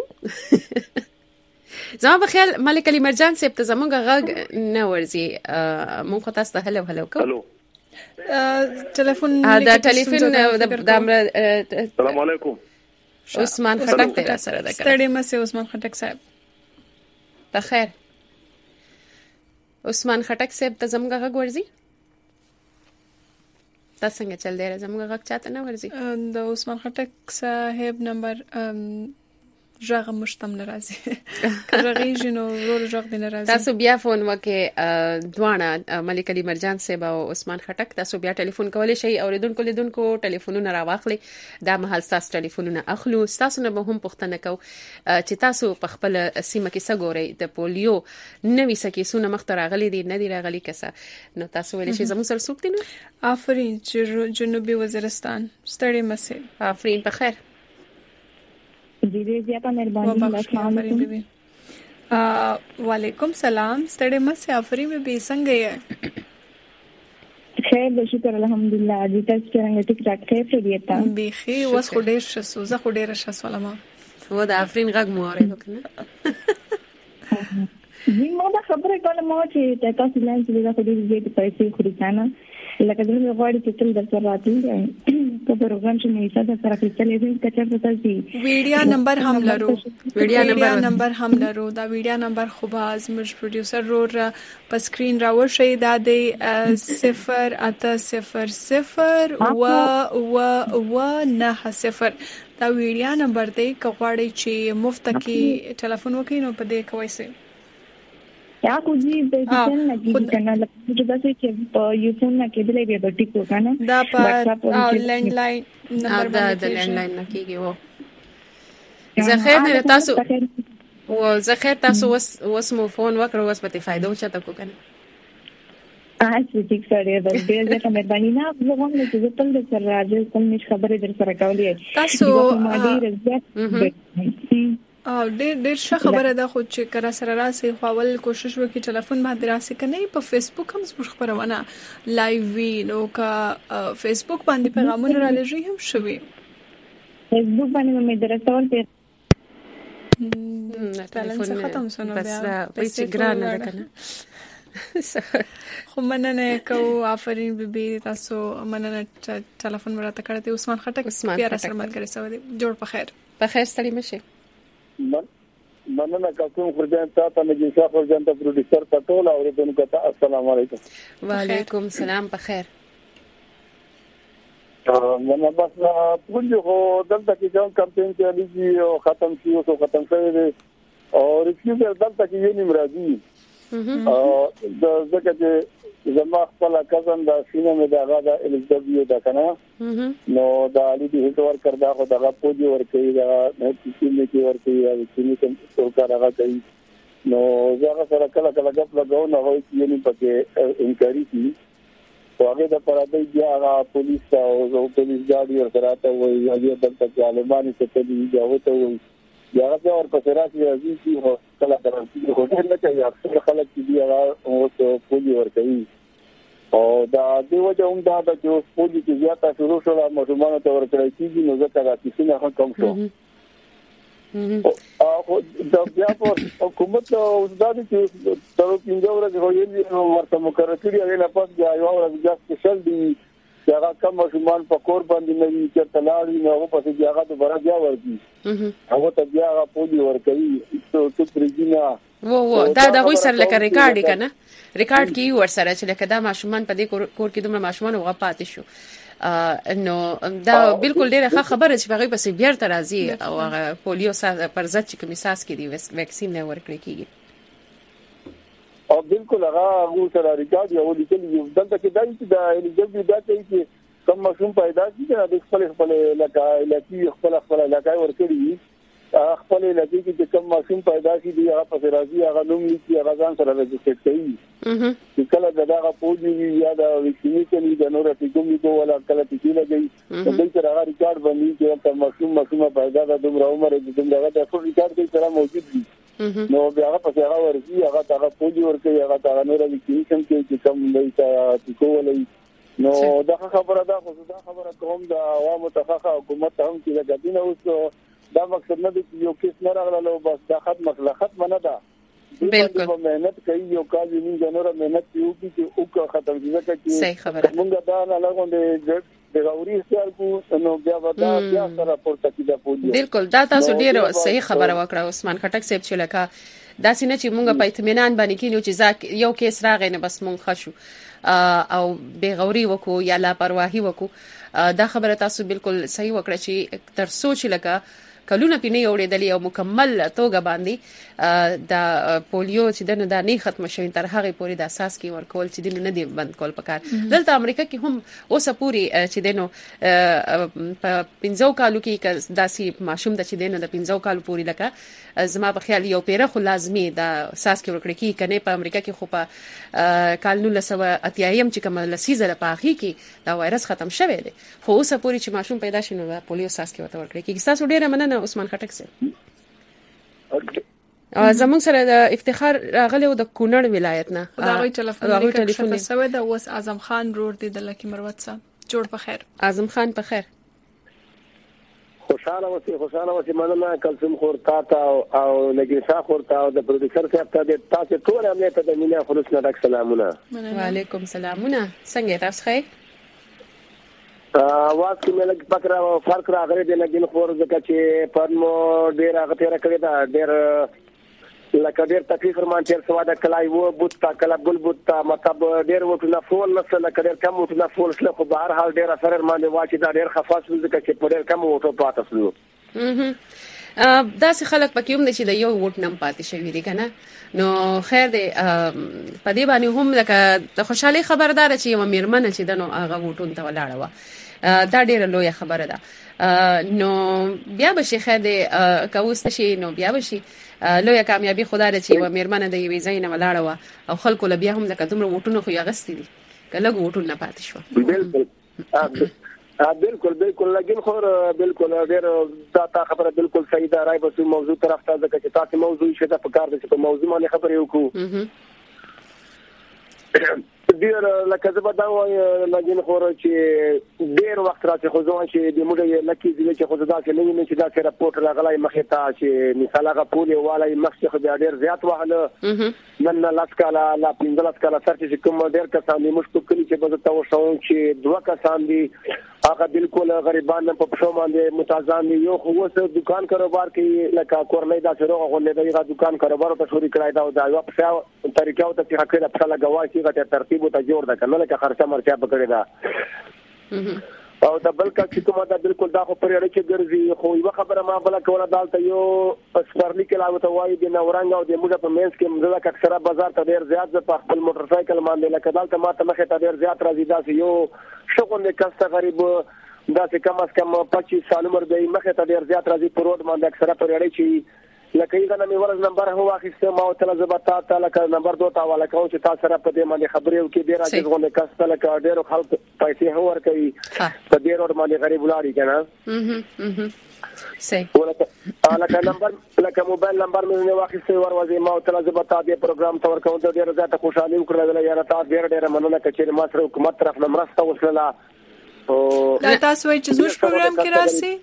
زما په خیال ملک علی مرجان صاحب ته زمونږ غږ نه ورځي مونږ تاسو ته هلو کو ټلیفون دا ټلیفون د السلام علیکم عثمان خټک ته سره ده ستړي مسه عثمان خټک صاحب په خیر عثمان خټک صاحب ته زموږ غږ ورځي تاسو څنګه چل دی زموږ غږ چاته نه ورځي د عثمان خټک صاحب نمبر ژغه مشتم ناراضي کړهږي جنو ورور ژغ دي ناراضي تاسو بیا فون وکي دوانه ملک علی مرجان صاحب او عثمان خټک تاسو بیا ټلیفون کولای شئ اوریدونکو لیدونکو ټلیفونونه راواخلي دا محل تاسو ټلیفونونه اخلو تاسو نه به هم پوښتنه کو چې تاسو په خپل سیمه کې سګوري د پولیو نوې سکیسونه مختر غلي دي نه دي راغلي کسه نو تاسو ویل شي زموږ سره څوک دي نو آفرین جنوبي وزیرستان ستړي مسه آفرین په خیر دیدی زیاته مهرباني السلام علیکم وعلیکم سلام ستړي مسه آفرین به څنګه یې خیر د شکر الحمدلله دې تاسو څنګه ټیک ټاک خیر دی ته بخي وس خو ډیر شسو زه خو ډیر شسو لمه و د افرین غږ مو اورېدو کنه زما دا خبره کوله ما چې تاسو لاندې دا په دې کې پیسې خوري کنه لکه دغه غواړي چې تل د سره راتلي په پروګرام چې نه ساده سره کېږي چې کچر تاسو ویډیو نمبر هم لرو دا ویډیو نمبر خو باز مش پروډوسر رو په سکرین راوښي دا د 0800 دا ویډیو نمبر دی کغواړي چې مفت کې ټلیفون وکړي نو په دې کوي سي یا کوجی د دې نه کنه لکه دا چې په یو فون نه کېدلې به ټیکو کنه دا په لینډلاین نمبر باندې د لینډلاین نه کېږي وو زخیر تاسو وس مو فون وکړو وس په فائدہ وچته کو کنه چې ټیک سره د دې ځکه مې باندې نه وګورم چې تل د سر راځي کوم نش خبره در سره کولې تاسو ډېر ښه خبره ده خو چې کرا سره راسي خپل کوشش وکړي ټلیفون باندې راسي کنه په فیسبوک هم زموږ خبرونه لایو وی نو کا فیسبوک باندې پیغامونه را لږی هم شوي فیسبوک باندې مې درته ټلیفون ختم شونه بس پیسې ګران نه کنه خو مننه کو آفرین بیبي تاسو مننه ټلیفون مرته کړته عثمان خټک بیا سره ملګری سو دي جوړ په خیر ستړي مشه مننه کوم خرجان تاسو نه جنسا خرجان ته پروډوسر پټول او دونکو ته السلام علیکم وعلیکم السلام په خیر مننه بس پونجو دلته کې کوم کمپاین چلیږي او ختم شي او ختم شوی دی او ریفیوزر دلته کې یې نیم راځي د ځکه چې زما خپل کزن دا سینه مې دا غاده الزبیو دا کنه نو دا علي دې هیڅ ورکړ دا خو دا پوجي ورکړي دا نه چې مې کې ورکړي او چې مې څو کار هغه کوي نو زه سره کله غپ لګاو نه وای چې یې پکې انکاری کی او هغه د پرادې بیا هغه پولیس او پولیس ګاډي ورته وایي هغه دلته چې علماني څه دی دا وته وایي یا هغه اور په سره کې راځي چې کله درځي خو ډېر نه کوي اکثر خلک چې دی هغه او پولیس ورکوي او دا دیو چې هم دا چې پولیس زیاته شروع شول مجموعه ته ورکړی کیږي نو ځکه دا کیسه نه کم شو او دا بیا په حکومت او د دې چې تر پینځه ورځې ویلي ورته مقرره کړی هغه نه پات بیا یو ورځ ځکه سپیشل دی هغه کوم مجموعه په کور باندې نه وي چې تلاړي نو هغه په دې هغه د برا بیا ورځي هغه ته بیا هغه پولیس ورکوي څو پرېږي وو دا غوي سره لکه ریکارډ کنه ریکارډ کی ور سره چې لکه دا ماشومان په دې کور کې دومره ماشومان وغه پاتې شو نو دا بالکل ډیره ښه خبره چې هغه پسې بیر تر راځي او هغه پولیو سره پر ضد چې کوم اساس کې دی ویکسین نه ورکړي کیږي او بالکل هغه سره ریکارډ یو لیکل یو دلته کې دای چې دا الیجیبل دا چې کوم ماشوم پیدا شي دا د خپل لکه خپل لکه ورکړي خپل لکه چې کوم ماشوم پیدا شي دی هغه په راځي هغه نوم لیکي هغه ځان سره رجسټر کوي چې کله دغه پوجي یا د ویکسینیشن د نور ټیګومي ولا کله چې لګي د دې سره هغه ریکارډ باندې چې ماشوم پیدا د دومره عمر د دومره د ټول ریکارډ کې سره موجود دي نو بیا هغه په هغه ورځي هغه پوجي ورکي هغه نور ویکسینیشن کې چې کوم لایته ټیکولې نو دا خبره ده خو دا خبره کوم د عوامو ته حکومت هم چې د دینه اوس دا مقصد نه دی چې یو کیس نه راغله بس دا ختم نه ده بالکل مهنت کوي یو کال یې جنور مهنت یو چې او ختم ځکه چې موږ دا نه لګوندې د غوري سره کو نو بیا ودا بیا سره پورته کیده پولیس بالکل دا تاسو ډیره صحیح خبره وکړه عثمان خټک صاحب چې لکه دا سینه چې موږ په اطمینان باندې کینو چې یو کیس راغی نه بس موږ خشو او بغوري وکړو یا لاپرواهي وکړو دا خبره تاسو بالکل صحیح وکړه چې تر سوچ لکه کلونه پینې اورېدلې او مکمل توګه باندې د پولیو چې دنه د نه ختم شوی تر هغه پورې د اساس کې ورکول چې دنه نه دی بند کول پکار دلته امریکا کې هم اوسه پوری چې دنه په 15 کالو کې داسي ماشوم د چې دنه د 15 کالو پوری لکه زما په خیال یو پیره خو لازمي د اساس کې ورکړي کې کنه په امریکا کې خو په کال 1980 چې کوم لسیزه په اخی کې دا وایرس ختم شوی دی خو اوسه پوری چې ماشوم پیدا شي نو پولیو اساس کې ورکړي کې تاسو ډیره مننه عثمان خټک سره زموږ سره د افتخار راغلی د کونړ ولایت نه راغی ټلیفون سوي د اوس اعظم خان رور دی د لکی مروت صاحب جوړ په خیر اعظم خان په خیر خوشاله اوسې مننه کلثوم خور تا او نګیسا خور تا او د پروډوسر صاحب ته د تاسو ټول هم ته د مینه خلوص نه ډک سلامونه. وعلیکم سلامونه. څنګه تاسو ښه؟ واس کې ملک پکرا فرق راغلی دی نګین خور ځکه چې پرمو ډیر هغه تیر کړی دا ډیر لکه ډیر تکلیف ورمان تیر سوا د کلای وو بوت تا کلا بل بوت تا مطلب ډیر وټ نه فول نسل لکه ډیر کم وټ نه فول سله خو بهر حال ډیر اثر ورمان واچي دا ډیر خفاس ځکه چې په ډیر کم وټو پاتې سلو. دا څه خلک پکې هم چې د یو وټ نم پاتې شوی دي کنه. نو خیر دی په دې باندې هم لکه د خوشحالي خبردار چې یو میرمن چې دنو هغه وټون ته ولاړه و. دا ډیره لویه خبره ده. نو بیا به شي خیر دی کوست شي نو بیا به شي لویه کامیابی خدای دې چې و میرمن د یوې ځای نه ولاړه و او خلکو له بیا هم لکه دومره وټونه خو یې اغستې دي که لږ وټون نه پاتې شوه. بالکل لګین خور بالکل ډیر دا خبره بالکل صحیح ده. راي بس موضوع طرف ته ځکه چې تاسو موضوع شته په کار دي په موضوع باندې خبرې وکړو. ډیر لکه زه به دا وایم لګین خور چې ډیر وخت راځي خو ځوان چې د موږ لکه دې چې خو دا چې نه چې دا چې راپورټ راغلی مخې ته چې مثال هغه پولې والای مخکې خو ډیر زیات وهله نن لاس کاله لا 15 کاله سر چې کوم ډیر کسان دي مشکل کلی چې به تاسو شاو چې دوه کسان دي هغه بالکل غریبان په پښو باندې متازان دي. یو خو وسه دکان کاروبار کوي لکه کورلې دا سره غولې دا دکان کاروبار ته شوري کړای دا د یو په طریقو ته چې حق له خپل غواړي چې ترتیب ته جوړ ده کنه لکه خرچه مرچا پکړی دا او د بل کا چې کومه دا بالکل دا خو پرې اړه کې ګرځي. خو یو خبره ما بل کوله دالته یو سپرلی کې لاوته وایي د نورنګ او د موږ په مینس کې مزه کا اکثره بازار ته ډیر زیات په خپل موټر سایکل باندې لکه دالته ما ته مخه ته ډیر زیات راځي دا یو شغل نه کسته غریب دا چې کم از کم 25 سال عمر دی مخه ته ډیر زیات راځي په روډ باندې اکثره پرې اړه چې لکه یې نه ورز نمبر هو اخیسته ما ته لزبتا ته لکه نمبر 2 ته حواله کوم چې تاسو سره په دې باندې خبرې وکړي ډیر راځي غوډه کسته لکه ډیر خلک پیسې هور کوي په دې روډ باندې غریب ولاري کنه. صحیح لکه نمبر لکه موبایل نمبر مې واخیسته وروځي ما ته لزبتا دې پروګرام تور کوم ته ډیر زیاته خوشالي وکړه یاره تاسو ډیر مننه کچې ما سره حکومت طرف نه مرسته وسله او تاسو چې زوش پروګرام کې راسي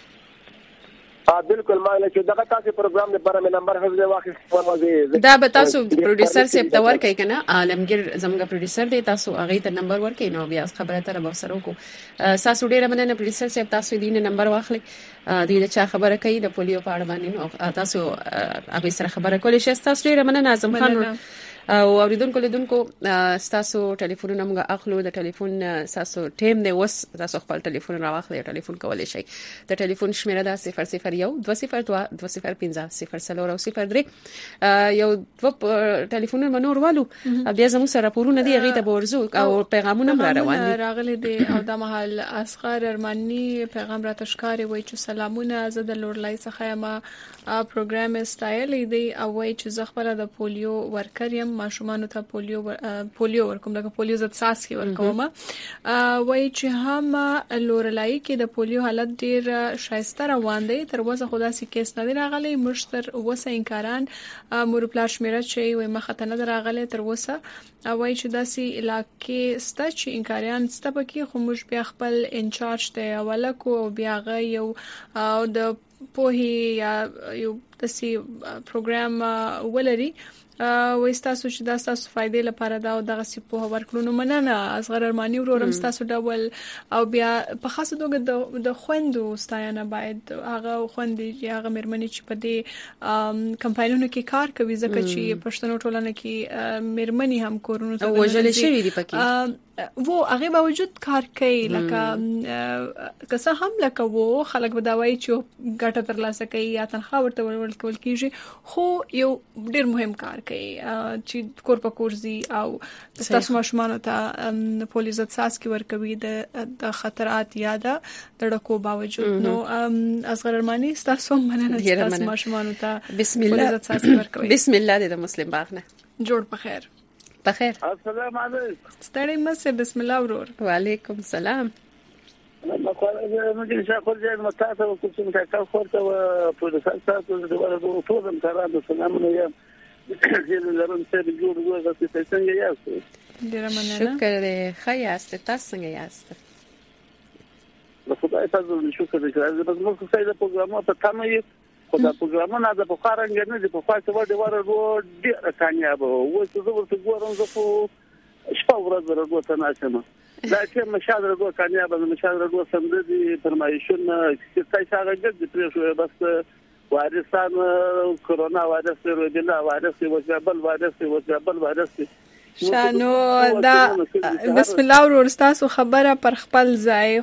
بالکل ما له چې دغه تاسو پروګرام لپاره مې نمبر حوزه واخیست وروځي دا به تاسو پروډوسر سیب ته ورکړئ کنه عالمگیر زموږ پروډوسر دی تاسو هغه ته نمبر ورکړئ نو بیا خبره تر به سره وکړو. تاسو ډیره مننه پروډوسر سیب تاسو دې نمبر واخلئ د چا خبره کوي د پولیو په اړه باندې نو تاسو هغه سره خبره کولای شئ. تاسو ډیره مننه اعظم خان او اوریدونکو لیدونکو تاسو ټلیفونونه موږ اخلو د ټلیفون تاسو ټیم دی وس تاسو خپل ټلیفون راوخلئ ټلیفون کولای شئ. د ټلیفون شمیره ده 001 202 205 003 یو ټلیفون منور والو بیا زموږ سره پورونه دی هغه ته ورزو او پیغامونه را روان دي راغلي دي او د محل اصغر ارمانی پیغام را تشکاري وای چې سلامونه زه د لورلای څخه ما پروګرام سټایل دی او وای چې زه خپل د پولیو ورکر یم ماشومان ته پولیو ورکوم لکه پولیو ضد څاڅکي ورکوم وای چې هم لورلای کې د پولیو حالت ډیر شایسته روان دی تر اوسه خدا سي کیس نه راغلی مشتر اوسه انکاران مور پلا شمیره چې وای مخه نه راغلی تر اوسه وای چې داسي علاقې ستا چې انکاریان ستا پکې خو موږ بیا خپل انچارج ته ولکو بیا غي یو د پوهي یا یو داسي پروګرام ولري وې تاسو چې دا تاسو فائدې لپاره دا او دغه سی په ورکړو مننه اصغر ارمانی ورورم تاسو ډول او بیا په خاصه توګه د خويندو ستاینه باید هغه خويندې چې هغه مېرمنې چې په دې کمپاینونو کې کار کوي ځکه چې پښتنو ټولنه کې مېرمنې هم کورونو ته وژل شوی دي پکې وو هغه باوجود کار کوي لکه که څه هم لکه وو خلک بداوي چې ګټه ترلاسه کوي یا تنخواه ورته ورکول کیږي خو یو ډیر مهم کار کوي چې کور په کورزي او تاسو ماشومان ته پولیس ځاسکی ورکوي د خطرات یا د ډکو باوجود نو اصغر ارمانی تاسو مننه تاسو ماشومان ته بسم الله ځاسکی ورکوي بسم الله د مسلم باغ نه جوړ په خیر بخیر السلام علیکم ستړي مسه بسم الله ورور وعلیکم السلام ممكن شاخذ زي المتاسة وكنت متأكد خورته وبوليسات ساتو ودو طوزم ترى سلام ايام زين لرن سير جور جور بس تسنج ياسو شکر خیاست تاسو څنګه یاست تاسو شکر وکړئ بس موږ څه د پروګرام په تمه یو خو دا پروګرامونه د په خارنګ نه دي په خاصه وړ ډیر ډیر کامیاب وو چې زه ورته ګورم زه په شپه ورځ ورته ناشم دا چې مشاهده ورته کامیاب ده مشاهده ورته سمدي فرمایشونه چې تاسو هغه د پریشو بس وایرسان کرونا وایرس وربلا وایرس وایرس شانو دا بسم الله ورستاسو خبره پر خپل ځای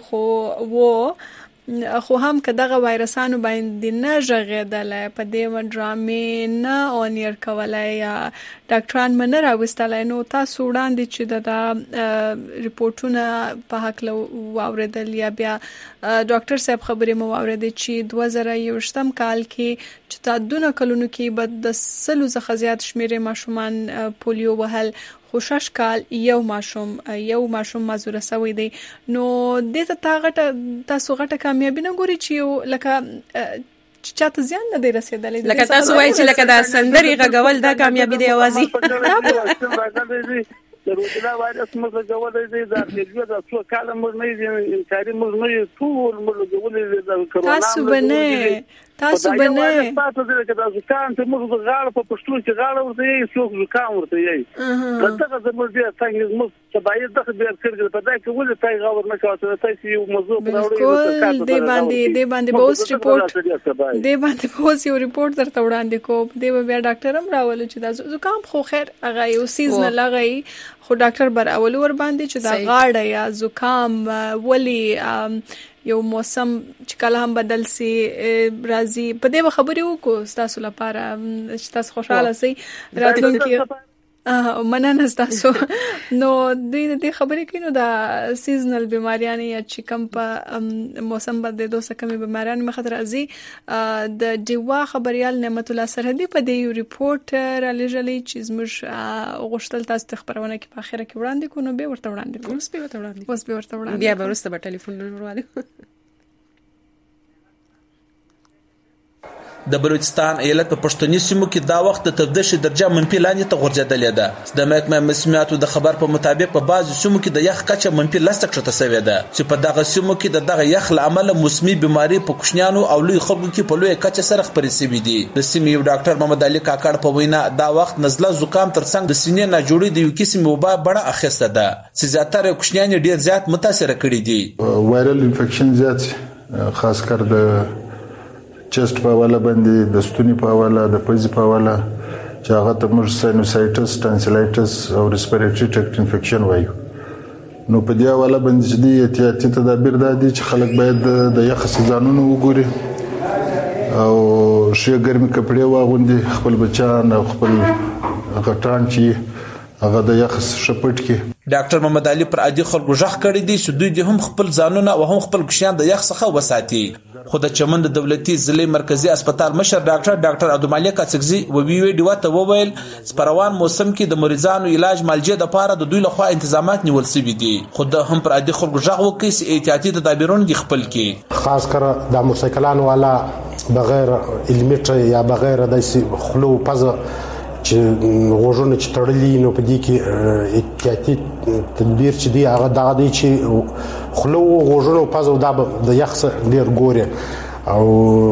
خو هم که دغه وایرسانو باندې نه ژغېدلی په دې ډرامې نه اونیر کولی یا ډاکټران مې نه راوستلی نو تاسو وړاندې چې د ریپورټونه په هکله واورېدل یا بیا ډاکټر صاحب خبرې مو واورېدې چې 2021 کال کې چې تا دونه کلونو کې به د 100 څخه زیات شمېرې ماشومان پولیو وهل خو 6 کال یو ماشوم مازوره سوی دی نو دې تاسو غټه کامیابی نه ګوري چې لکه چاته زیان نه دی رسیدلی لکه تاسو وایي چې لکه دا سندري غږول دا کامیابی دی اوازي د روزلا وایرس موږ غوړې دي دا چې دا څو کال موږ نه دي کاری موږ نه ټول موږ غوړې د کرونا تاسو بنه تاسو دې دا ځکان ته موږ غاړه په پښتو کې غاړه ورته یې څوک ځکان ورته یې دغه زموږ دې څنګه موږ سبایي دغه بیا کړل په دا کې ولې تای غاور نه کاوه تاسو یو موضوع راوړئ دې باندې بوس ریپورت دې باندې بوس یو ریپورت درته وړاندې کوم دې بیا ډاکټر هم راول چې دا زکام خو خیر هغه یو سیزن لغی خو ډاکټر بر اول ور باندې چې دا غاړه یا زکام ولی یو موسم چې کله هم بدل سي راځي په دې خبرې وکړو تاسو لپاره چې تاسو خوشاله سي راتلونکي مننه تاسو نو دې خبرې کینو دا سیزنل بیماریان یا چې کوم په موسم باندې دوه کمې بیماریان مخاطر ازي د دیوا خبريال نعمت الله سرحدي په دې ریپورت را لېږلې چې زموږ غوښتل تاسو خبرونه کې په اخره کې وړاندې کوو به ورته وړاندې کوو بیا به ورسته په ټلیفون ورواله د بلوچستان ایالت په پښتوني سیمو کې دا وخت د تودوخې درجه منفي لاندې ته غورځېدلې ده د محکمې مسمیاتو د خبر په مطابق په بعضو سیمو کې د یخ کچه منفي 10 کښته شوې ده چې په دغه سیمو کې د دغه یخ له امله موسمي بیماری په کوچنیانو او لوی خلکو کې په لوی کچه سره خپرې شوې دي د سیمې یو ډاکټر محمد علي کاکړ په وینا دا وخت نزله زکام ترڅنګ د سینې نه جوړې د یو قسم وبا بڼه اخیسته ده چې زیاتره کوچنیان ډیر زیات متاثر کړي دي وایرل انفیکشن زیات خاص کر د چست په حواله باندې د ستوني په حواله د پزې په حواله چې هغه ته موږ ساینوسایټس ټانسیلایټس او ریسپیریټري ټریکټ انفیکشن وایو نو په دې حواله باندې چې د احتیاطي تدابیر دي چې خلک باید د یخ ځانونه وګوري او شي ګرمي کپړې واغوندي خپل بچان او خپل غټان چې هغه د یخ شپټ کې ډاکټر محمد علي پر عادي خلکو ژغ کړی دي چې دوی هم خپل ځانونه او هم خپل کوشان د یخ څخه وساتي خو د چمن د دولتي ضلع مرکزی هسپتال مشر ډاکټر عبدالمالک اڅکزي وی ډیوا ته وویل سپروان موسم کې د مریضانو علاج مالجه د پاره د دوی لخوا تنظیمات نیول شوي دي خو د هم پر عادي خلکو ژغ وکړي چې احتیاطي تدابیرونه خپل کړي خاص کر د موټرسایکلانو والا بغیر هلمټ یا بغیر د خلو پزه چې غوژونه چې تړلي نو په دې کې احتیاطي تدبیر چې دی هغه دا دی چې خلو غوژونه پزو د یخ ډیر ګوري او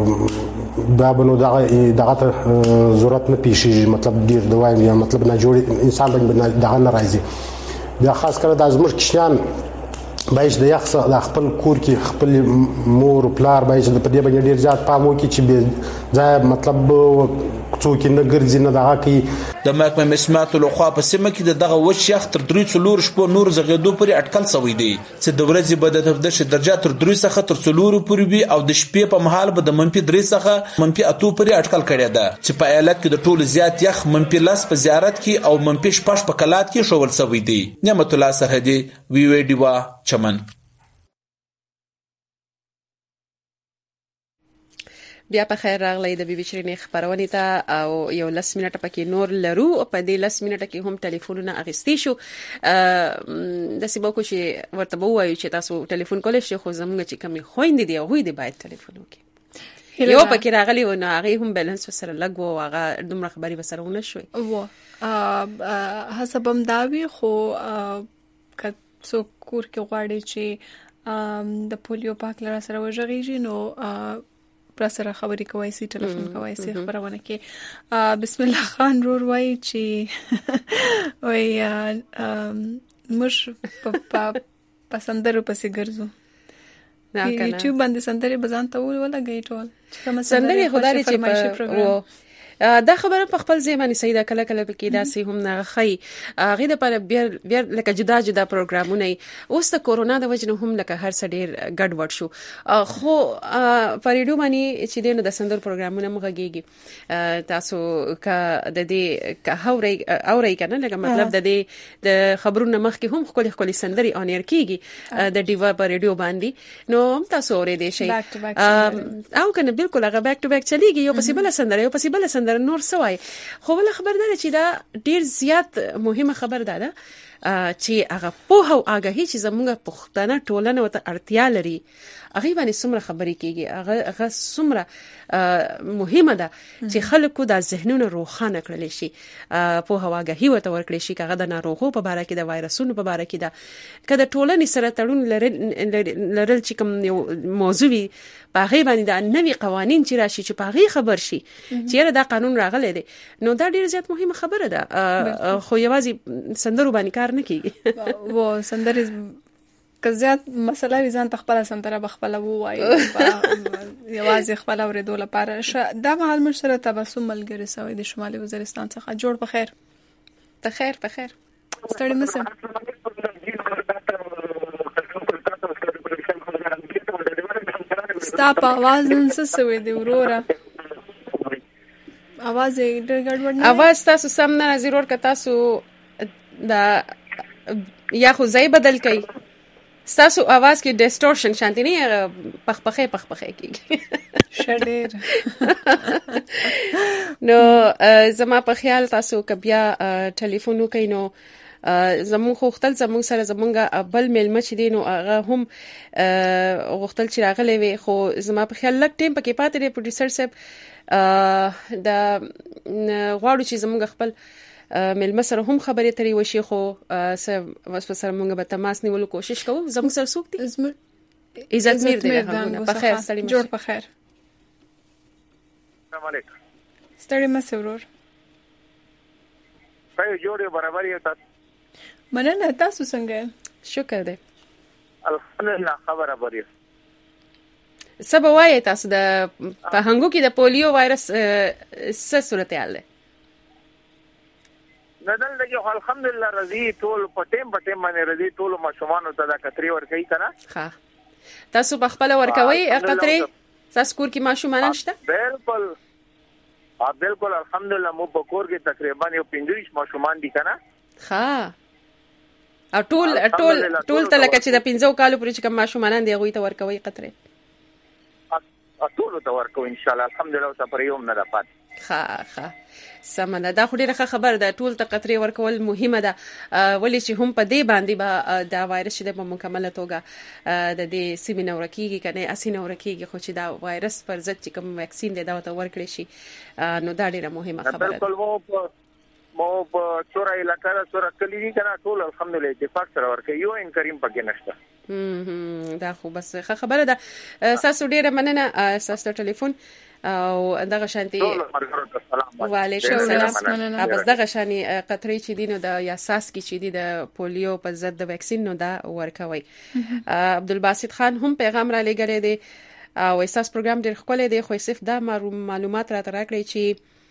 دا بنو دغه ضرورت نه پیښیږي مطلب ډیر دوایم یا مطلب نه جوړ انسان باندې دغه نه راځي بیا خاص کر د ازمر کشیان باید د یخ د خپل کور کې خپل مور پلار باید د پدې باندې ډیر زیات پام وکړي چې ځای مطلب څوک نه ګرځي نه دغه کې د محکمې مسمیاتو لخوا په سیمه کې دغه وچ یخ تر 3 شپو نور زغېدو پورې اټکل شوی دی چې د ورځې به د تودوخې درجه تر 3 څخه تر 4 پورې وي او د شپې په مهال به د -3 څخه -8 پورې اټکل کړی ده چې په ایالت کې د ټولو زیات یخ -10 په زیارت کې او -6 په کلات کې شوول شوی دی نعمت الله سرحدي وی ډیوا چمن بیا په خیر راغلی د بیبي شیرینې خبرونه ته او یو 10 منټه پکې نور لرو په دې 10 منټه کې هم ټلیفونونه اغستې شو د سیمو کو چې ورته وایو چې تاسو ټلیفون کولای شئ خو زموږ چې کمی خويندې دی او هی دی باید ټلیفون وکړي یو پکې راغلی و نو هغه هم بیلانس سره لګو هغه دومره خبري وسره ونه شوي حسبم داوی خو که څوک کور کې غواړي چې د پولیو په اړه سره وژغیږي نو پر سره خبرې کوي سي ټلیفون کوي سي خبرونه کې بسم الله خان رور وای چې وای مش په پسندرو پسې ګرځو یوټیوب باندې سندري بزان ته ولګی ټول سندري خدای چې دا خبره په خپل ځمانه سیده کله کله کې داسې هم نه خي غي د پر بیر لکه جدا جدا پروګرامونه اوس د کورونا د وجنه هم لکه هر څه ډیر ګډ وډ شو خو پر ریډیو باندې چې دینو د سندر پروګرامونه مغږیږي تاسو کا د دې کا اوري کنه لکه مطلب د دې د خبرونو مخ کې هم خولي سندري اون ایر کیږي د ډیوا پر ریډیو باندې نو تاسو اوري دې شي او کنه بالکل هغه بیک ټو بیک چلیږي یو پسې بل سندره یو پسې بل سندره نور سوای خو ول خبر ده چې دا ډیر زیات مهمه خبر ده چې هغه په هو آگاهی چې زموږ پښتنه ټولنه وته اړتیا لري هغه باندې څومره خبرې کیږي هغه څومره مهمه ده چې خلکو د ذهنونو روښانه کړل شي په هو آگاهی وته ورکړي شي هغه د ناروغو په اړه کې د وایرسونو په اړه کې ده کله ټولنې سره تړون لرل چې کوم موضوع وي په هغه باندې د نوي قوانين چې راشي چې په هغه خبر شي چې دا قانون راغلی دی نو دا ډیر زیات مهمه خبره ده خو یوازې سندرو باندې کار نه کیږي و سندري که زیات مسله وي ځان تخپل سندره بخپل وای یوازې خپل اوریدو لپاره دا مهال مر سره تبسم ملګری سوی د شمالي وزیرستان څخه جوړ په خیر ستړي مسه ستا په आवाज نن څه سوي دی وروره आवाज یې ګډوډ نه आवाज تاسو سم نه ضرور ک تاسو دا یا خو ځای بدل کړئ تاسو आवाज کې ډیسټورشن شانتي نه پخپخه کیږي شډیر نو زما په خیال تاسو کبیا ټلیفون وکینو زمون خوختل زمون سره زمونږه بل میلمه چې دینو هغه هم غوښتل چې راغلی وي خو زما په خیال لک ټیم پکې پاتې دی پروډوسر صاحب دا غواړو چې زمونږ خپل میلمه سره هم خبرې ترې وشي خو سره مونږ به تماس نیولو کوشش کوو زموږ سره څوک دي عزت میر دی په خیر سلام جوړ په خیر السلام علیکم ستړي مې ورور پای جوړه برابر یو تاسو مننه تاسو څنګه شکر دی الحمدلله خبره بری سبا وای تاسو د په هنګو کې د پولیو وایرس څه صورتحال ده ندل دغه الحمدلله رضی ټول پټیم باندې رضی ټول ماشومان ته د کتري ور کوي کنه ها تاسو په خپل ور کوي کتري تاسو کور کې ماشومان نشته بالکل الحمدلله مو په کور کې تقریبا یو 15 ماشومان دي کنه ها او ټول تلکه چې د 15 کالو پورې چې کوم ماشومان دي هغه ته ور کوي کتري ټول ته ور کوي ان شاء الله الحمدلله تاسو پر یوم نه راپات ها سمنه دا خو ډیره خبر ده ټول ته قطري ورکول مهمه ده ولې چې هم په دې باندې با دا وایرس چې په مکمله توګه د دې سیمینه ورکیږي کنه اسینه ورکیږي خو چې دا وایرس پر ضد چې کوم ویکسین دی دا ته ورکړي شي نو دا ډیره مهمه خبره ده بالکل مو په چورای علاقې سره کلی کنه ټول الحمدلله اتفاق سره ورکه یو ان کریم پکې نشته دا خو بس خبره ده تاسو ډیره مننه تاسو ټلیفون او دغه شانتي وعلیکم السلام بس دغه شاني قطري چې دینو د یاساس کې چې دی د پولیو په ضد د ویکسین نو دا ورکوي عبدالباسط خان هم پیغام را لګړې دی او احساس پروګرام ډېر خپل دی خو صرف دا معلومات را ترکړي چې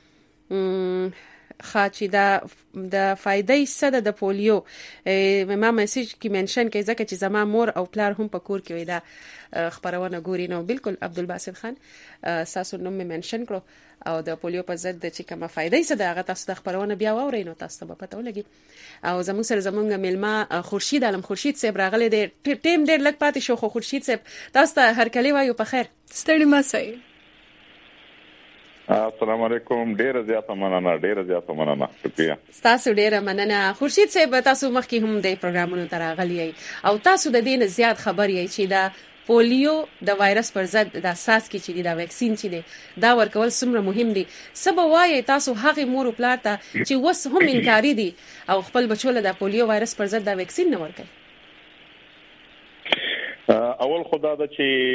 خاچی دا د فائدې سره د پولیو ما میسج کې منشن کې ځکه چې زما مور او پلار هم په کور کې وي دا خبرونه ګوري نو بالکل عبدالباسط خان تاسو نوم منشن کړو او د پولیو په ضد چې کومه فائدې سره هغه تاسو د خبرونه بیا واورئ نو تاسو به پته ولګي او زموږ سره زموږ میلمه خورشید علم خورشید صاحب راغلی دی ټیم ډېر لږ پاتې شو خو خورشید صاحب تاسو ته هر کلی وایو په خیر ستړي مې السلام علیکم ډیر زیات مننه شکریہ تاسو ډیر مننه خورشید صاحب تاسو مخکې هم د پروګرامونو تراغلی او تاسو د دین زیات خبر یی چې دا پولیو د وایرس پر ضد د اساس کې چې دا ویکسین چې دی دا ورکول څومره مهم دي سبا وایي تاسو هغه مور او پلار ته چې وس هم انکاری دي او خپل بچو له د پولیو وایرس پر ضد د ویکسین نه ورکړي اول خدا دا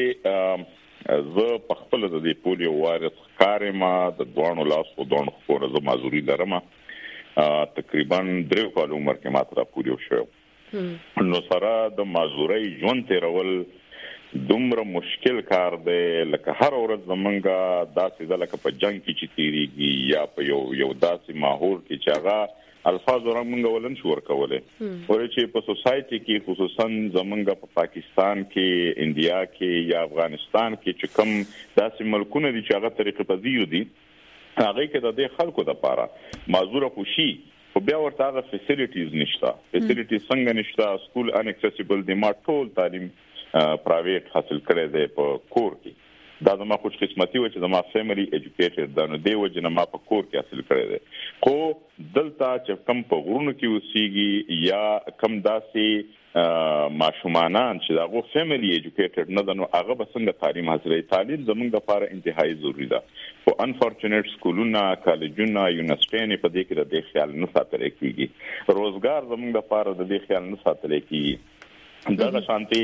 چې زه په خپل د دې پولیو وایرس کارما د دوانو لاس او دوانو خور زه معذوري لرم تقریبا 3 کال عمر کې ماته پولیو شو نو سره د معذوري ژوند تیرول دومره مشکل کار دی لکه هر ورځ زمونږه داسې ده لکه په جنگ کې چې تیریږي یا په یو داسې ماحول کې چې هغه الفاظ ورمنګ ولن شو ورکوله ورته چې په سوسايټي کې خصوصا زمونږ په پاکستان کې انډیا کې یا افغانستان کې چې کوم داسې ملکونه دي چې هغه طریقې پذیر دي هغه کې د دې خلکو د پاره معذوره خوشي خو بیا ورته هغه فیسیلیټیز نشته فیسیلیټیز څنګه نشته سکول ان اکسسیبل دي ما ټول تعلیم پرایویټ حاصل کړی دی په کور کې دا زما خوش قسمتي و چې زما فیملی ایجوکیټډ ده نو دی وجه نه ما په کور کې حاصل کړی دی خو دلته چې کم په غرونو کې اوسېږي یا کم داسې ماشومانان چې دغه فیملی ایجوکیټډ نه ده نو هغه به څنګه تعلیم حاصلوي تعلیم زموږ لپاره انتهایی ضروری ده خو انفورچونیټ سکولونه کالجونه یونیورسيټي په دې کې د خیال نه ساتل کېږي روزګار زموږ لپاره د دې خیال نه ساتل کېږي دا شانتي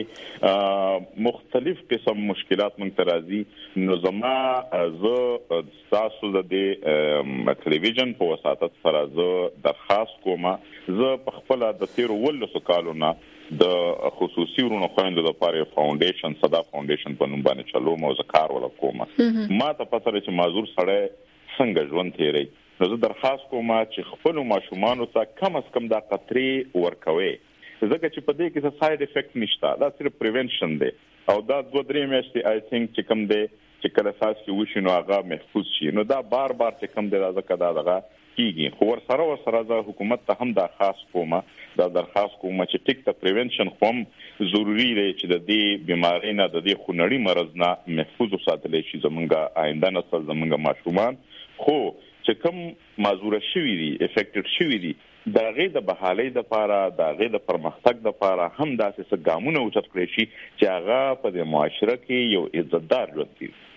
مختلف قسم مشکلات منترازي نو زما زه تاسو د ټلویزیون په وساتت سره زه درخواست کوم زه په خپل د 13 کالونو د خصوصي ورونو خويندو لپاره فاونډیشن صدا فاونډیشن په نوم باندې چلوم او زکار ولا کوم ما ته پته لري چې معذور سره څنګه ژوند تیری نو زه درخواست کوم چې خپل ماشومان ته کم از کم د قطري ورکوي ځکه چې په دې کې څه ساید افیکټ نشته دا صرف پریونشن دی او دا 2-3 میاشتې آی تھنک چې کوم دی چې کله اساس کې وشي نو هغه محفوظ شي نو دا بار چې کوم دی دا ځکه دا دغه کیږي خو ورسره د حکومت ته هم دا خاص کومه دا درخواست کوم چې ټیک ته پریونشن کوم ضروری دی چې د دې بیماری نه د دې خونړی مرض نه محفوظ وساتل شي زمونږه آینده نسل زمونږه ماشومان خو چې کوم معذور شوی دي افیکټډ شوی دي دا غي د بحالي د لپاره دا غي د پرمختګ د لپاره هم داسې څه ګامونه اوچت کړی شي چې هغه په د معاشره کې یو عزتدار ژوند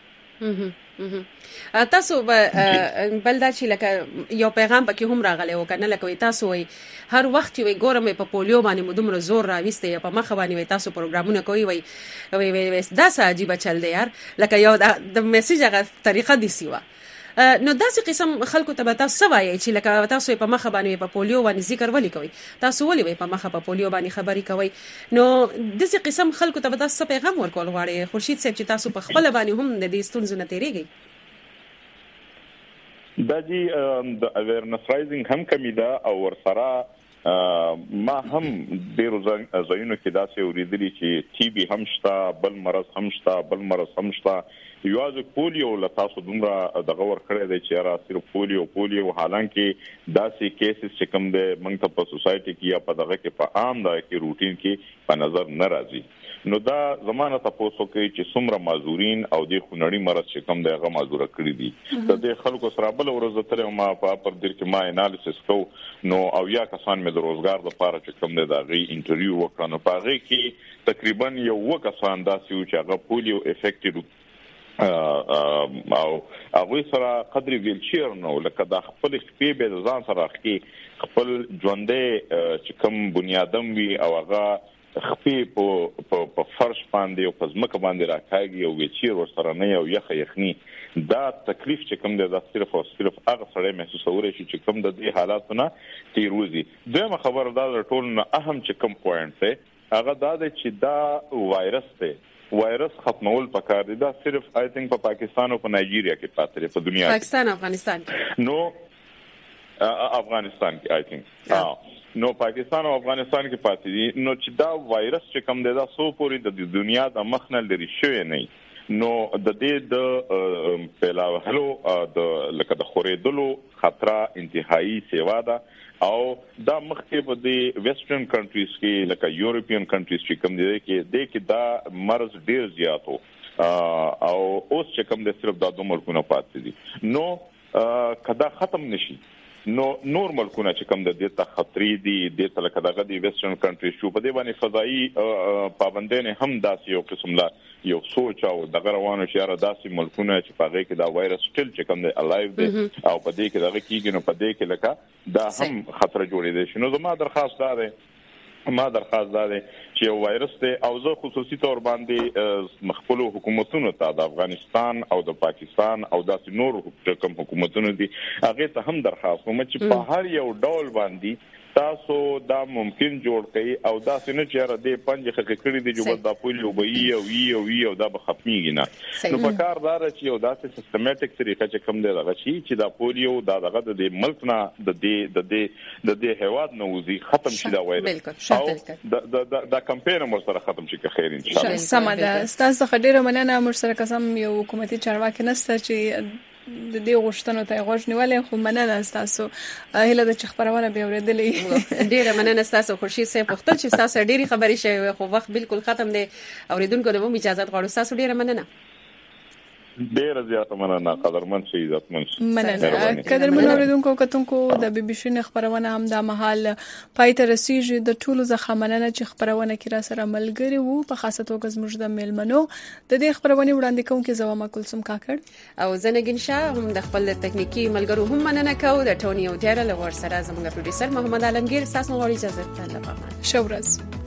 کړي تاسو بلدا چې لکه یو پیغام پکې هم راغلی و کنه لکه تاسو وي هر وخت وي ګورم په پولیو باندې مدومره زور راويسته په مخ باندې تاسو پروګرامونه کوي وي دا څه عجیب چل دی یار لکه یو د میسج هغه طریقه دي سیوا نو داسې قسم خلکو ته تاسو سوای چې لکه تاسو په مخ باندې په پولیو باندې ذکر ولي کوي تاسو ولي په مخ په پولیو باندې خبري کوي نو داسې قسم خلکو ته تاسو پیغام ورکول غواړي خورشید صاحب چې تاسو په خپل باندې هم د دې ستونزو نه تیریږي دا جی د اویرنس رایزینګ هم کمی ده او ورسره ما هم ډیرو ځایونو کې داسې اوریدلي چې ټي بي هم شته بل مرض هم شته یوازې پولیو لتاسو دومره دغه ورکړی دی چې را صرف پولیو حالانکه داسې کیسز چې کوم د منځ په سوسايټي کې یا په دغه کې په عام دا کې روټین کې په نظر نه راځي نو دا زمانه تاسو کوي چې څومره معذورین او د خونړی مرض چې کوم دغه معذوره کړی دي د دې خلکو سره بل ورځ تر ما په پر دیر کې ما انالیسس کو نو او یا کسان مې د روزګار لپاره چې کوم دغه انټرویو وکړ نو په هغه کې تقریبا یو کسان داسې چې هغه پولیو افیکټډ او هغه سره قدر ویلچیر نو لکه د خپل خپې به ځان سره خپل ژوندې چې کوم بنیادم وي او هغه خپې په فرش باندې او په ځمکه باندې راکاږي او ویلچیر ورسره نه یو یخني دا تکلیف چې کوم د صرف هغه سره محسوسوري شي چې کوم د دې حالاتونه تیروزي دغه خبر دا ټول نه اهم چې کوم پوینټ دی هغه دا دی چې دا وایرس ختمول پکار دي دا صرف آی تھنک په پاکستان او په نایجیریا کې پاتره په دنیا کې پاکستان افغانستان نو افغانستان کې آی تھنک نو پاکستان او افغانستان کې پاتې دي نو چې دا وایرس چې کوم دی دا سو پوری د دنیا د مخ نه لري شوی نه نو د دې د پهلاوهلو د لکه د خورېدلو خطر انتهایی سیوا ده او دا مخکې په دې ویسټرن کنټریز کې لکه یورپین کنټریز چې کوم دي کې دا مرض ډیر زیات او اوس چې کوم د صرف د دوه ملکونو پاتې دي نو کدا ختم نشي نو نورمال کونه چې کوم د دې ته خطرې دي د تلکه دغه دی ویسټرن کنټری شو په دې باندې فضائي پابندونه هم داسې یو قسم لا یو سوچ او دغه روانو شهر داسې ملکونه چې په هغه کې دا وایرس ټل چې کوم دی الایو دی او په دې کې دغه کېږي نو په دې کې لکه دا هم خطر جوړې دي شنو زما درخواست ده ما درخواست ده چې یو وایرس دی او زه خصوصي تور باندې مخفلو حکومتونو ته د افغانستان او د پاکستان او داسې نور کوم حکومتونو دي هغه ته هم درخواست کوم چې په هر یو ډول باندې تاسو دا ممکن جوړ کړئ او دا څنګه چې را دې پنځه خکې کړی دی چې دا پولیو به او دا به ختميږي نه نو په کار دار چې یو داسې سیستماتیک طریقه چې کوم دی دغه چې دا پولیو دا دغه د ملک نه د دې هواد نه وزي ختم شي دا وایرس او دا کمپاین مو سره ختم شي که خیر ان شاء الله سم ده تاسو خډيره مننه مر سره قسم یو حکومتي چارواکي نشته چې د دې غوښتنو ته غوښ نیولې خو مننه تاسو هله د خبرونه به اوریدلې ډیره مننه تاسو خورشید صاحب وختل چې تاسو ډیره خبرې شوي خو وخت بالکل ختم دی اوریدونکو د مو اجازه غواړم تاسو ډیره مننه ډیر زیاته مننه قدرمن شي عزتمن مننه قدرمن اوریدونکو کتونکو د بي بي سي خبرونه هم د محل پایته رسیږي د ټولو ځخه مننه چې خبرونه کې را سره ملګری وو په خاصه توګه زموږ د میلمنو د دې خبرونه وړاندې کوم کې زوما کلثوم کاکړ او زنګین شاه هم د خپل تکنیکی ملګرو هم مننه کوي د ټونی او ډیر له ور سره زموږ پروډوسر محمد عالمگیر تاسو غواړي اجازه ته لپاره شورز